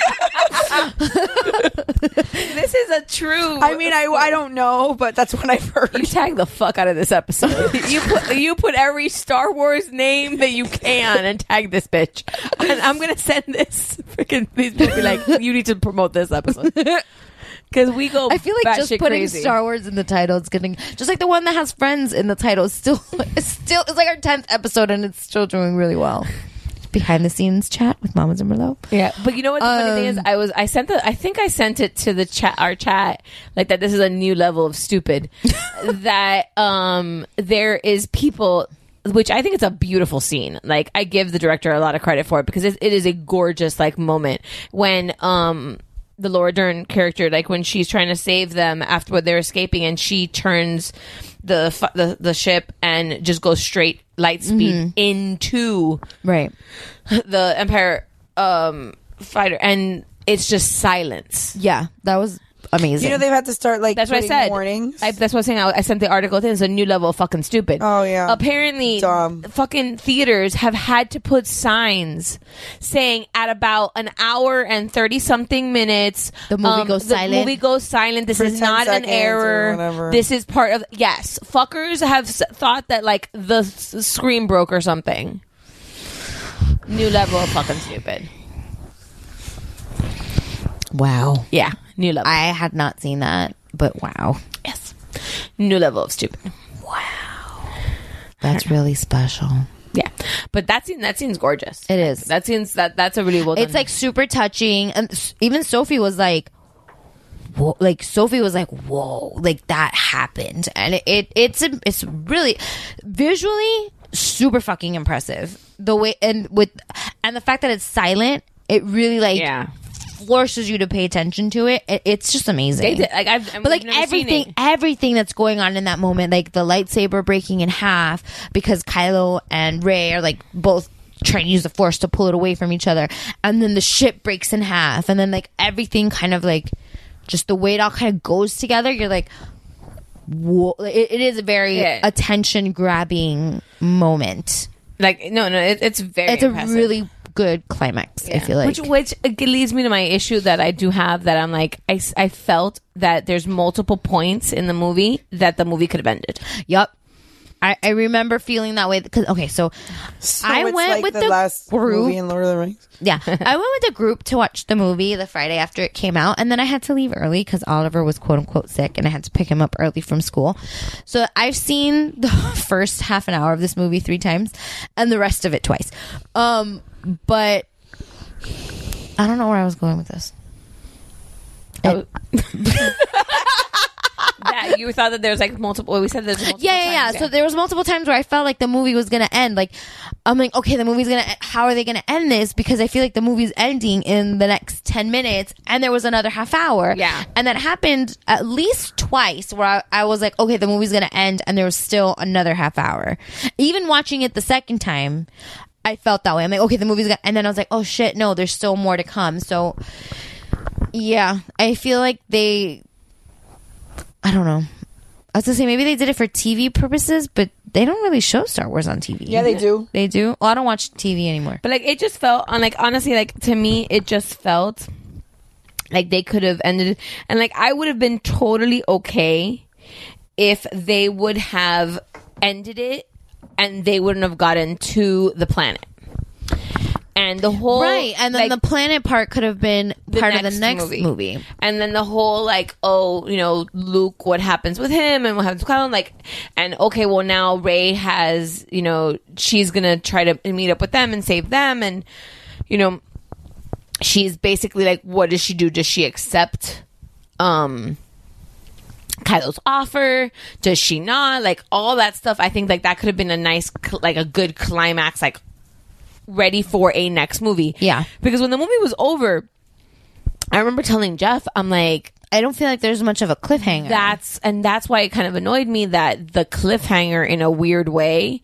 This is a true. I mean, I I don't know, but that's what I've heard. You tag the fuck out of this episode. you put you put every Star Wars name that you can and tag this bitch. And I'm gonna send this freaking. These people be like, you need to promote this episode because we go. I feel like just batshit putting crazy. Star Wars in the title is getting just like the one that has Friends in the title. Is still, it's still, it's like our tenth episode and it's still doing really well. Behind the scenes chat with Mamas and Merlot. Yeah, but you know what the funny thing is, Um, I was I sent the I think I sent it to the chat our chat like that. This is a new level of stupid. that um there is people, which I think it's a beautiful scene. Like I give the director a lot of credit for it because it, it is a gorgeous like moment when um the Laura Dern character, like when she's trying to save them after they're escaping, and she turns the fu- the the ship and just goes straight light speed into Right. the Empire um fighter, and it's just silence. Yeah, that was amazing. You know, they've had to start like That's what I putting said. warnings. I, that's what I was saying. I, I sent the article. It's a new level of fucking stupid. Oh, yeah. Apparently, Dumb. fucking theaters have had to put signs saying at about an hour and thirty something minutes, The movie goes the silent. movie goes silent. This For is ten not an seconds or error. whatever. This is part of. Yes, fuckers have s- thought that like the s- screen broke or something. New level of fucking stupid. Wow. Yeah, new level. I had not seen that, but wow. Yes, new level of stupid. Wow, that's really special. Yeah, but that scene that scene's gorgeous. It is. That scene's that that's a really well done. It's like super touching, and s- even Sophie was like, whoa, like Sophie was like, whoa, like that happened, and it, it it's it's really visually super fucking impressive. The way and with and the fact that it's silent, it really like yeah. forces you to pay attention to it. it it's just amazing. They did, like, I've, but like never seen everything, it. everything that's going on in that moment, like the lightsaber breaking in half because Kylo and Rey are like both trying to use the Force to pull it away from each other, and then the ship breaks in half, and then like everything kind of like just the way it all kind of goes together. You're like, whoa! It, it is a very Yeah. attention grabbing moment. Like no, no, it, it's very. It's impressive. a really good climax. I Yeah. feel like. which which uh, leads me to my issue that I do have that I'm like I, s- I felt that there's multiple points in the movie that the movie could have ended. Yep. I, I remember feeling that way because okay, so, So I it's went like with the, the, last group. movie in Lord of the Rings. Yeah, I went with the group to watch the movie the Friday after it came out, and then I had to leave early because Oliver was quote unquote sick, and I had to pick him up early from school. So I've seen the first half an hour of this movie three times, and the rest of it twice. Um, but I don't know where I was going with this. Oh. That you thought that there's like multiple. We said there's multiple. Yeah, yeah, yeah. times, So there was multiple times where I felt like the movie was gonna end. Like, I'm like, okay, the movie's gonna. How are they gonna end this? Because I feel like the movie's ending in the next ten minutes, and there was another half hour. Yeah, and that happened at least twice where I, I was like, okay, the movie's gonna end, and there was still another half hour. Even watching it the second time, I felt that way. I'm like, okay, the movie's gonna, and then I was like, oh shit, no, there's still more to come. So, yeah, I feel like they. I don't know. I was gonna say maybe they did it for T V purposes, but they don't really show Star Wars on T V. Yeah, they do. They do. Well, I don't watch T V anymore. But like it just felt on like honestly like to me it just felt like they could have ended and like I would have been totally okay if they would have ended it and they wouldn't have gotten to the planet. And the whole right, and then like, the planet part could have been part of the next next movie. movie. And then the whole like, oh, you know, Luke, what happens with him and what happens with Kylo, like, and okay, well now Rey has, you know, she's gonna try to meet up with them and save them, and you know, she's basically like, what does she do? Does she accept, um. Kylo's offer? Does she not? Like all that stuff. I think like that could have been a nice, like a good climax, like ready for a next movie. Yeah. Because when the movie was over, I remember telling Jeff, I'm like, I don't feel like there's much of a cliffhanger. That's and that's why it kind of annoyed me that the cliffhanger in a weird way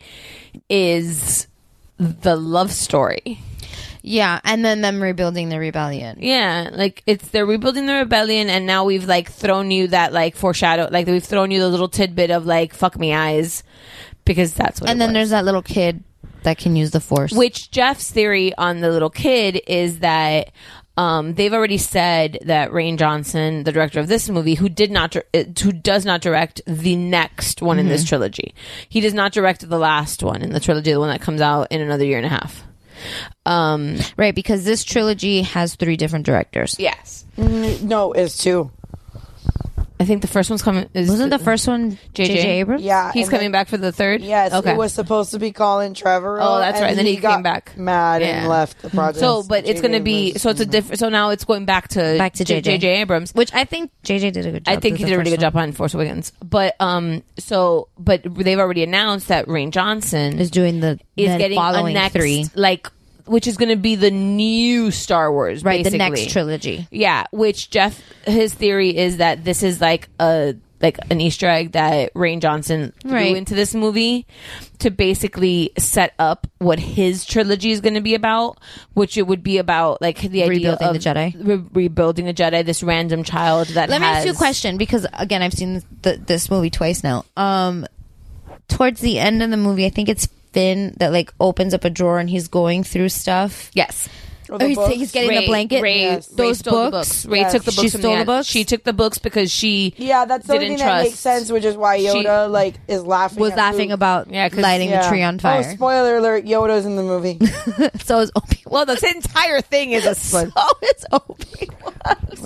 is the love story. Yeah, and then them rebuilding the rebellion. Yeah, like it's they're rebuilding the rebellion, and now we've like thrown you that like foreshadow, like we've thrown you the little tidbit of like fuck me eyes, because that's what. And it then was. there's that little kid that can use the Force. Which Jeff's theory on the little kid is that um, they've already said that Rian Johnson, the director of this movie, who did not, dir- who does not direct the next one in this Mhm. trilogy, he does not direct the last one in the trilogy, the one that comes out in another year and a half. Um, right, because this trilogy has three different directors. Yes. Mm, no, it's two. I think the first one's coming. Is Wasn't the first one J J Abrams? Yeah, He's and coming then- back for the third. Yes, Okay. it was supposed to be Colin Trevorrow. Oh, that's right. And then he got came back. mad Yeah. and left the project. So, but it's going to be so it's a different. So now it's going back to Back to J J. J J Abrams, which I think J J did a good job. I think with he the did a really first good one. job on Force Awakens. But um, so but they've already announced that Rian Johnson Is doing the is the getting following a next three. like, which is going to be the new Star Wars, Right, the basically. next trilogy. Yeah, which Jeff, his theory is that this is like a like an Easter egg that Rian Johnson threw Right. into this movie to basically set up what his trilogy is going to be about, which it would be about like the idea Rebuilding of the Jedi. re- rebuilding the Jedi, this random child that Let me has, ask you a question because again, I've seen the, this movie twice now. Um, towards the end of the movie, I think it's Finn that like opens up a drawer and he's going through stuff. Yes. Or Oh, the he's, books. he's getting Ray, the blanket. Ray, Yes. Ray Those stole the books. books. Ray Yes. took the books. She from stole the, the books? She took the books because she Yeah, that's the only didn't thing that trust. makes sense, which is why Yoda like is laughing. Was at laughing Luke. about Yeah, 'cause- lighting Yeah. the tree on Oh, fire. spoiler alert! Yoda's in the movie. so is Obi. Well, this entire thing is a So is Obi.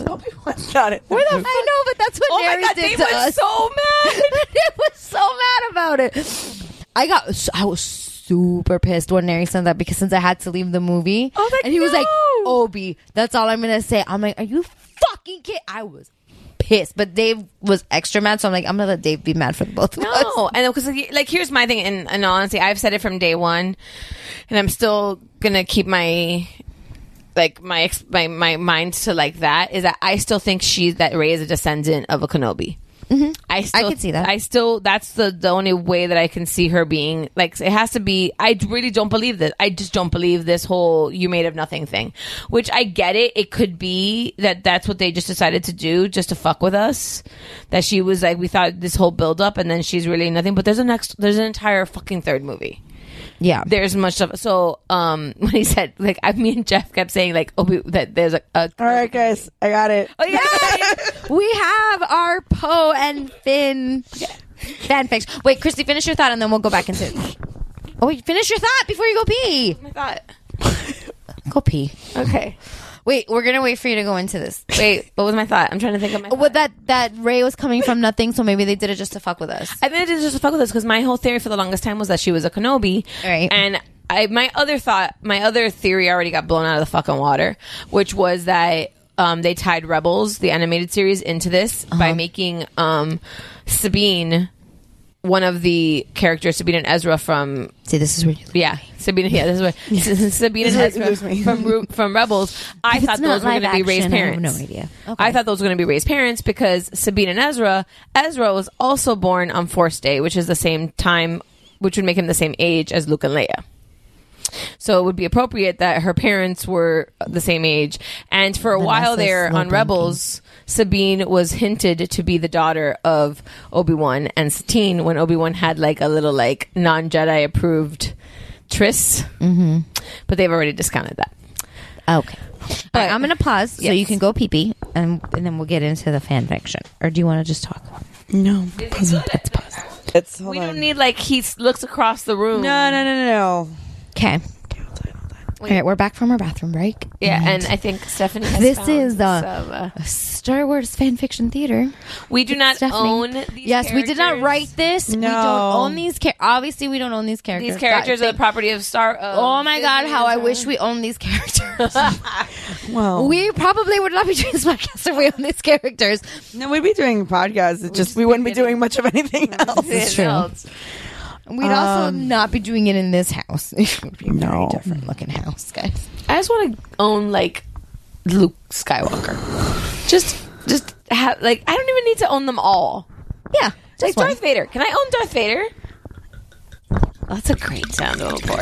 That's not it. Where the f- I know, but that's what Oh my Nerys God, did Dave to was us. so mad. It was so mad about it. I got. I was super pissed when Nerys said that because since I had to leave the movie, I was like, and he was no. like, "Obi, that's all I'm gonna say." I'm like, "Are you fucking kidding?" I was pissed, but Dave was extra mad, so I'm like, I'm gonna let Dave be mad for the both of us. No, and because like here's my thing, and, and honestly, I've said it from day one, and I'm still gonna keep my like my ex- my my mind to like that. Is that I still think she's that Rey is a descendant of a Kenobi. Mm-hmm. I still, I can see that. I still that's the the only way that I can see her being like it has to be. I really don't believe this. I just don't believe this whole "you made of nothing" thing. Which I get it. It could be that that's what they just decided to do just to fuck with us. That she was like we thought this whole build up and then she's really nothing. But there's a next. There's an entire fucking third movie. Yeah, there's much stuff. So, um, when he said like, I, me and Jeff kept saying like, oh, we, that there's a, a. All right, guys, I got it. Oh yeah, we have our Poe and Finn fan fiction. Wait, Christy, finish your thought, and then we'll go back into. Oh, wait, finish your thought before you go pee. My thought. Go pee. Okay. Wait, we're gonna wait for you to go into this. Wait, what was my thought? I'm trying to think of my thought. Well, that that Rey was coming from nothing, so maybe they did it just to fuck with us. I think they did it just to fuck with us because my whole theory for the longest time was that she was a Kenobi. Right. And I, my other thought, my other theory already got blown out of the fucking water, which was that um, they tied Rebels, the animated series, into this uh-huh. by making um, Sabine one of the characters, Sabine and Ezra from. See, this is where you. Yeah, Sabine. Yeah, this is where yeah. Sabine and Ezra from from Rebels. I if thought those were going to be Rey's parents. I have no idea. Okay. I thought those were going to be Rey's parents because Sabine and Ezra. Ezra was also born on Force Day, which is the same time, which would make him the same age as Luke and Leia. So it would be appropriate that her parents were the same age. And for a Vanessa while there on Slowbrinking. Rebels, Sabine was hinted to be the daughter of Obi-Wan and Satine when Obi-Wan had like a little like non-Jedi approved tryst. Mm-hmm. But they've already discounted that. Okay. But right, I'm going to pause so yes. you can go pee-pee and, and then we'll get into the fan fiction. Or do you want to just talk? No. Pause. Let's pause. It's, we on. don't need like he looks across the room. No, no, no, no, no. Okay. All right, we're back from our bathroom break. Yeah, and, and I think Stephanie has this found is the some, uh, Star Wars fan fiction theater. We do not Stephanie. own these Yes, characters. we did not write this. No. We don't own these characters. Obviously, we don't own these characters. These characters God, are the property of Star. Uh, oh my God, Disney how I and wish Star- we owned these characters. Well, we probably would not be doing this podcast if we owned these characters. No, we'd be doing podcasts. It's just we wouldn't be doing much of anything else. It's true. else. We'd also Um, not be doing it in this house. It would be a very No. different looking house, guys. I just want to own like Luke Skywalker. Just, just have like I don't even need to own them all. Yeah, Like one. Darth Vader. Can I own Darth Vader? Oh, that's a great sound to look for.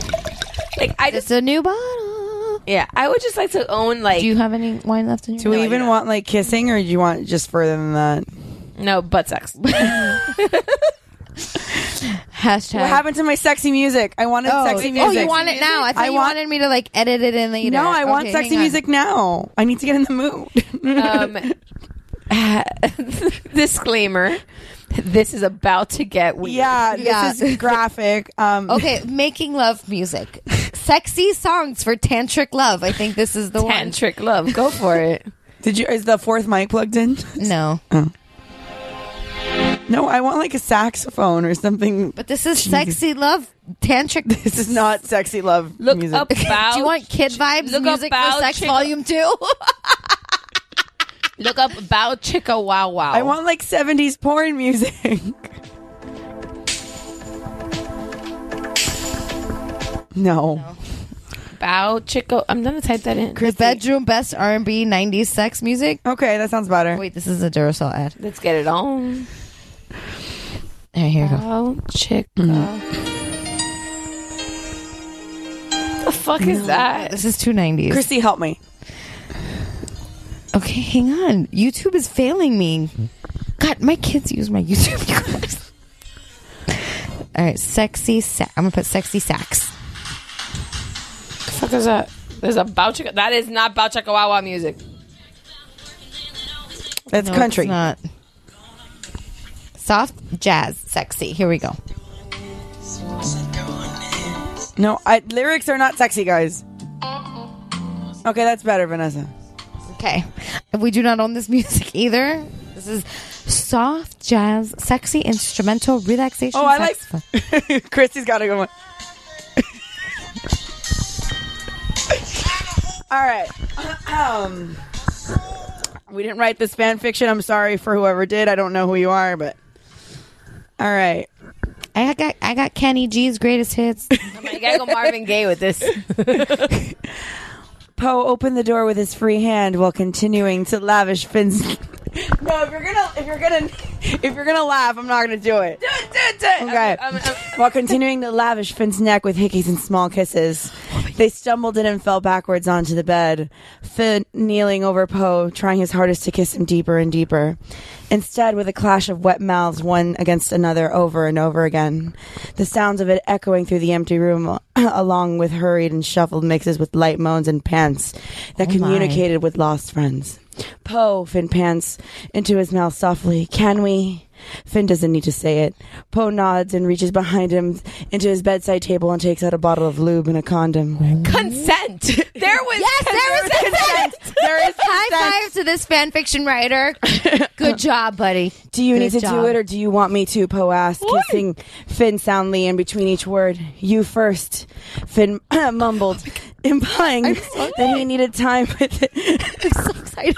Like I It's just, a new bottle. yeah, I would just like to own like Do you have any wine left in your Do we No, I even don't. want like kissing, or do you want just further than that? no butt sex. Hashtag. What happened to my sexy music? I wanted Oh, sexy oh, music. you want it now? I thought I you want- wanted me to like edit it in later. No, I want Okay, sexy hang on. music now. I need to get in the mood. um, disclaimer: this is about to get weird. yeah, this Yeah. is graphic. Um, Okay, making love music, sexy songs for tantric love. I think this is the one. Tantric love. Go for it. Did you? Is the fourth mic plugged in? No, No, I want like a saxophone or something. but this is sexy love tantric. This is not sexy love Look music. up about. Do you want kid vibes Look music for about sex chick- volume two? Look up about Chicka Wow Wow. I want like seventies porn music. No. Bow Chico. I'm gonna type that in. The bedroom best R and B nineties sex music. Okay, that sounds better. Wait, this is a Duracell ad. Let's get it on. All right, here you go. Bow Chico. The fuck is that? This is two nineties. Christy, help me. Okay, hang on. YouTube is failing me. God, my kids use my YouTube. You guys. All right, sexy sax. I'm gonna put sexy sax. The fuck is that? There's a Bow Chico. That is not Bow Chicka Wow Wow music. That's No, country. It's not. Soft jazz, sexy. Here we go. No, I, lyrics are not sexy, guys. Okay, that's better, Vanessa. Okay. We do not own this music either. This is soft jazz, sexy instrumental relaxation. Oh, I like. saxophone. Christy's got a good one. All right. Um, we didn't write this fan fiction. I'm sorry for whoever did. I don't know who you are, but all right. I got I got Kenny G's greatest hits. You gotta go Marvin Gaye with this. Poe opened the door with his free hand while continuing to lavish Finn's. No, if you're gonna, if you're gonna, if you're gonna laugh, I'm not gonna do it. Do it, do it, do it. Okay. I'm, I'm, I'm, While continuing to lavish Finn's neck with hickeys and small kisses, they stumbled in and fell backwards onto the bed. Finn kneeling over Poe, trying his hardest to kiss him deeper and deeper. Instead, with a clash of wet mouths one against another over and over again, the sounds of it echoing through the empty room, along with hurried and shuffled mixes with light moans and pants that Oh, communicated with lost friends. Poe, Finn pants into his mouth softly. Can we? Finn doesn't need to say it. Poe nods and reaches behind him into his bedside table and takes out a bottle of lube and a condom. consent. There was Yes, there was consent. There is High consent. five to this fan fiction writer. Good job, buddy. Do you Good need to job. do it or do you want me to? Poe asked, kissing Finn soundly in between each word. You first, Finn mumbled, implying that he needed time with it. I'm so excited.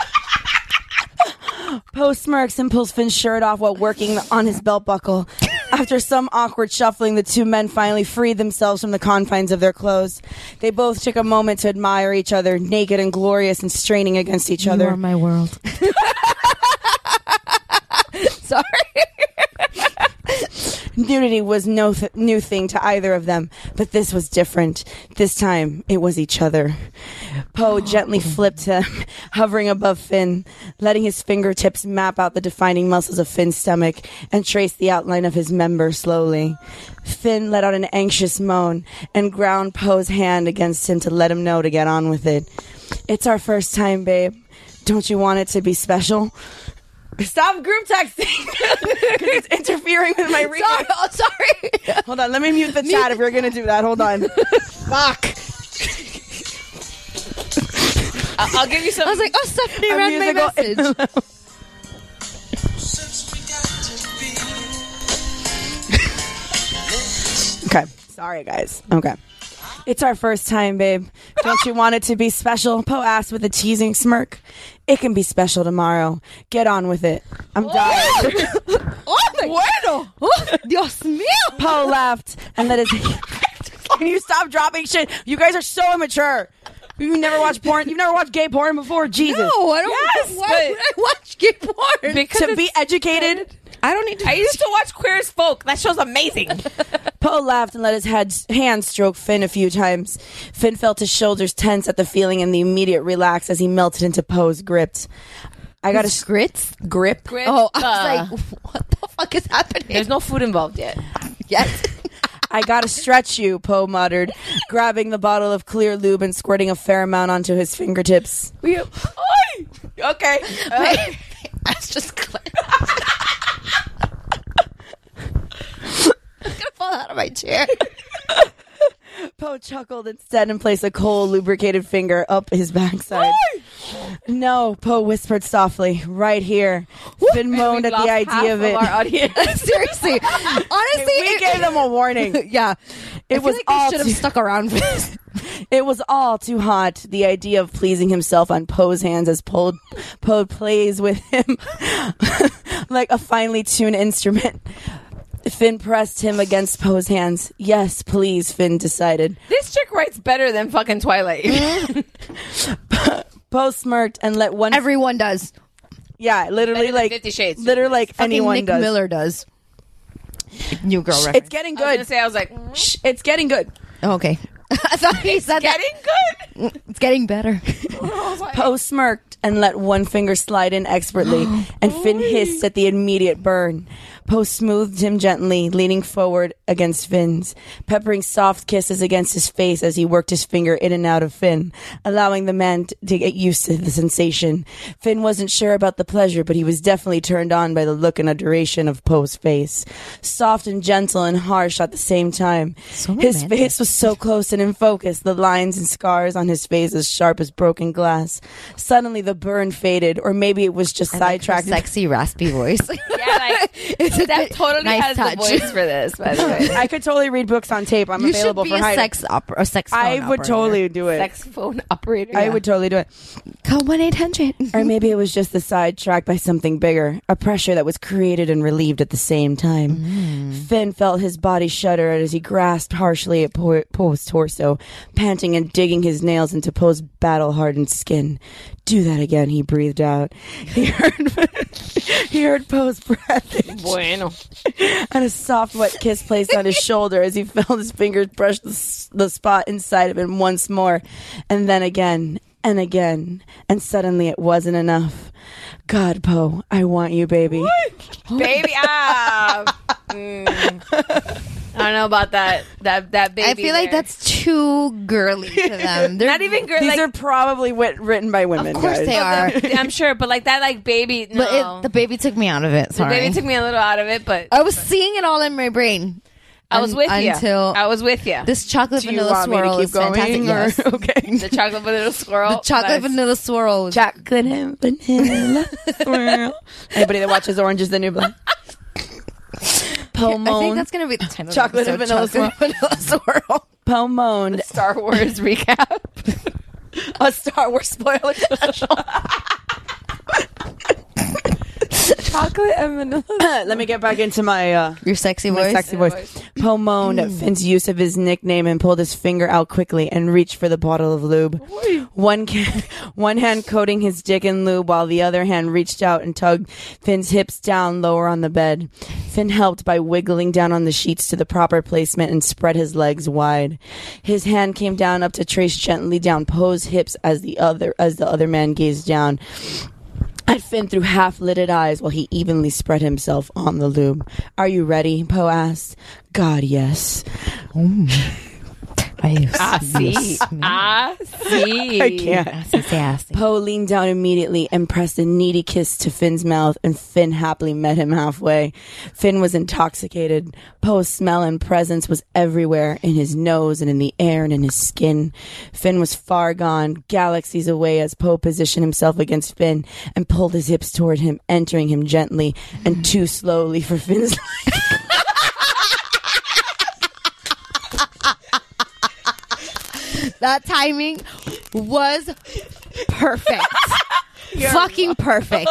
Poe smirks and pulls Finn's shirt off while working on his belt buckle. After some awkward shuffling, the two men finally freed themselves from the confines of their clothes. They both took a moment to admire each other, naked and glorious and straining against each You other. are my world. Sorry. Nudity was no th- new thing to either of them, but this was different. This time, it was each other. Poe gently flipped him, hovering above Finn, letting his fingertips map out the defining muscles of Finn's stomach and trace the outline of his member slowly. Finn let out an anxious moan and ground Poe's hand against him to let him know to get on with it. It's our first time, babe. Don't you want it to be special? Stop group texting because it's interfering with my reading. Sorry. Oh, sorry. Hold on, let me mute the chat if you're gonna do that. Hold on. Fuck. I'll, I'll give you some. I was like, oh, Stephanie A read my musical- message. Okay, sorry guys. Okay. It's our first time, babe. Don't you want it to be special? Poe asked with a teasing smirk. It can be special tomorrow. Get on with it. I'm dying. Oh, my bueno. Oh, Dios mío. Poe laughed and let his... Can you stop dropping shit? You guys are so immature. You've never watched porn? You've never watched gay porn before? Jesus. No, I don't. Yes, why but- would I watch gay porn? Because To be it's- educated... I don't need to. I used to watch Queer as Folk. That show's amazing. Poe laughed and let his head, hand stroke Finn a few times. Finn felt his shoulders tense at the feeling and the immediate relax as he melted into Poe's grip. I got a grits. grip. Grip. Oh, I Uh, was like, what the fuck is happening? There's no food involved yet. Yes. I gotta stretch you, Poe muttered, grabbing the bottle of clear lube and squirting a fair amount onto his fingertips. We, Oy! Okay. Uh, Wait, that's just. Cl- I'm gonna fall out of my chair. Poe chuckled instead and placed a cold, lubricated finger up his backside. No, Poe whispered softly, right here. Finn moaned at We've the lost half idea of it. our audience. Seriously, honestly, We it, gave them a warning. yeah, It I feel was like they all should have too- stuck around for this. It was all too hot. The idea of pleasing himself on Poe's hands as Poe, Poe plays with him like a finely tuned instrument. Finn pressed him against Poe's hands. Yes, please, Finn decided. This chick writes better than fucking Twilight. Poe smirked and let one... Everyone does. yeah, literally Better than like... Fifty Shades. Literally like Fucking anyone Nick does. Miller does. New girl Shh, reference. it's getting I was gonna good. say, I was like, mm, Shh, it's getting good. Oh, okay. I thought he said getting good. that. It's getting better. Poe smirked and let one finger slide in expertly, and Finn hissed at the immediate burn. Poe smoothed him gently, leaning forward against Finn's, peppering soft kisses against his face as he worked his finger in and out of Finn, allowing the man t- to get used to the sensation. Finn wasn't sure about the pleasure, but he was definitely turned on by the look and adoration of Poe's face. Soft and gentle and harsh at the same time. So His romantic. face was so close and in focus, the lines and scars on his face as sharp as broken stained glass. Suddenly the burn faded, or maybe it was just I like her sidetracked. sexy, raspy voice. Yeah, like that totally nice has touch. the voice for this. By the way, I could totally read books on tape. I'm you available should be for a hire. sex opera, a sex. Phone I would operator. totally do it. sex phone operator. I would totally do it. Call one eight hundred. Or maybe it was just the sidetrack by something bigger, a pressure that was created and relieved at the same time. Mm. Finn felt his body shudder as he grasped harshly at Po- Poe's torso, panting and digging his nails into Poe's battle-hardened skin. Do that again, he breathed out. He heard, he heard Poe's breath. Bueno. And a soft, wet kiss placed on his shoulder as he felt his fingers brush the, s- the spot inside of him once more. And then again, and again. And suddenly it wasn't enough. God, Poe, I want you, baby. Baby, ah. Mm. I don't know about that. That that baby. I feel like there. that's too girly to them. They're not even girl. These Like, are probably wit- written by women. Of course guys. they are. I'm sure, but like that, like baby. No, But it, the baby took me out of it. the Sorry. baby took me a little out of it, but I was seeing it all in my brain. I was un- with you. until I was with you. this chocolate Do you vanilla want me to swirl keep is fantastic. going, or- Yes. Okay. The chocolate vanilla swirl. The chocolate Nice. vanilla swirl. was- Chocolate and vanilla swirl. Anybody that watches Orange is the New Black. Poe I think moaned. that's gonna be the title. Chocolate of and the vanilla episode. Chocolate vanilla swirl. Poe moaned. Star Wars recap. A Star Wars spoiler special. Chocolate and vanilla. Let me get back into my uh, Your sexy my voice. sexy voice. Poe moaned at Finn's use of his nickname and pulled his finger out quickly and reached for the bottle of lube. One can, one hand coating his dick in lube while the other hand reached out and tugged Finn's hips down lower on the bed. Finn helped by wiggling down on the sheets to the proper placement and spread his legs wide. His hand came down up to trace gently down Poe's hips as the other as the other man gazed down at Finn through half-lidded eyes while he evenly spread himself on the lube. Are you ready? Poe asked. God, yes. Ah, see. Ah, see. I can't. Poe leaned down immediately and pressed a needy kiss to Finn's mouth, and Finn happily met him halfway. Finn was intoxicated. Poe's smell and presence was everywhere, in his nose and in the air and in his skin. Finn was far gone, galaxies away, as Poe positioned himself against Finn and pulled his hips toward him, entering him gently and too slowly for Finn's life. That timing was perfect. Fucking perfect.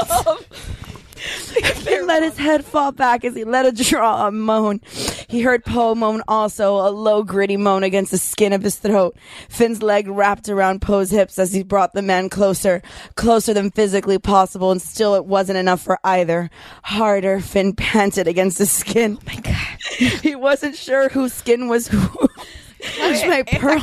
Finn let his head fall back as he let a draw a moan. He heard Poe moan also, a low, gritty moan against the skin of his throat. Finn's leg wrapped around Poe's hips as he brought the man closer, closer than physically possible, and still it wasn't enough for either. Harder, Finn panted against the skin. Oh my God. He wasn't sure whose skin was who. Touch my pearl.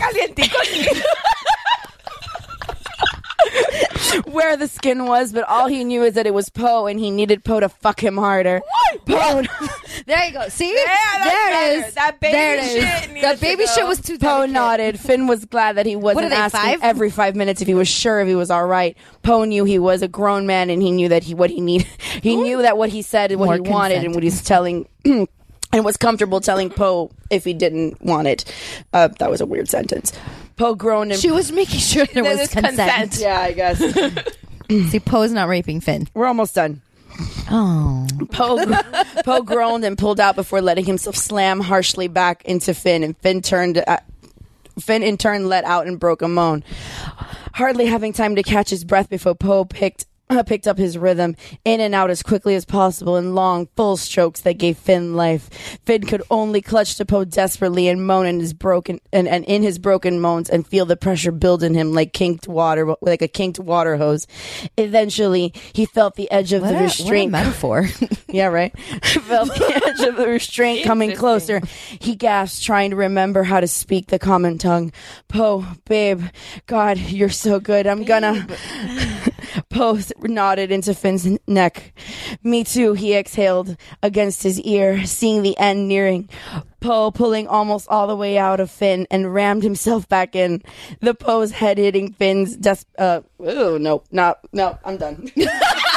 Where the skin was, but all he knew is that it was Poe, and he needed Poe to fuck him harder. Poe. There you go. See? Yeah, there it better. is. That baby there it shit is. needed That to baby go. shit was too Poe delicate. nodded. Finn was glad that he wasn't are they, asking five? every five minutes if he was sure if he was all right. Poe knew he was a grown man, and he knew that he what he needed. He knew that what he said and what More he wanted, consent. and what he's telling. And was comfortable telling Poe if he didn't want it. Uh, that was a weird sentence. Poe groaned and She was making sure there There was was consent. consent. yeah, I guess See, Poe's not raping Finn. we're almost done. Oh. Poe Poe groaned and pulled out before letting himself slam harshly back into Finn, and Finn turned. Uh, Finn in turn let out and broke a moan, hardly having time to catch his breath before Poe picked. Uh, picked up his rhythm in and out as quickly as possible in long, full strokes that gave Finn life. Finn could only clutch to Poe desperately and moan in his broken and, and in his broken moans and feel the pressure build in him like kinked water, like a kinked water hose. Eventually, he felt the edge of What the a, restraint. what a metaphor. Yeah, right. Felt the edge of the restraint coming closer. He gasped, trying to remember how to speak the common tongue. Poe, babe, God, you're so good. I'm gonna. Poe nodded into Finn's neck. Me too, he exhaled against his ear, seeing the end nearing. Poe pulling almost all the way out of Finn and rammed himself back in. The Poe's head hitting Finn's des- uh oh no, not no, I'm done. Wait,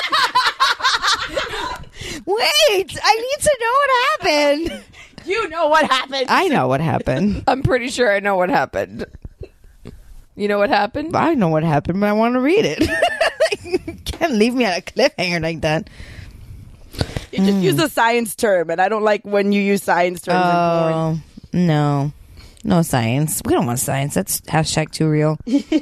I need to know what happened. You know what happened. I know what happened. I'm pretty sure I know what happened. You know what happened? I know what happened, but I want to read it. Like, can't leave me on a cliffhanger like that. You just mm. use a science term, and I don't like when you use science terms oh, in porn. No. No science. We don't want science. That's hashtag too real.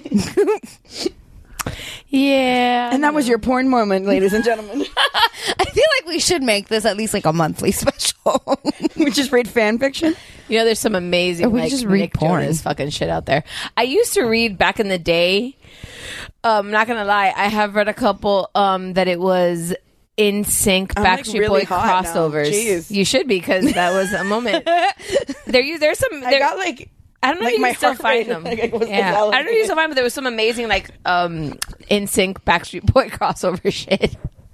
Yeah. And that was your porn moment, ladies and gentlemen. I feel like we should make this at least like a monthly special. We just read fan fiction. You know, there's some amazing we like just read Nick porn. Jonas fucking shit out there. I used to read back in the day. Um, not gonna lie, I have read a couple um, that it was in sync Backstreet like really Boy crossovers. You should be, because that was a moment. There, you there's some. There, I got like. I don't know like if you my can still find rate, them. Like was yeah, I don't know if you still find them, but there was some amazing like um, in sync Backstreet Boy crossover shit.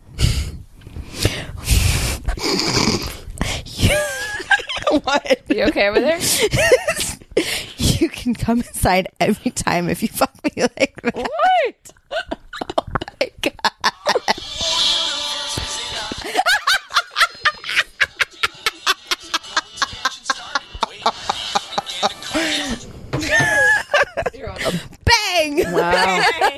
What? You okay over there? You can come inside every time if you fuck me like that. What? Oh my god. Bang! Wow.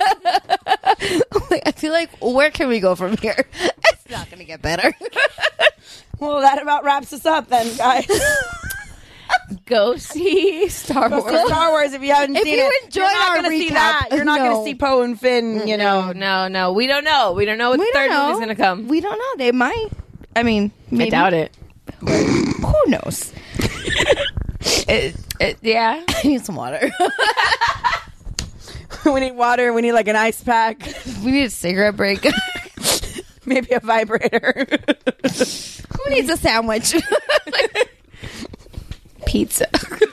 I feel like, where can we go from here? It's not going to get better. Well, that about wraps us up then, guys. Go see Star Wars. Go see Star Wars if you haven't if seen you it. Enjoy You're not our gonna recap. See that. You're not no. going to see Poe and Finn, you know. No, no, no. We don't know. We don't know what we the third know. movie's going to come. We don't know. They might. I mean, maybe. I doubt it. Who knows? it, it, yeah. I need some water. We need water. We need like an ice pack. We need a cigarette break. Maybe a vibrator. Who needs a sandwich? Pizza.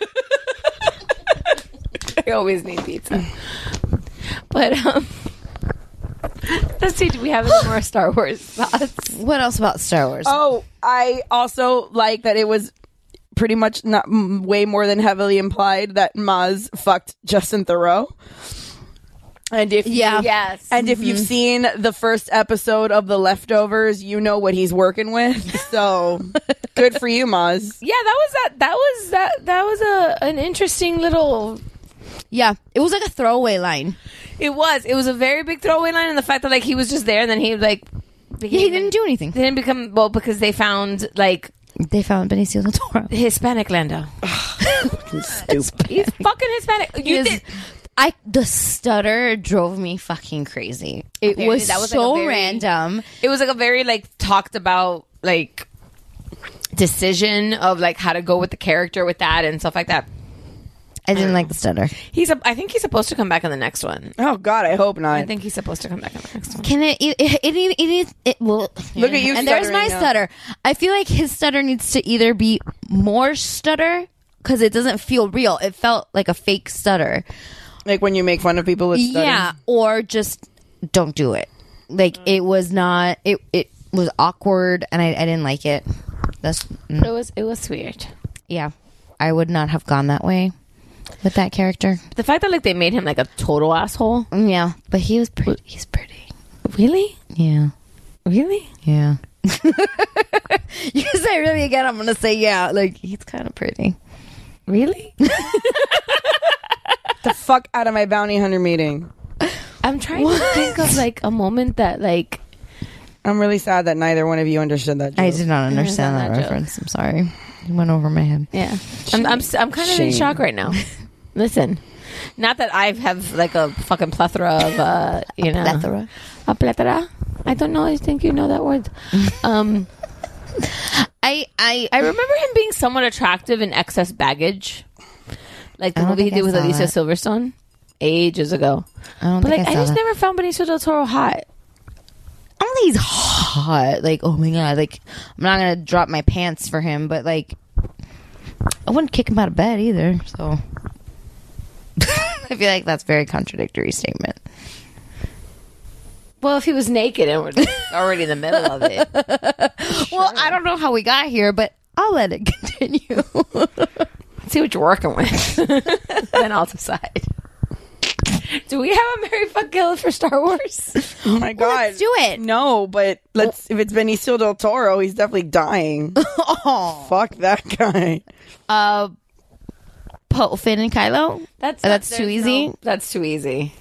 I always need pizza. But um, let's see. Do we have any more Star Wars thoughts? What else about Star Wars? Oh, I also like that it was pretty much not m- way more than heavily implied that Maz fucked Justin Theroux. And if yeah, you, yes, and if mm-hmm. you've seen the first episode of The Leftovers, you know what he's working with. So good for you, Maz. Yeah, that was that. That was that. That was a an interesting little. Yeah, it was like a throwaway line. It was. It was a very big throwaway line, and the fact that like he was just there, and then he like yeah, he didn't do anything. They didn't become well because they found like they found Benicio del Toro, Hispanic Lando. Stupid. He's fucking Hispanic. You is, did. I the stutter drove me fucking crazy. It okay, was, that was so like very, random. It was like a very like talked about like decision of like how to go with the character with that and stuff like that. I didn't I like the stutter. He's a, I think he's supposed to come back in the next one. Oh God, I hope not. I think he's supposed to come back in the next one. Can it? It it it, it, it, it well. Look at you. And there's my now. stutter. I feel like his stutter needs to either be more stutter because it doesn't feel real. It felt like a fake stutter. Like when you make fun of people with stuttering? Yeah, or just don't do it. Like it was not. It it was awkward, and I, I didn't like it. That's mm. it was it was weird. Yeah, I would not have gone that way with that character. The fact that like they made him like a total asshole. Yeah, but he was pretty. He's pretty. Really? Yeah. Really? Yeah. You can say really again. I'm gonna say yeah. Like he's kind of pretty. Really? The fuck out of my bounty hunter meeting. I'm trying what? to think of like a moment that like I'm really sad that neither one of you understood that joke. I did not understand that, that reference. I'm sorry. It went over my head. Yeah. I'm I'm, I'm kind of Shame. in shock right now. Listen. Not that I have like a fucking plethora of uh, you know, plethora. A plethora? I don't know. I think you know that word. Um I I I remember him being somewhat attractive in Excess Baggage. Like the movie he did with Alicia that. Silverstone ages ago. I don't but think like I, I just that. never found Benicio del Toro hot. I don't think he's hot. Like, oh my god, like I'm not gonna drop my pants for him, but like I wouldn't kick him out of bed either. So I feel like that's a very contradictory statement. Well, if he was naked and we're already in the middle of it. Sure. Well, I don't know how we got here, but I'll let it continue. See what you're working with. Then I'll decide. Do we have a Mary Fuck Kill for Star Wars? Oh my god. Well, let's do it. No, but let's if it's Benicio del Toro, he's definitely dying. Oh. Fuck that guy. Uh Poe, Finn, and Kylo? That's Uh, not- that's too there's easy. no- that's too easy.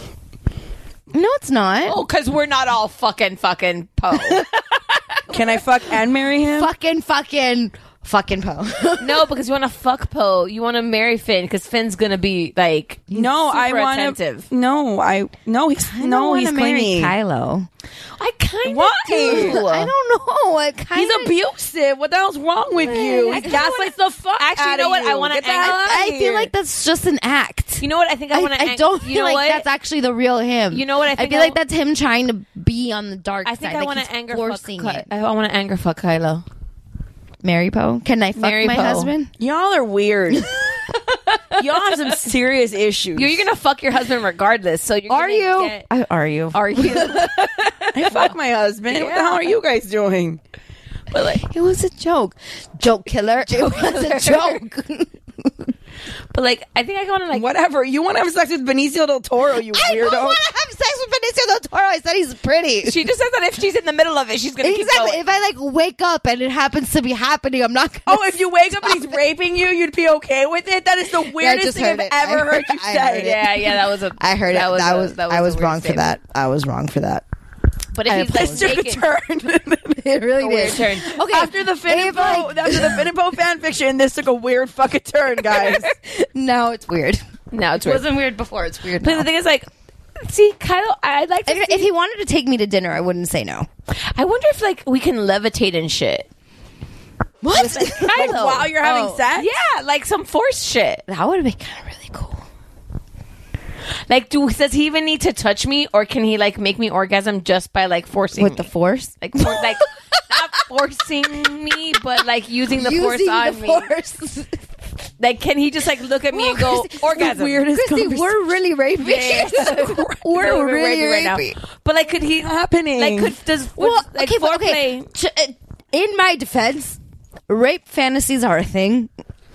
No, it's not. Oh, because we're not all fucking fucking Poe. Can I fuck and marry him? Fucking fucking fucking Poe. No, because you want to fuck Poe. You want to marry Finn because Finn's gonna be like No, I super want attentive. to. No, I no. He's no. He's clingy. Kylo. I kind of Why? do. I don't know. I kind He's abusive. What the hell's wrong with you? He gaslights the fuck Actually, out you know of what? you. I want to Get the hell out of I feel here. like that's just an act. You know what? I think I want to. I don't you feel know like what? that's actually the real him. You know what? I I think feel I- like that's him trying to be on the dark I think side. I like want he's to anger fuck. forcing Ky- it. I want to anger fuck Kylo. Marry Poe? Can I fuck Marry my Poe. husband? Y'all are weird. Y'all have some serious issues. You're, you're gonna fuck your husband regardless. So you're Are gonna you? Get, I, are you? are you? I fuck my husband. What the hell are you guys doing? But like, It was a joke. Joke killer. It was a joke. but like, I think I want to like. Whatever. You want to have sex with Benicio del Toro, you I weirdo. don't want to have sex with Benicio del Toro. I said he's pretty. She just says that if she's in the middle of it, she's gonna keep Exactly. going. If I like wake up and it happens to be happening, I'm not gonna. Oh, if you wake up and he's raping you, you'd be okay with it? That is the weirdest just thing I've heard it. ever I heard, heard- you I say. heard it. Yeah, yeah, that was a. I heard that it. Was that a- was. that I a was weird wrong for statement. that. I was wrong for that. But if I he's like This took a naked, turn. It really a weird did. turn. Okay. After the Finn and if, Poe, like- after the Finn and Poe fan fiction, this took a weird fucking turn, guys. Now it's weird. No, it's It weird. wasn't weird before. It's weird But now. the thing is, like, see, Kylo, I'd like to. If, see- if he wanted to take me to dinner, I wouldn't say no. I wonder if like we can levitate and shit. What? With, like, Kylo. While you're having Oh. sex? Yeah, like some force shit. That would have been kind of really cool. Like, do does he even need to touch me, or can he like make me orgasm just by like forcing With me? the force? like, for, like not forcing me, but like using the force Using on the me. force. Like, can he just like look at me and go orgasm? weirdest Christy, we're really rapey. Yeah. we're We're really rapey right now. rapey. But like, could he happening? Like, could does Well, well, like okay, but- foreplay? okay. Ch- uh, In my defense, rape fantasies are a thing.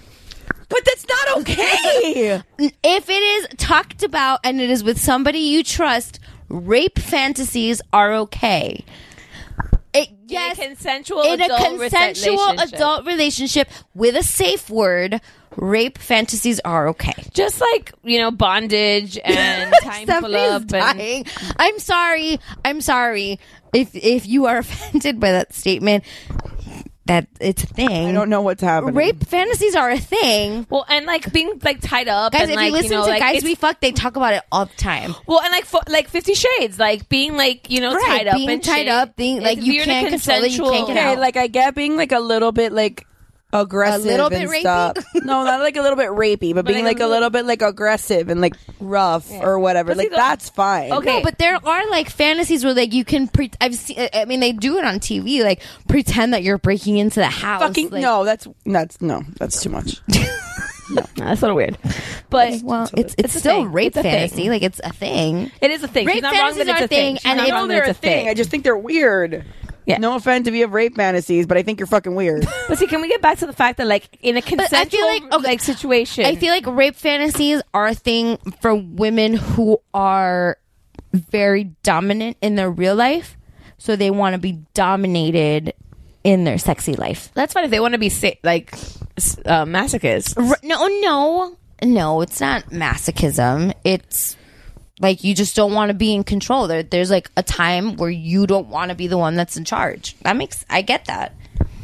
But that's not okay. If it is talked about and it is with somebody you trust, rape fantasies are okay. It, yes, in a consensual in a adult consensual relationship. adult relationship with a safe word, rape fantasies are okay. Just like, you know, bondage and time pull Somebody's up and dying. I'm sorry. I'm sorry if if you are offended by that statement. That it's a thing. I don't know what's happening. Rape fantasies are a thing. well, and like being like tied up. Guys, and, if like, you listen know, to like, Guys it's- We Fuck, they talk about it all the time. well, and like fo- like Fifty Shades, like being like, you know, Right, tied up being and tied shit. up, being, like, If you you're in a can't control it, you can't get Okay, out. like I get being like a little bit like aggressive, A little bit and rapey? stuff. No, not like a little bit rapey, but, But being like like a a little bit like aggressive and like rough or whatever. But see, Like the- that's fine. Okay. No, but there are like fantasies where like you can. Pre- I've seen. I mean, they do it on T V. Like pretend that you're breaking into the house. Fucking like, no, that's that's no, that's too much. That's a little weird, but Well, it's it's, It's a still thing. rape It's a thing. fantasy. Like it's a thing. it is a thing. Rape She's not wrong that fantasies it's are a a thing. thing, She's and not if- wrong that They're it's a thing. I just think they're weird. Yeah. No offense if you have rape fantasies, but I think you're fucking weird. But see, can we get back to the fact that like in a But I consensual feel like okay, like situation, I feel like rape fantasies are a thing for women who are very dominant in their real life, so they want to be dominated in their sexy life. that's fine if they want to be sa- like s- uh, masochists. R- no, no, no. It's not masochism. It's like you just don't want to be in control. There, there's like a time where you don't want to be the one that's in charge. That makes I get that.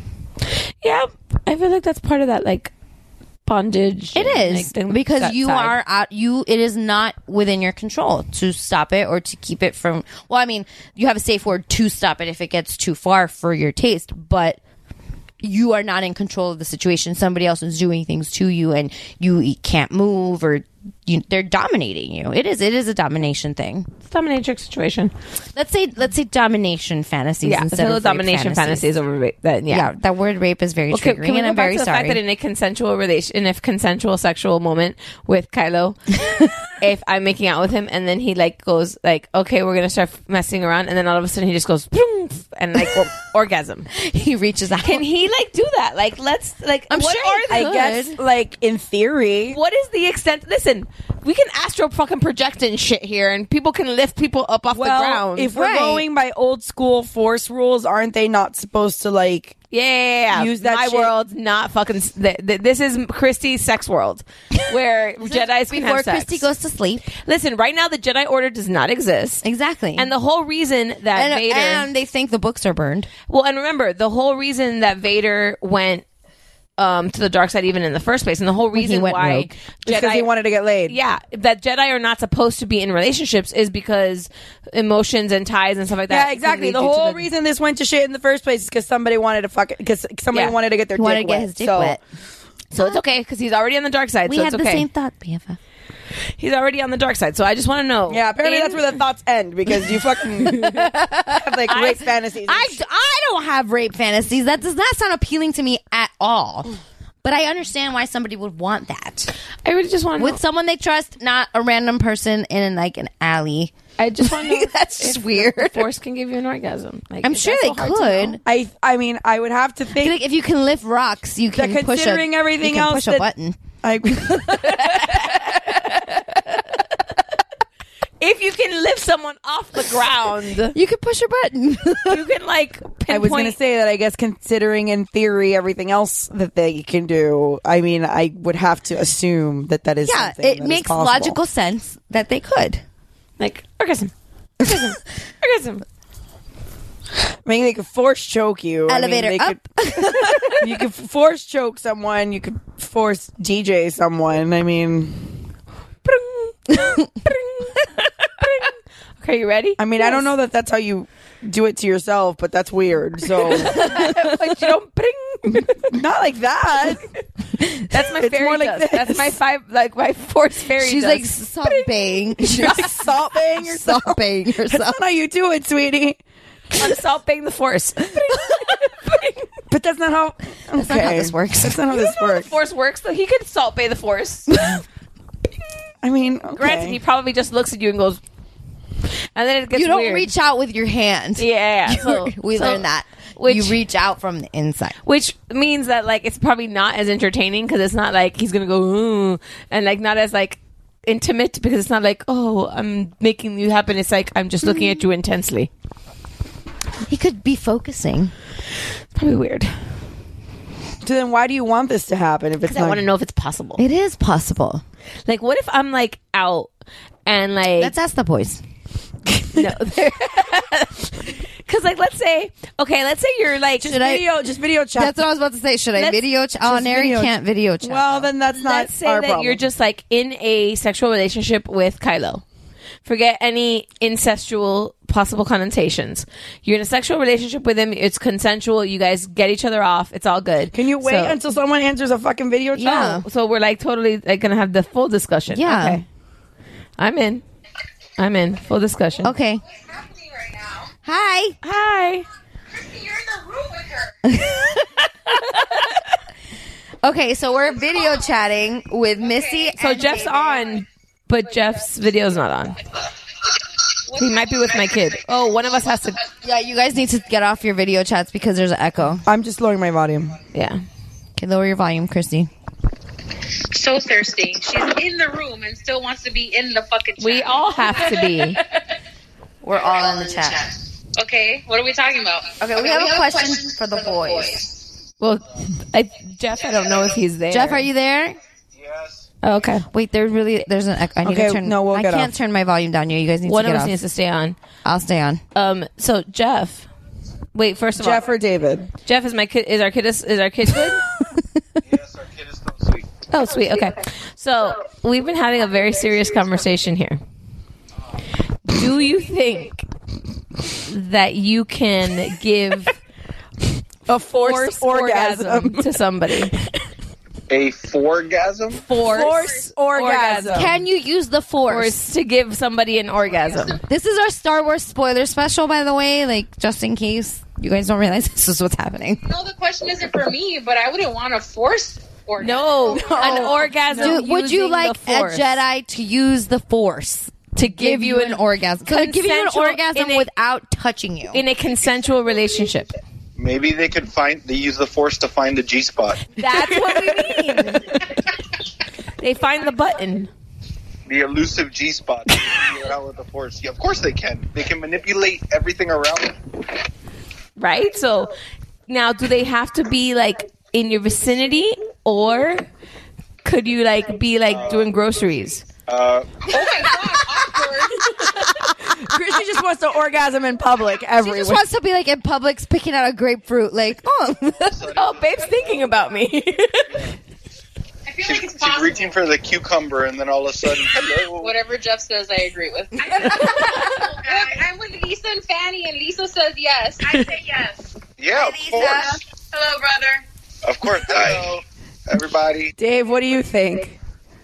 Yeah, I feel like that's part of that like bondage. It and, is like, the- because that you side. are at you. It is not within your control to stop it or to keep it from. Well, I mean, you have a safe word to stop it if it gets too far for your taste, but you are not in control of the situation. Somebody else is doing things to you, and you can't move, or you, they're dominating you. It is. It is a domination thing. It's a dominatrix situation. Let's say. Let's say domination fantasies Yeah, instead so of domination rape fantasies over rape. Then yeah. Yeah. that word rape is very Okay, triggering, can we and go I'm back very to the sorry. fact that in a consensual relation, in a consensual sexual moment with Kylo, if I'm making out with him and then he like goes like, okay, we're gonna start messing around, and then all of a sudden he just goes boom, and like or, orgasm. He reaches out. Can he like do that? Like, let's like. I'm what sure are he the- I could. guess, like in theory, What is the extent? Listen, we can astro fucking project and shit here, and people can lift people up off well, the ground. if we're Right. going by old school force rules, aren't they not supposed to like Yeah, yeah, yeah. Use that My shit. world, not fucking. Th- th- this is Christy's sex world, where Jedi's can before have sex. Christy goes to sleep. Listen, right now the Jedi Order does not exist. Exactly. And the whole reason that and, Vader and they think the books are burned. Well, and remember, the whole reason that Vader went um, to the dark side even in the first place, and the whole When he reason went why rogue. Because he wanted to get laid. Yeah, that Jedi are not supposed to be in relationships is because emotions and ties and stuff like that. Yeah, exactly. lead The you to whole reason this went to shit in the first place is because somebody wanted to fuck it, because somebody Yeah. wanted to get their He dick wanted to get wet. his dick so, wet. So it's okay because he's already on the dark side. We so had it's the okay. same thought, B F F. He's already on the dark side. So I just want to know. Yeah, apparently in- that's where the thoughts end because you fucking have like I- rape fantasies. and I, shit. I don't have rape fantasies. That does not sound appealing to me at all. But I understand why somebody would want that. I really just want to With know. someone they trust, not a random person in like an alley. I just want to know. That's just weird. The Force can give you an orgasm. Like, I'm is sure that they so hard to know? could. I I mean I would have to I feel think like if you can lift rocks, you that can push a, considering everything you can else push a that- button. I If you can lift someone off the ground, You can push a button. you can like pinpoint. I was going to say that I guess considering in theory everything else that they can do, I mean I would have to assume that that is yeah, something it that is makes possible. logical sense that they could. like orgasm, orgasm, orgasm. I mean, they could force choke you. Elevator I mean, they up. Could, you could force choke someone. You could force D J someone. I mean, Okay, you ready? I mean, I don't know that that's how you do it to yourself, but that's weird. So, like you don't bring. not like that. That's my It's fairy more like dust. this. That's my five. Like my Force fairy. She's dust. like salt baying. She's Salt bang yourself. salt baying That's herself. not how you do it, sweetie. I'm salt bang the Force. But that's not how. That's not how this works. That's not how You this don't know how the works. Force works. So he could salt bay the Force. I mean, okay. Granted, he probably just looks at you and goes, and then it gets You don't weird. reach out with your hand. Yeah, yeah. So, we so- learned that. Which, you reach out from the inside. which means that like it's probably not as entertaining because it's not like he's gonna go ooh, and like not as like intimate because it's not like oh I'm making you happen. It's like I'm just looking at you intensely. He could be focusing. Probably weird. So then, why do you want this to happen? If it's Because I not, want to know if it's possible. It is possible. Like, what if I'm like out and like Let's ask the boys. no, because like let's say okay, let's say you're like just video, just video chat. That's what I was about to say. Should I Let's- video chat? On just air, you video- can't video chat. well, then that's not let's say our that problem. you're just like in a sexual relationship with Kylo. Forget any incestual possible connotations. You're in a sexual relationship with him. It's consensual. You guys get each other off. It's all good. Can you wait So- until someone answers a fucking video chat? Yeah. So we're like totally like gonna have the full discussion. Yeah. Okay. I'm in. I'm in. Full discussion. Okay. Hi. Hi. Okay, so we're video chatting with Missy. So and Jeff's David. on, but Jeff's video's not on. He might be with my kid. Oh, one of us has to. Yeah, you guys need to get off your video chats because there's an echo. I'm just lowering my volume. Yeah. Okay, lower your volume, Christy. So thirsty. She's in the room and still wants to be in the fucking chat. We all have to be. We're all in the chat. Okay, what are we talking about? Okay, we have a question for the boys. Well, I, Jeff, I don't know if he's there. Jeff, are you there? Yes. Oh, okay. Wait, there's really there's an echo. I need Okay, to turn. no, we'll I get can't off. turn my volume down. You, you guys need One to of get us off. needs to stay on. I'll stay on. Um. So Jeff, wait. First of Jeff all, or David? Jeff is my kid. Is our kid? Is, is our kid good? Yes, our kid is still sweet. Oh, sweet. Okay. So we've been having a very serious conversation here. Do you think that you can give A forced forced orgasm. to somebody? A forgasm? Force, Force orgasm. Can you use the force? Force to give somebody an orgasm. This is our Star Wars spoiler special, by the way. Like, just in case you guys don't realize this is what's happening. No, the question isn't for me, but I wouldn't want to force orgasm. No, an orgasm. Do- would you using like the a force Jedi to use the force to give you an orgasm? Could I give you an consensual- orgasm in a- without touching you? in a consensual relationship? Maybe they could find, they use the force to find the G spot. That's what we mean. They find the button. The elusive G spot. They can figure it out with the force. Yeah, of course they can. They can manipulate everything around it. Right? So now, do they have to be like in your vicinity, or could you like be like doing groceries? Uh, oh my god, awkward. Chrissy just wants to orgasm in public everywhere. She just wants to be like in Publix picking out a grapefruit. Like, oh, oh, babe's thinking about me. I feel she's, like it's she's possible. reaching for the cucumber, and then all of a sudden, hello. Whatever Jeff says, I agree with. Look, I'm with Lisa and Fanny, and Lisa says yes. I say yes. Yeah, of course. Hello, brother. Of course. Hello, everybody. Dave, what do you think?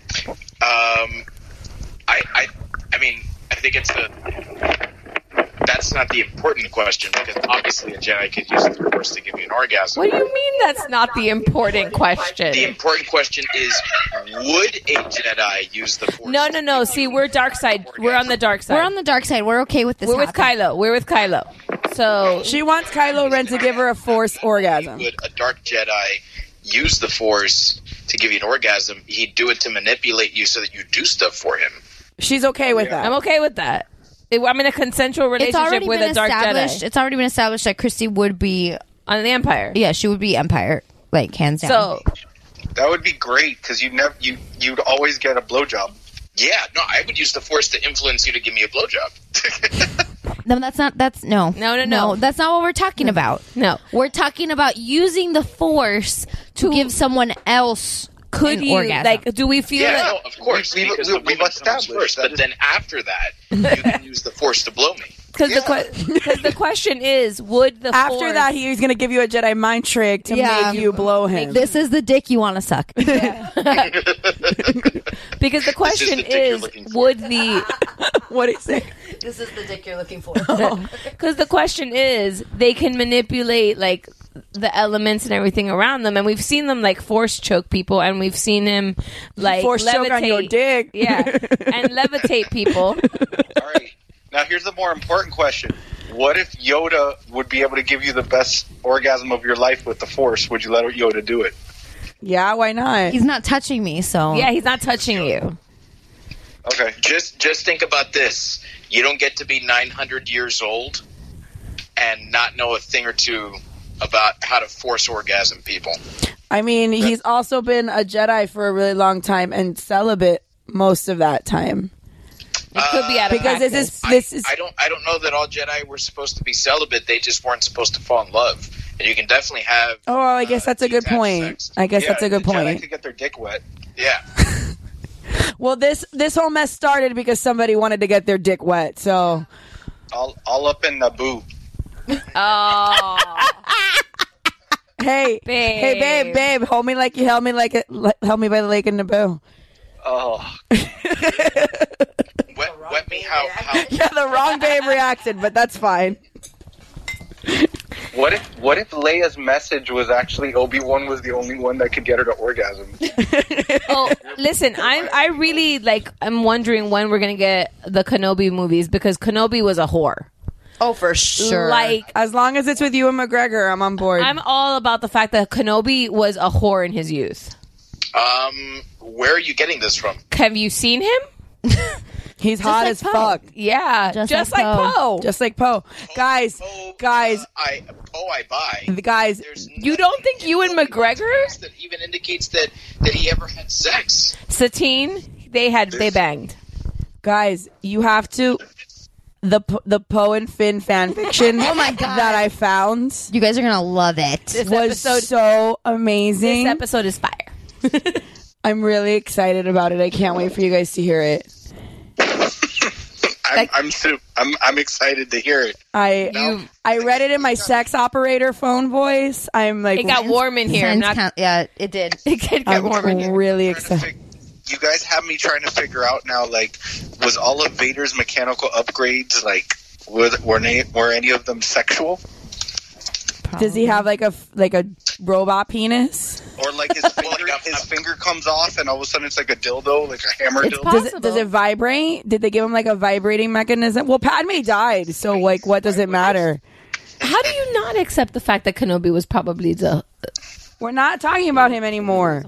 Um, I, I, I mean, I think it's a. That's not the important question, because obviously a Jedi could use the Force to give you an orgasm. What do you mean that's not the important question? The important question is, would a Jedi use the Force? No, no, no. See, we're dark side. We're on the dark side. We're on the dark side. We're okay with this. We're with happening. Kylo. We're with Kylo. So she wants Kylo Ren to give her a Force orgasm. Would a dark Jedi use the Force to give you an orgasm? He'd do it to manipulate you so that you do stuff for him. She's okay with that. I'm okay with that. I'm in a consensual It's already relationship with been a dark established. Jedi. It's already been established that Christy would be on the Empire. Yeah, she would be Empire, like hands down. So that would be great because you never you you'd always get a blowjob. Yeah, no, I would use the Force to influence you to give me a blowjob. No, that's not. That's no, no, no, no. That's not what we're talking about. No, we're talking about using the Force to, to give someone else. Could an you orgasm. like? Do we feel? Yeah, like, no, of course. We, because we, the we've woman established comes first, that but then after that, you can use the Force to blow me. Because yeah. the, que- the question is, would the after Force... that he's going to give you a Jedi mind trick to yeah. make you blow him? This is the dick you want to suck. Yeah. Because the question the is, would the what is it? This is the dick you're looking for. Because the question is, they can manipulate like the elements and everything around them, and we've seen them like force choke people, and we've seen him like force levitate. choke on your dick, yeah, and levitate people. All right. Now, here's the more important question. What if Yoda would be able to give you the best orgasm of your life with the Force? Would you let Yoda do it? Yeah, why not? He's not touching me, so... Yeah, he's not touching you. Okay. Just just think about this. You don't get to be nine hundred years old and not know a thing or two about how to force orgasm people. I mean, he's also been a Jedi for a really long time and celibate most of that time. It could be out of because practice. this is this I, is. I don't. I don't know that all Jedi were supposed to be celibate. They just weren't supposed to fall in love. And you can definitely have. Oh, I guess uh, that's a good point. sex. I guess yeah, that's a good the Jedi point. could get their dick wet. Yeah. Well, this this whole mess started because somebody wanted to get their dick wet. So. All all up in Naboo. Oh. Hey, babe. hey, babe, babe, hold me like you held me like it, held me by the lake in Naboo. Oh. wet, wet me how, how? Yeah, the wrong babe reacted, but that's fine. What if what if Leia's message was actually Obi-Wan was the only one that could get her to orgasm? Oh, listen, I I really like. I'm wondering when we're gonna get the Kenobi movies because Kenobi was a whore. Oh, for sure. Like, as long as it's with Ewan McGregor, I'm on board. I'm all about the fact that Kenobi was a whore in his youth. Um, where are you getting this from? Have you seen him? He's Just hot like as Poe. fuck. Yeah, just, Just like like Poe. Just like Poe. Guys, Poe, guys, uh, I Poe I buy. the guys. You don't think Ewan McGregor? That even indicates that that he ever had sex. Satine, they had they banged. Guys, you have to the P- the Poe and Finn fan fiction. Oh my God. that I found. You guys are gonna love it. This was episode, so amazing. This episode is fire. I'm really excited about it. I can't wait for you guys to hear it. I'm I'm, su- I'm I'm excited to hear it. I No. I read it in my sex operator phone voice. I'm like, It got warm in here. I'm not, Count- yeah, it did. it did get I'm warm in here. really Trying to excited. fig- you guys have me trying to figure out now. Like, was all of Vader's mechanical upgrades like were were any, were any of them sexual? Does he have like a like a robot penis? Or like his finger, his finger comes off and all of a sudden it's like a dildo, like a hammer It's dildo. Does it, does it vibrate? Did they give him like a vibrating mechanism? Well, Padme died, so like, what does it matter? How do you not accept the fact that Kenobi was probably the? We're not talking about him anymore.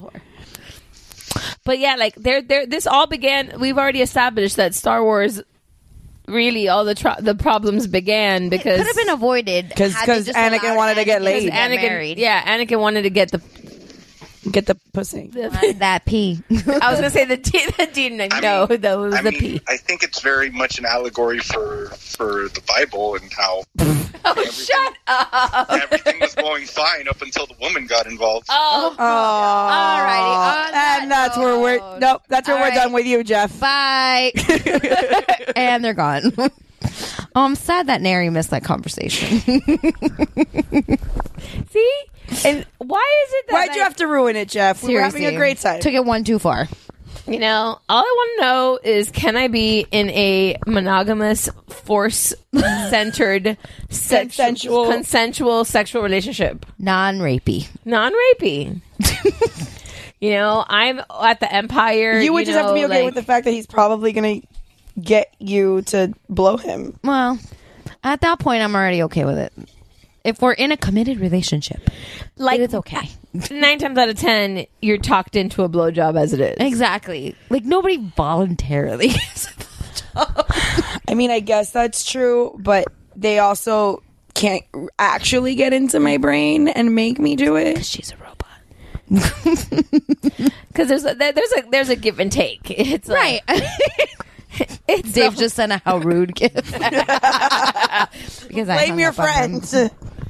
But yeah, like there, there. This all began. We've already established that Star Wars really all the tro- the problems began because Could have been avoided. Because had they because just Anakin allowed wanted to get Anakin laid. get Anakin, married. yeah, Anakin wanted to get the Get the pussy. Wanted that pee. I was gonna say the D. The D. No, mean- that was I the mean, P. I think it's very much an allegory for for the Bible and how Oh, shut up! everything was going fine up until the woman got involved. Oh, Alrighty. And that's where we're nope. That's where All we're right. done with you, Jeff. Bye. And they're gone. Oh, I'm sad that Nary missed that conversation. see, and why is it that Why'd like, you have to ruin it, Jeff? We were having a Seriously. great time. Took it one too far. You know, all I want to know is, can I be in a monogamous, force-centered, sex- Consensual. consensual sexual relationship? Non-rapey. Non-rapey. You know, I'm at the Empire. You would just have to know, be okay like- with the fact that he's probably going to get you to blow him. Well, at that point, I'm already okay with it. If we're in a committed relationship, Like, it's okay. Nine times out of ten, you're talked into a blowjob as it is. Exactly. Like, nobody voluntarily gives a blowjob. I mean, I guess that's true, but they also can't actually get into my brain and make me do it. She's a robot. Because there's a, there- there's a there's a give and take. It's Right. It's Dave the- just sent a how rude gift. Because I Blame hung your up on him. friends.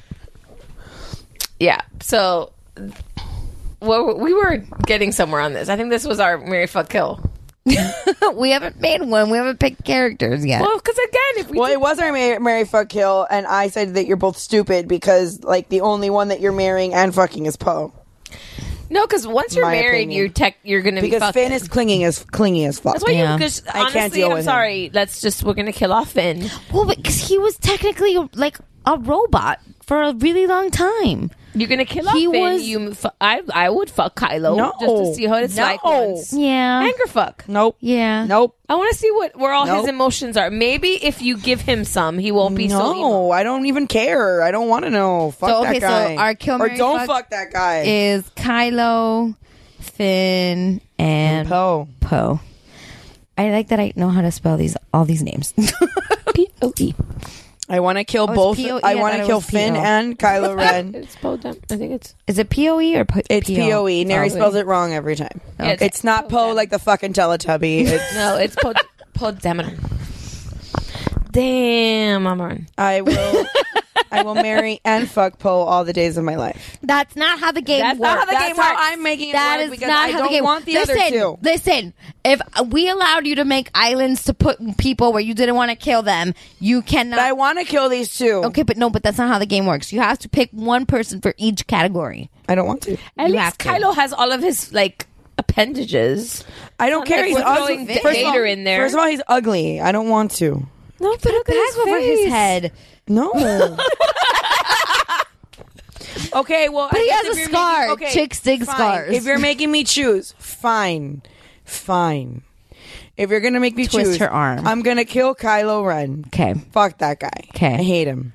Yeah. So, well, we were getting somewhere on this. I think this was our Mary Fuck Kill. We haven't made one. We haven't picked characters yet. Well, because again, if we Well, did- it was our Mary, Mary Fuck Kill, and I said that you're both stupid because, like, the only one that you're marrying and fucking is Poe. no, because once you're My married, opinion. you're tech, you're gonna be Because fucking. Finn is clinging as clingy as fuck. That's why Yeah. you. Because I can't honestly, deal I'm with him. sorry. Let's just we're gonna kill off Finn. Well, because he was technically like a robot for a really long time. You're gonna kill off He Finn. was- You, fu- I, I would fuck Kylo No. just to see what it's No. like. Once. Yeah. Anger fuck. Nope. Yeah. Nope. I want to see what where all his Nope. emotions are. Maybe if you give him some, he won't be so. emo. No, I don't even care. I don't want to know. Fuck So, okay, that guy. so our kill, or marry, don't fuck fuck that guy. is Kylo, Finn, and Poe. Poe. I like that I know how to spell these all these names. P O E. I want to kill Oh, it's both. P O E? I I want thought to it kill was Finn P O. and Kylo Ren. It's both them. I think it's. Is it P O E or P- It's P O E. Neri Probably. spells it wrong every time. Yeah, it's, it's not Poe like the fucking Teletubby. It's, No, it's Pod Podameron. Damn, I'm on. I will. I will marry and fuck Poe all the days of my life. That's not how the game That's works. not how the That's game how works. I'm making it That work is because not I how don't the game want the listen, other two. Listen, if we allowed you to make islands to put people where you didn't want to kill them, you cannot. But I want to kill these two. Okay, but no, but that's not how the game works. You have to pick one person for each category. I don't want to. At You least have to. Kylo has all of his like appendages. I don't Not care. like He's we're ugly. throwing First of all- Vader in there. First of all, he's ugly. I don't want to. No, Put a bag over his head. No. Okay, well, But I he guess has if a you're scar. making- okay, Chicks dig fine. scars. If you're making me choose, fine, fine. If you're gonna make me Twist choose, her arm. I'm gonna kill Kylo Ren. Okay. Fuck that guy. 'Kay. I hate him.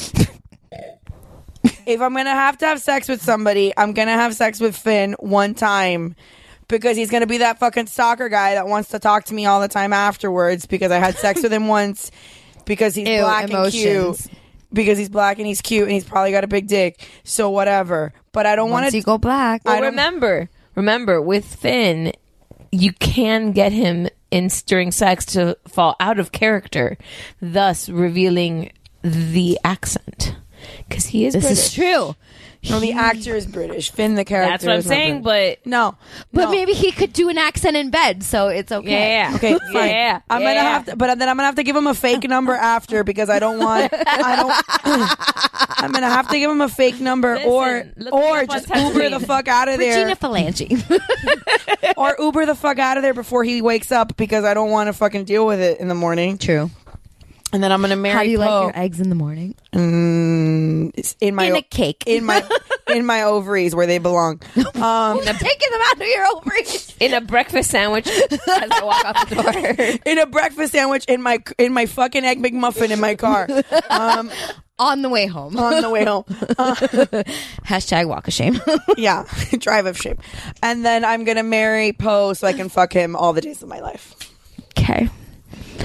If I'm gonna have to have sex with somebody, I'm gonna have sex with Finn one time. Because he's gonna be that fucking stalker guy that wants to talk to me all the time afterwards. Because I had sex with him once. Because he's Ew, black and emotions. cute. Because he's black and he's cute and he's probably got a big dick. So whatever. But I don't want Once to you go black, Well, I don't- remember, remember, with Finn, you can get him in during sex to fall out of character, thus revealing the accent. Because he is this British. is true. No, the actor is British. Finn, the character. That's what I'm is not saying, British. but no, But no. maybe he could do an accent in bed, so it's okay. yeah, Okay, fine. yeah, I'm yeah. gonna have to, but then I'm gonna have to give him a fake number after because I don't want. I don't. I'm gonna have to give him a fake number, Listen, or look or me up on just Uber the Tatooine. fuck out of there, Regina Phalange. or Uber the fuck out of there before he wakes up because I don't want to fucking deal with it in the morning. True. And then I'm gonna marry. How do you Poe. like your eggs in the morning? Mm, it's in my In a cake. in my in my ovaries where they belong. Um, Taking them out of your ovaries. in a breakfast sandwich as I walk out the door. in a breakfast sandwich in my in my fucking egg McMuffin in my car. Um, On the way home. on the way home. Uh, Hashtag walk of shame. yeah, drive of shame. And then I'm gonna marry Poe so I can fuck him all the days of my life. Okay.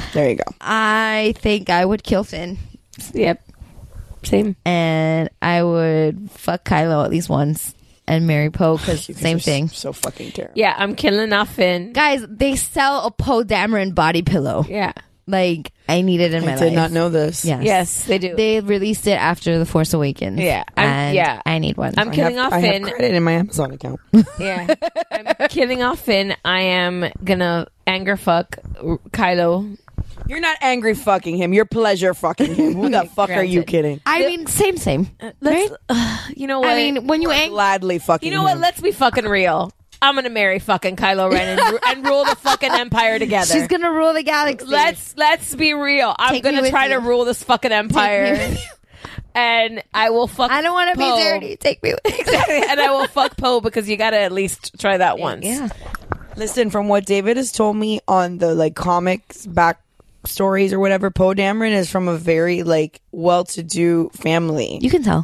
There you go. I think I would kill Finn. Yep. Same. And I would fuck Kylo at least once and marry Poe because same thing. So fucking terrible. Yeah, I'm killing off Finn. Guys, they sell a Poe Dameron body pillow. Yeah. Like, I need it in I my did life. not know this. Yes. Yes, they do. They released it after The Force Awakens. Yeah, I'm- and yeah. I need one. I'm killing I have, off I Finn. have credit in my Amazon account. Yeah. I'm killing off Finn. I am gonna anger fuck Kylo. You're not angry fucking him. You're pleasure fucking him. Who the fuck are you granted. kidding? I mean, same, same. Let's, uh, you know what? I mean, when you ang- Gladly fucking you know what? him. Let's be fucking real. I'm gonna marry fucking Kylo Ren and, and rule the fucking empire together. She's gonna rule the galaxy. Let's let's be real. I'm Take me gonna with try you. to rule this fucking empire. Take me with you. And I will fuck. I don't want to be Poe. dirty. Take me with Exactly. And I will fuck Poe because you gotta at least try that once. Yeah. Listen, from what David has told me on the like comics back stories or whatever, Poe Dameron is from a very like well-to-do family. You can tell.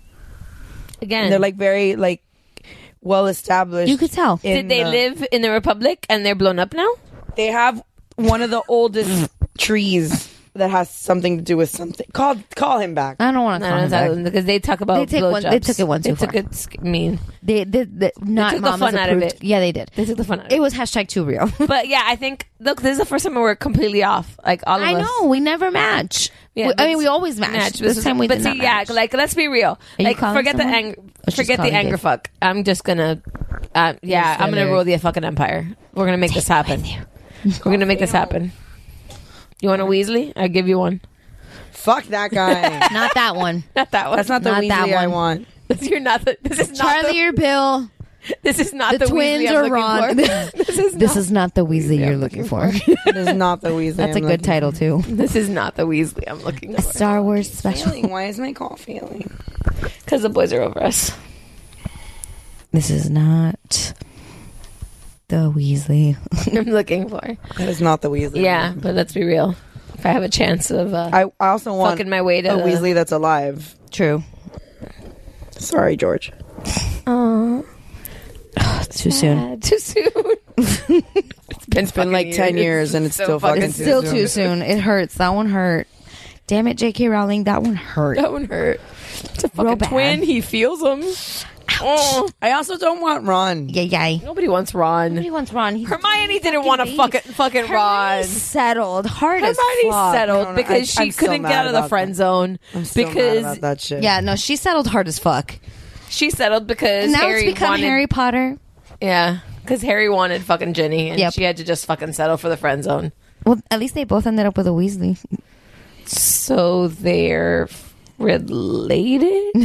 Again, And they're like very like well established. You could tell. did they live in the Republic and they're blown up now? They have one of the oldest trees that has something to do with something. Call call him back. I don't want to No, call no, him back. no, because they talk about They take one- they blowjobs. took it one too They took far. it sk- mean. They did the, not took the Mama's fun out of approved. it. Yeah, they did. They took the fun out of It it. was hashtag too real. But yeah, I think look, this is the first time we're completely off. Like all of I us. know we never match. Yeah, We- I but- mean, we always match. match. This is- time we but did see, not yeah, match. like let's be real. you Like calling forget the someone? anger, she's forget the calling anger Dave. fuck. I'm just gonna, uh, yeah, Yes, I'm gonna Larry. rule the fucking empire. We're gonna make this happen. We're gonna make this happen. You want a Weasley? I'll give you one. Fuck that guy. Not that one. Not that one. That's not the Not that Weasley I one. want. You're not the. This is not Charlie the, or Bill. This is not The, the, twins Weasley I'm are looking Ron. for. This is This not, is not the Weasley you're looking for. It is not the Weasley. That's a I'm good looking title too. This is not the Weasley I'm looking A for. Star Wars special. Failing. Why is my call failing? Because the boys are over us. This is not the Weasley. I'm looking for. That is not the Weasley. Yeah, but let's be real. If I have a chance of, uh, I, I also want fucking my way to a the- Weasley that's alive. True. Sorry, George. oh, Too soon. too soon. it's been, It's been like ten years and it's So still fucking fucking It's still too soon. It hurts. That one hurt. Damn it, J K. Rowling. That one hurt. That one hurt. It's a Real fucking bad. twin. He feels them. Oh, I also don't want Ron. Yay, yay. nobody wants Ron. Nobody wants Ron. He's Hermione didn't want to fucking fucking Ron. Hermione settled. Hard as Hermione fuck. settled I don't know. because I- she I'm still couldn't mad get out of the about friend that. zone. I'm still mad because about that shit. Yeah, no, she settled hard as fuck. she settled because And now Harry it's become wanted, Harry Potter. Yeah, because Harry wanted fucking Ginny, and Yep. she had to just fucking settle for the friend zone. Well, at least they both ended up with a Weasley. So they're related.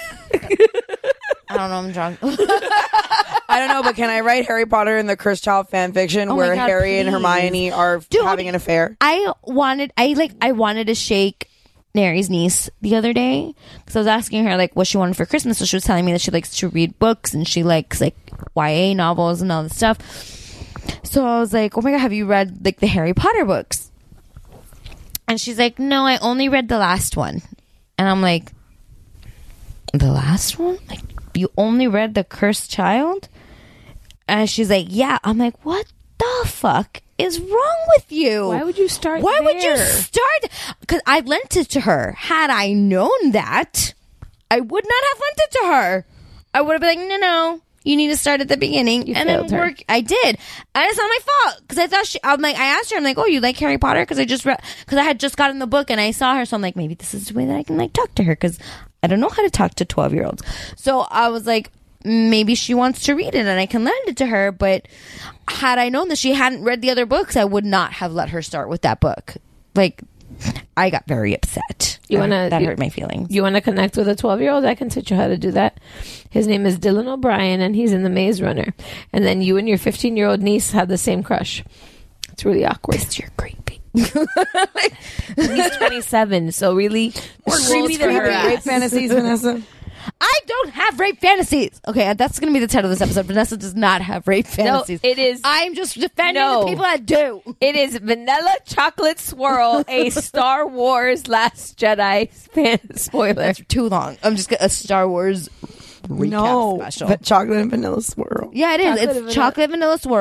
I don't know. I'm drunk. I don't know, but can I write Harry Potter in the Cursed Child fan fiction Oh my where God, Harry and please. Hermione are Dude. having an affair? I wanted, I like, I wanted to shake Nary's niece the other day because I was asking her like what she wanted for Christmas. So she was telling me that she likes to read books and she likes like Y A novels and all this stuff. So I was like, oh my God, have you read like the Harry Potter books? And she's like, no, I only read the last one. And I'm like, the last one? Like, you only read The Cursed Child? And she's like, yeah. I'm like, what the fuck is wrong with you? Why would you start Why would you there? start? Because I lent it to her. Had I known that, I would not have lent it to her. I would have been like, no, no. You need to start at the beginning, You and then failed her. work. I did, and it's not my fault because I thought she. I'm like, I asked her. I'm like, oh, you like Harry Potter? Because I just read. Because I had just gotten the book and I saw her, so I'm like, maybe this is the way that I can like talk to her because I don't know how to talk to twelve year olds. So I was like, maybe she wants to read it and I can lend it to her. But had I known that she hadn't read the other books, I would not have let her start with that book. Like, I got very upset. You wanna that, that you- hurt my feelings. You want to connect with a twelve year old? I can teach you how to do that. His name is Dylan O'Brien, and he's in The Maze Runner. And then you and your fifteen year old niece have the same crush. It's really awkward. Because you're creepy. He's twenty-seven, so really more creepy than her Rape ass. fantasies, Vanessa? I don't have rape fantasies. Okay, that's going to be the title of this episode. Vanessa does not have rape fantasies. No, it is. I'm just defending No. the people that do. It is Vanilla Chocolate Swirl, a Star Wars Last Jedi fan spoiler. That's too long. I'm just gonna, a Star Wars recap No, special. but chocolate and vanilla swirl. Yeah, it is. Chocolate it's vanilla- chocolate vanilla swirl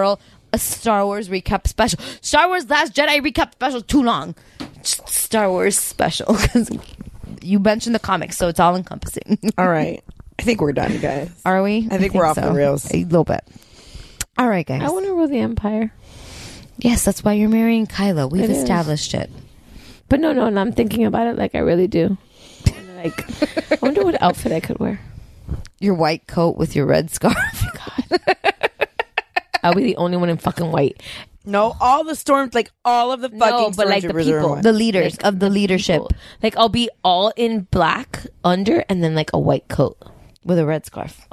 a Star Wars recap special. Star Wars Last Jedi recap special. Too long. Just Star Wars special because you mentioned the comics, so it's all encompassing. All right. I think we're done, guys. Are we? I think we're off so. the rails. A little bit. All right, guys. I want to rule the Empire. Yes, that's why you're marrying Kylo. We've It is. established it. But no, no, and I'm thinking about it like I really do. And like, I wonder what outfit I could wear. Your white coat with your red scarf. I'll be the only one in fucking white. No, all the storms, like all of the fucking No, but like the stormtroopers are in people, white. The leaders Like, of the leadership. People. Like I'll be all in black under and then like a white coat. With a red scarf.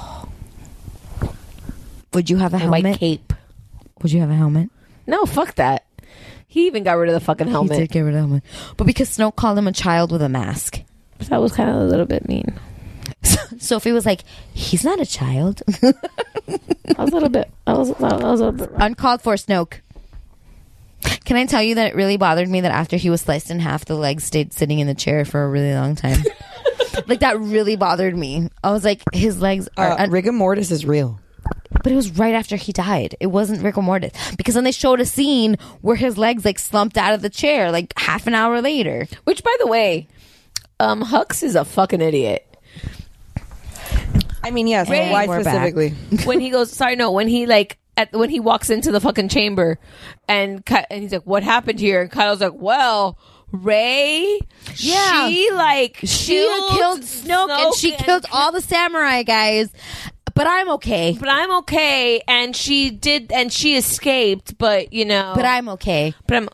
Would you have a A helmet? white cape. Would you have a helmet? No, fuck that. He even got rid of the fucking He helmet. did get rid of the helmet. But because Snoke called him a child with a mask. That was kind of a little bit mean. Sophie was like, he's not a child. I was a little bit. I was. I was a little bit. Uncalled for, Snoke. Can I tell you that it really bothered me that after he was sliced in half, the legs stayed sitting in the chair for a really long time? Like, that really bothered me. I was like, his legs are... Uh, un- rigor mortis is real. But it was right after he died. It wasn't rigor mortis. Because then they showed a scene where his legs, like, slumped out of the chair, like, half an hour later. Which, by the way, um, Hux is a fucking idiot. I mean, yes, Ray, why we're specifically? When he goes, sorry, no, when he like at when he walks into the fucking chamber, and Ky- and he's like, "What happened here?" And Kylo's like, "Well, Ray, Yeah. she like She killed, killed Snoke, and she killed all the samurai guys. But I'm okay. But I'm okay, and she did, and she escaped. But you know, But I'm okay. but I'm."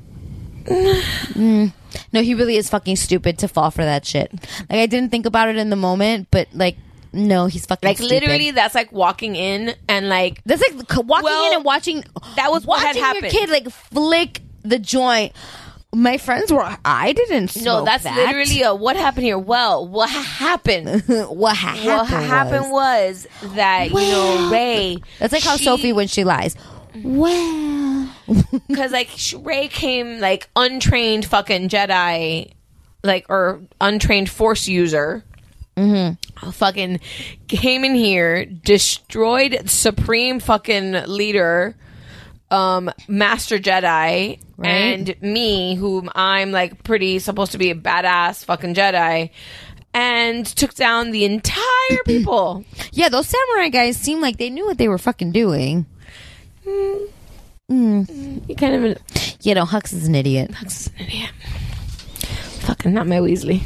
Mm. No, he really is fucking stupid to fall for that shit. Like, I didn't think about it in the moment, but like, no, he's fucking Like stupid. literally, that's like walking in and like that's like c- walking Well, in and watching. that was what had watching happened. your kid like flick the joint. My friends were. I didn't. Smoke no, that's that. literally a what happened here. Well, what ha- happened? what ha- happened. what ha- happened was, that you know Ray. That's like how she- Sophie when she lies. Well, because like sh- Ray came like untrained fucking Jedi, like or untrained Force user. Mm-hmm. Fucking came in here, destroyed Supreme fucking leader, um, Master Jedi, Right. and me, whom I'm like pretty supposed to be a badass fucking Jedi, and took down the entire people. yeah, those samurai guys seemed like they knew what they were fucking doing. Mm. You kind of, You know, Hux is an idiot. Hux is an idiot. Fucking not my Weasley.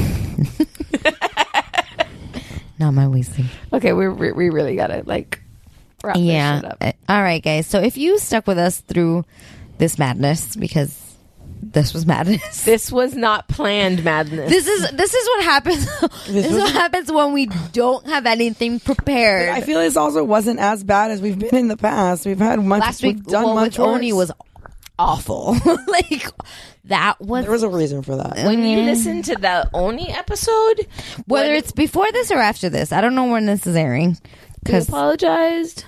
Not my Weasley. Okay, we we we really gotta like wrap this shit Yeah. up. Uh, All right, guys. So if you stuck with us through this madness, because this was madness. This was not planned madness. This is this is what happens. This, is what happens when we don't have anything prepared. I feel this also wasn't as bad as we've been in the past. We've had much. Last week, we've done well, much with Oni worse. was awful. Like that was. There was a reason for that. When you listen to the Oni episode, Whether when it's before this or after this, I don't know when this is airing. we Because apologized.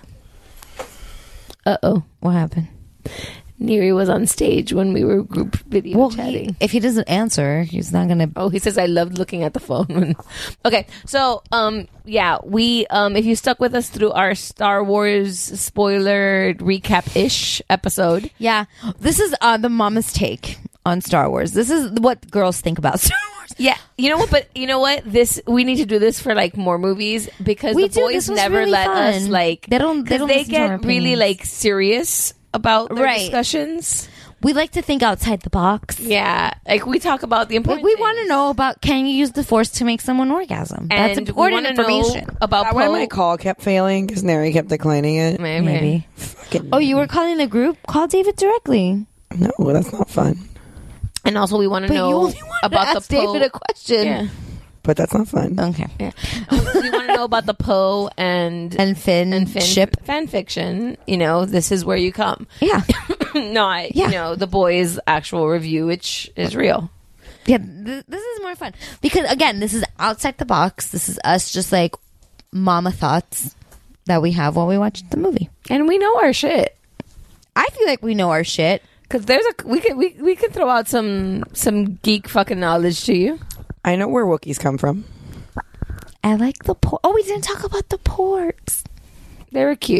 Uh oh, what happened? Neri was on stage when we were group video Well, chatting. he, if he doesn't answer, he's not gonna. Oh, he says I loved looking at the phone. Okay, so um, yeah, we um, if you stuck with us through our Star Wars spoiler recap ish episode, Yeah, this is uh, the mama's take on Star Wars. This is what girls think about Star Wars. yeah, you know what? But you know what? This we need to do this for like more movies because We the do. boys This was never really let fun. us like They don't- they 'cause don't they listen to our get really opinions. like serious about their Right. discussions. We like to think outside the box. Yeah, like we talk about the Like important. we want to know about can you use the Force to make someone orgasm? That's And we important wanna know information. about That why Poe. my call kept failing because Neri kept declining it. Maybe. Maybe. Fucking Oh, you were calling the group? Call David directly. no, that's not fun. And also, we want to But you know only wanted to about ask the Poe. David a question. Yeah. But that's not fun. Okay. Yeah. we want to know about the Poe and And Finn, and Finn ship. fan fiction. You know, this is where you come. Yeah. Not, Yeah. you know, the boys' actual review, which is real. Yeah, th- this is more fun because again, this is outside the box. This is us just like mama thoughts that we have while we watch the movie. And we know our shit. I feel like we know our shit. Because there's a we could we we could throw out some some geek fucking knowledge to you. I know where Wookiees come from. I like the port. Oh, we didn't talk about the ports. They were cute.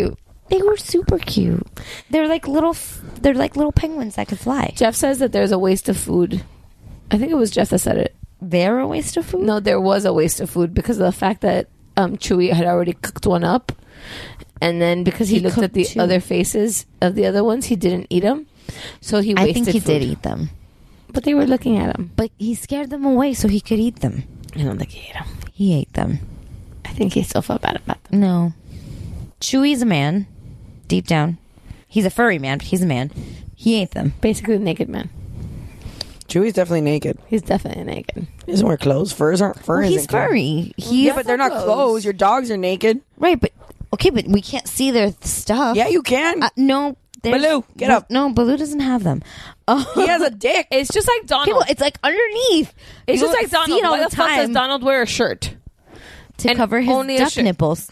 They were super cute. They're like little. F- they're like little penguins that could fly. Jeff says that there's a waste of food. I think it was Jeff that said it. They're a waste of food? No, there was a waste of food because of the fact that um, Chewie had already cooked one up. And then because he, he looked at the two. other faces of the other ones, he didn't eat them. So he wasted I think he food. did eat them. But they were looking at him. But he scared them away so he could eat them. I don't think he ate them. He ate them. I think he still felt bad about them. No. Chewie's a man. Deep down. He's a furry man, but he's a man. He ate them. Basically a naked man. Chewie's definitely naked. He's definitely naked. He doesn't wear clothes. Furs aren't fur. Well, he's isn't furry. He yeah, but they're not clothes. clothes. Your dogs are naked. Right, but okay, but we can't see their stuff. Yeah, you can. Uh, no, Baloo, get up. No, Baloo doesn't have them. Oh. He has a dick. It's just like Donald. People, it's like underneath. It's you just like Donald. Why the, the fuck does Donald wear a shirt? To and cover his only duck nipples.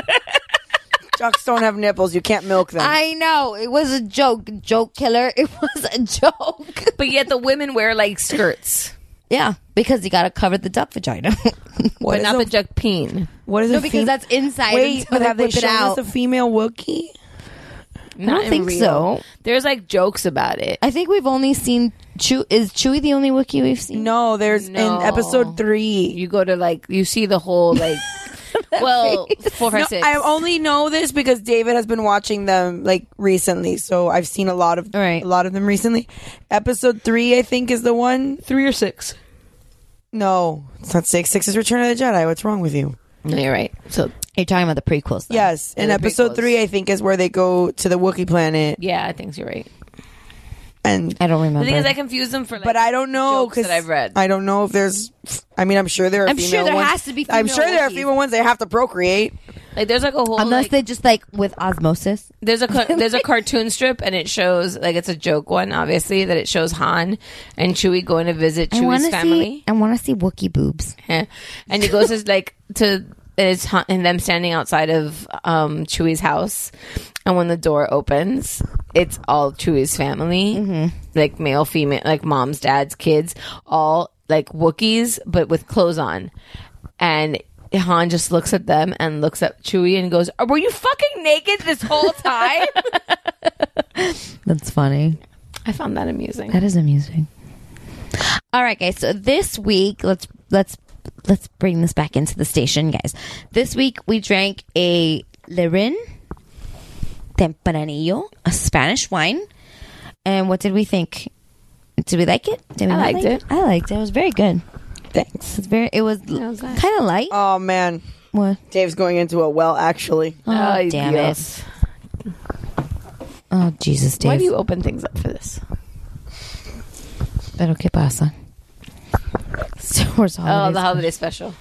Ducks don't have nipples. You can't milk them. I know. It was a joke. Joke killer. It was a joke. But yet the women wear like skirts. Yeah, because you got to cover the duck vagina. But not a, the duck peen. What is no, it? because fem- that's inside. Wait, but have they whip it shown out. us a female Wookiee? I don't think real. so. There's like jokes about it. I think we've only seen Chew. Is Chewie the only Wookiee we've seen? No, there's No. in episode three. You go to like you see the whole like. Well, four, five, No, six. I only know this because David has been watching them like recently, so I've seen a lot of right. a lot of them recently. Episode three, I think, is the one. Three or six? No, it's not six. Six is Return of the Jedi. What's wrong with you? No, you're right. So you're talking about the prequels. Then. Yes, Yeah, and the episode prequels. three, I think, is where they go to the Wookiee planet. yeah, I think you're right. And I don't remember. The thing is, I confuse them for like. but I don't know jokes that I've read. I don't know if there's. I mean, I'm sure there are. I'm female sure there ones. has to be I'm female sure there are Wookiees. female ones that have to procreate. Like there's like a whole Unless like, they just like with osmosis. there's a ca- there's a cartoon strip and it shows like it's a joke one obviously that it shows Han and Chewie going to visit I Chewie's want to family. see. I want to see Wookiee boobs. Yeah. And he goes to like to it's Han- and them standing outside of um, Chewie's house, and when the door opens, it's all Chewie's family, Mm-hmm. like male, female, like moms, dads, kids, all like Wookiees, but with clothes on, and Han just looks at them and looks at Chewie and goes, "Were you fucking naked this whole time?" That's funny. I found that amusing. That is amusing. All right, guys. So this week, let's let's let's bring this back into the station, guys. This week we drank a Lirin Tempranillo, a Spanish wine. And what did we think? Did we like it? Did we I not liked like it. I liked it. It was very good. Thanks. It's very. It was, was nice. kind of light. Oh man, What? Dave's going into a well. Actually, Oh, Oh, damn yes. it! Oh Jesus, Dave. Why do you open things up for this? Pero qué pasa? Star Wars Oh, holidays. the holiday special.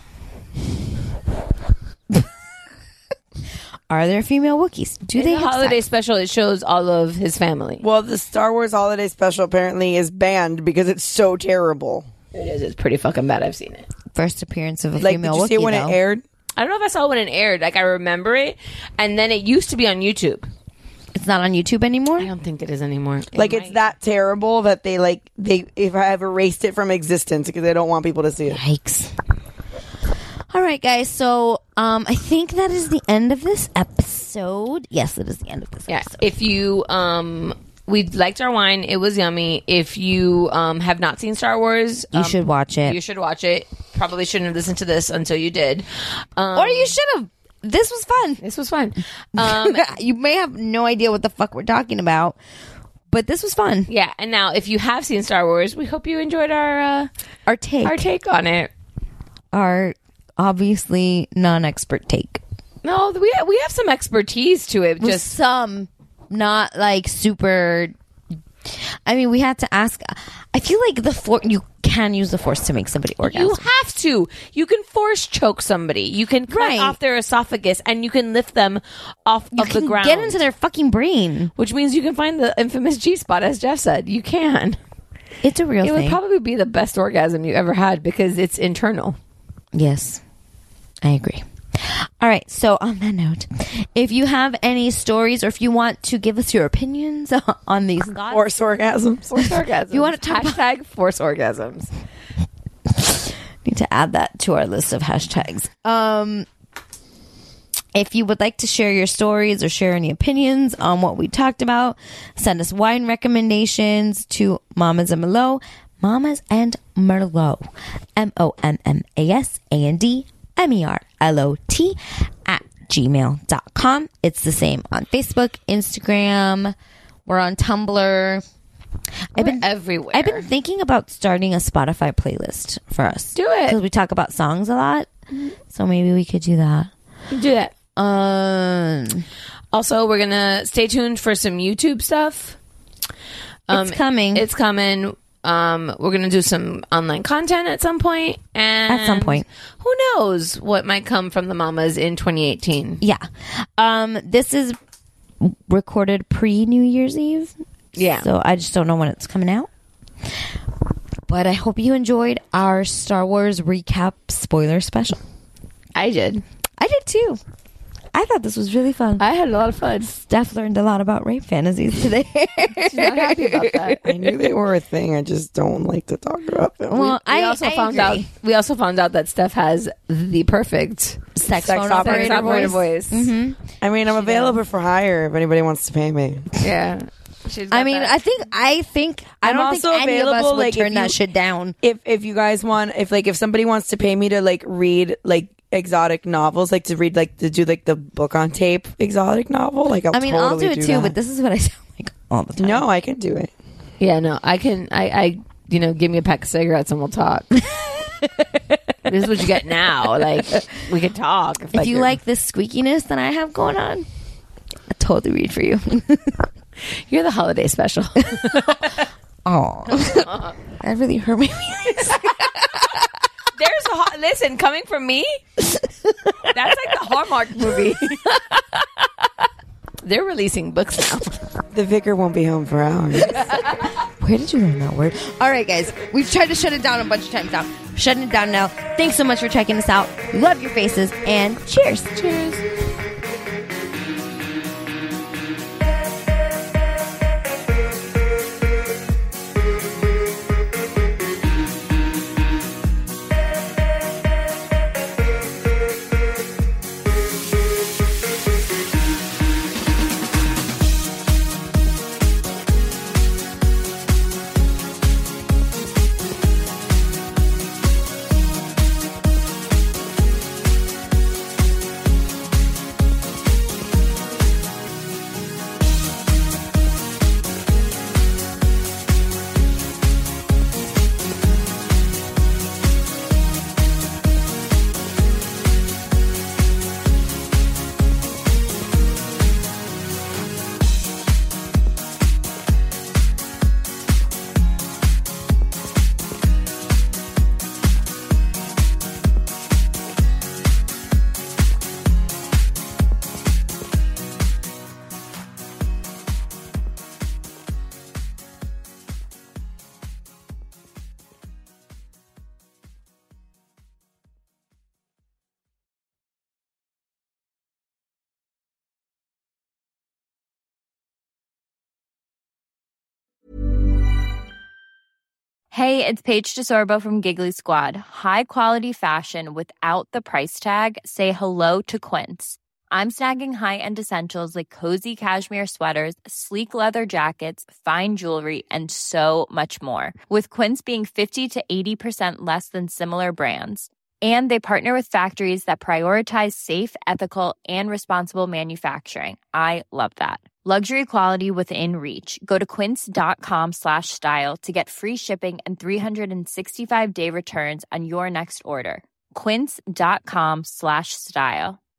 Are there female Wookiees? Do In they the have holiday sex? special? It shows all of his family. well, the Star Wars Holiday Special apparently is banned because it's so terrible. It is. It's pretty fucking bad. I've seen it. First appearance of a Like, female did you see Wookiee, it when though. it aired? I don't know if I saw it when it aired. Like I remember it, and then it used to be on YouTube. It's not on YouTube anymore. I don't think it is anymore. It Like might. it's that terrible that they like they if I have erased it from existence because they don't want people to see it. Yikes. All right, guys. So um, I think that is the end of this episode. Yes, it is the end of this Yeah. episode. If you um, we liked our wine. It was yummy. If you um have not seen Star Wars, You um, should watch it. You should watch it. Probably shouldn't have listened to this until you did. Um, Or you should have. This was fun. This was fun. Um, You may have no idea what the fuck we're talking about, but this was fun. yeah. And now, if you have seen Star Wars, we hope you enjoyed our uh, Our take. our take on it. Our obviously non-expert take. No, we we have some expertise to it. With Just some, not like super. I mean, we had to ask. I feel like the force. You can use the force to make somebody orgasm. you have to. You can force choke somebody. You can cut Right. off their esophagus, and you can lift them off You of can the ground. get into their fucking brain. which means you can find the infamous G spot, as Jeff said. You can. It's a real It thing. would probably be the best orgasm you ever had because it's internal. Yes, I agree. All right. So on that note, if you have any stories or if you want to give us your opinions on these thoughts, Force orgasms. Force orgasms. You wanna talk about- hashtag force orgasms? need to add that to our list of hashtags. Um, If you would like to share your stories or share any opinions on what we talked about, send us wine recommendations to Mamas and Merlot, Mamas and Merlot, M O M M A S A N D M E R L O T at gmail dot com. It's the same on Facebook, Instagram. We're on Tumblr. I've been everywhere. I've been thinking about starting a Spotify playlist for us. Do it. Because we talk about songs a lot. So maybe we could do that. Do that. Um, also, we're going to stay tuned for some YouTube stuff. Um, it's coming. It's coming. Um, we're going to do some online content at some point. And At some point. Who knows what might come from the Mamas in twenty eighteen. Yeah. Um, this is recorded pre-New Year's Eve. Yeah. So I just don't know when it's coming out. But I hope you enjoyed our Star Wars recap spoiler special. I did. I did too. I thought this was really fun. I had a lot of fun. Steph learned a lot about rape fantasies today. She's not happy about that. I knew they were a thing. I just don't like to talk about them. Well, we I also I found agree. out. We also found out that Steph has the perfect Sex, Sex phone operator operator, operator voice. voice. Mm-hmm. I mean, I'm available for hire if anybody wants to pay me. Yeah. She's I got mean, that. I think I think I I'm don't also think any of us available, would like, turn if that you- shit down. If if you guys want, if like if somebody wants to pay me to like read like exotic novels, like to read like to do like the book on tape exotic novel, like I'll I mean, totally I'll do it too, that. but this is what I sound like all the time. No, I can do it. Yeah, no, I can. I, I, you know, give me a pack of cigarettes and we'll talk. This is what you get now. Like, we can talk. If you you're- like this squeakiness that I have going on, I totally read for you. you're the holiday special. Oh, that really hurt my feelings. There's a ho- listen coming from me. That's like the Hallmark movie. They're releasing books now. The vicar won't be home for hours. Where did you learn that word? All right, guys. We've tried to shut it down a bunch of times now. We're shutting it down now. Thanks so much for checking us out. Love your faces, and cheers. Cheers. Hey, it's Paige DeSorbo from Giggly Squad. High quality fashion without the price tag. Say hello to Quince. I'm snagging high-end essentials like cozy cashmere sweaters, sleek leather jackets, fine jewelry, and so much more. With Quince being fifty to eighty percent less than similar brands. And they partner with factories that prioritize safe, ethical, and responsible manufacturing. I love that. Luxury quality within reach. Go to quince.com slash style to get free shipping and three sixty-five day returns on your next order. Quince.com slash style.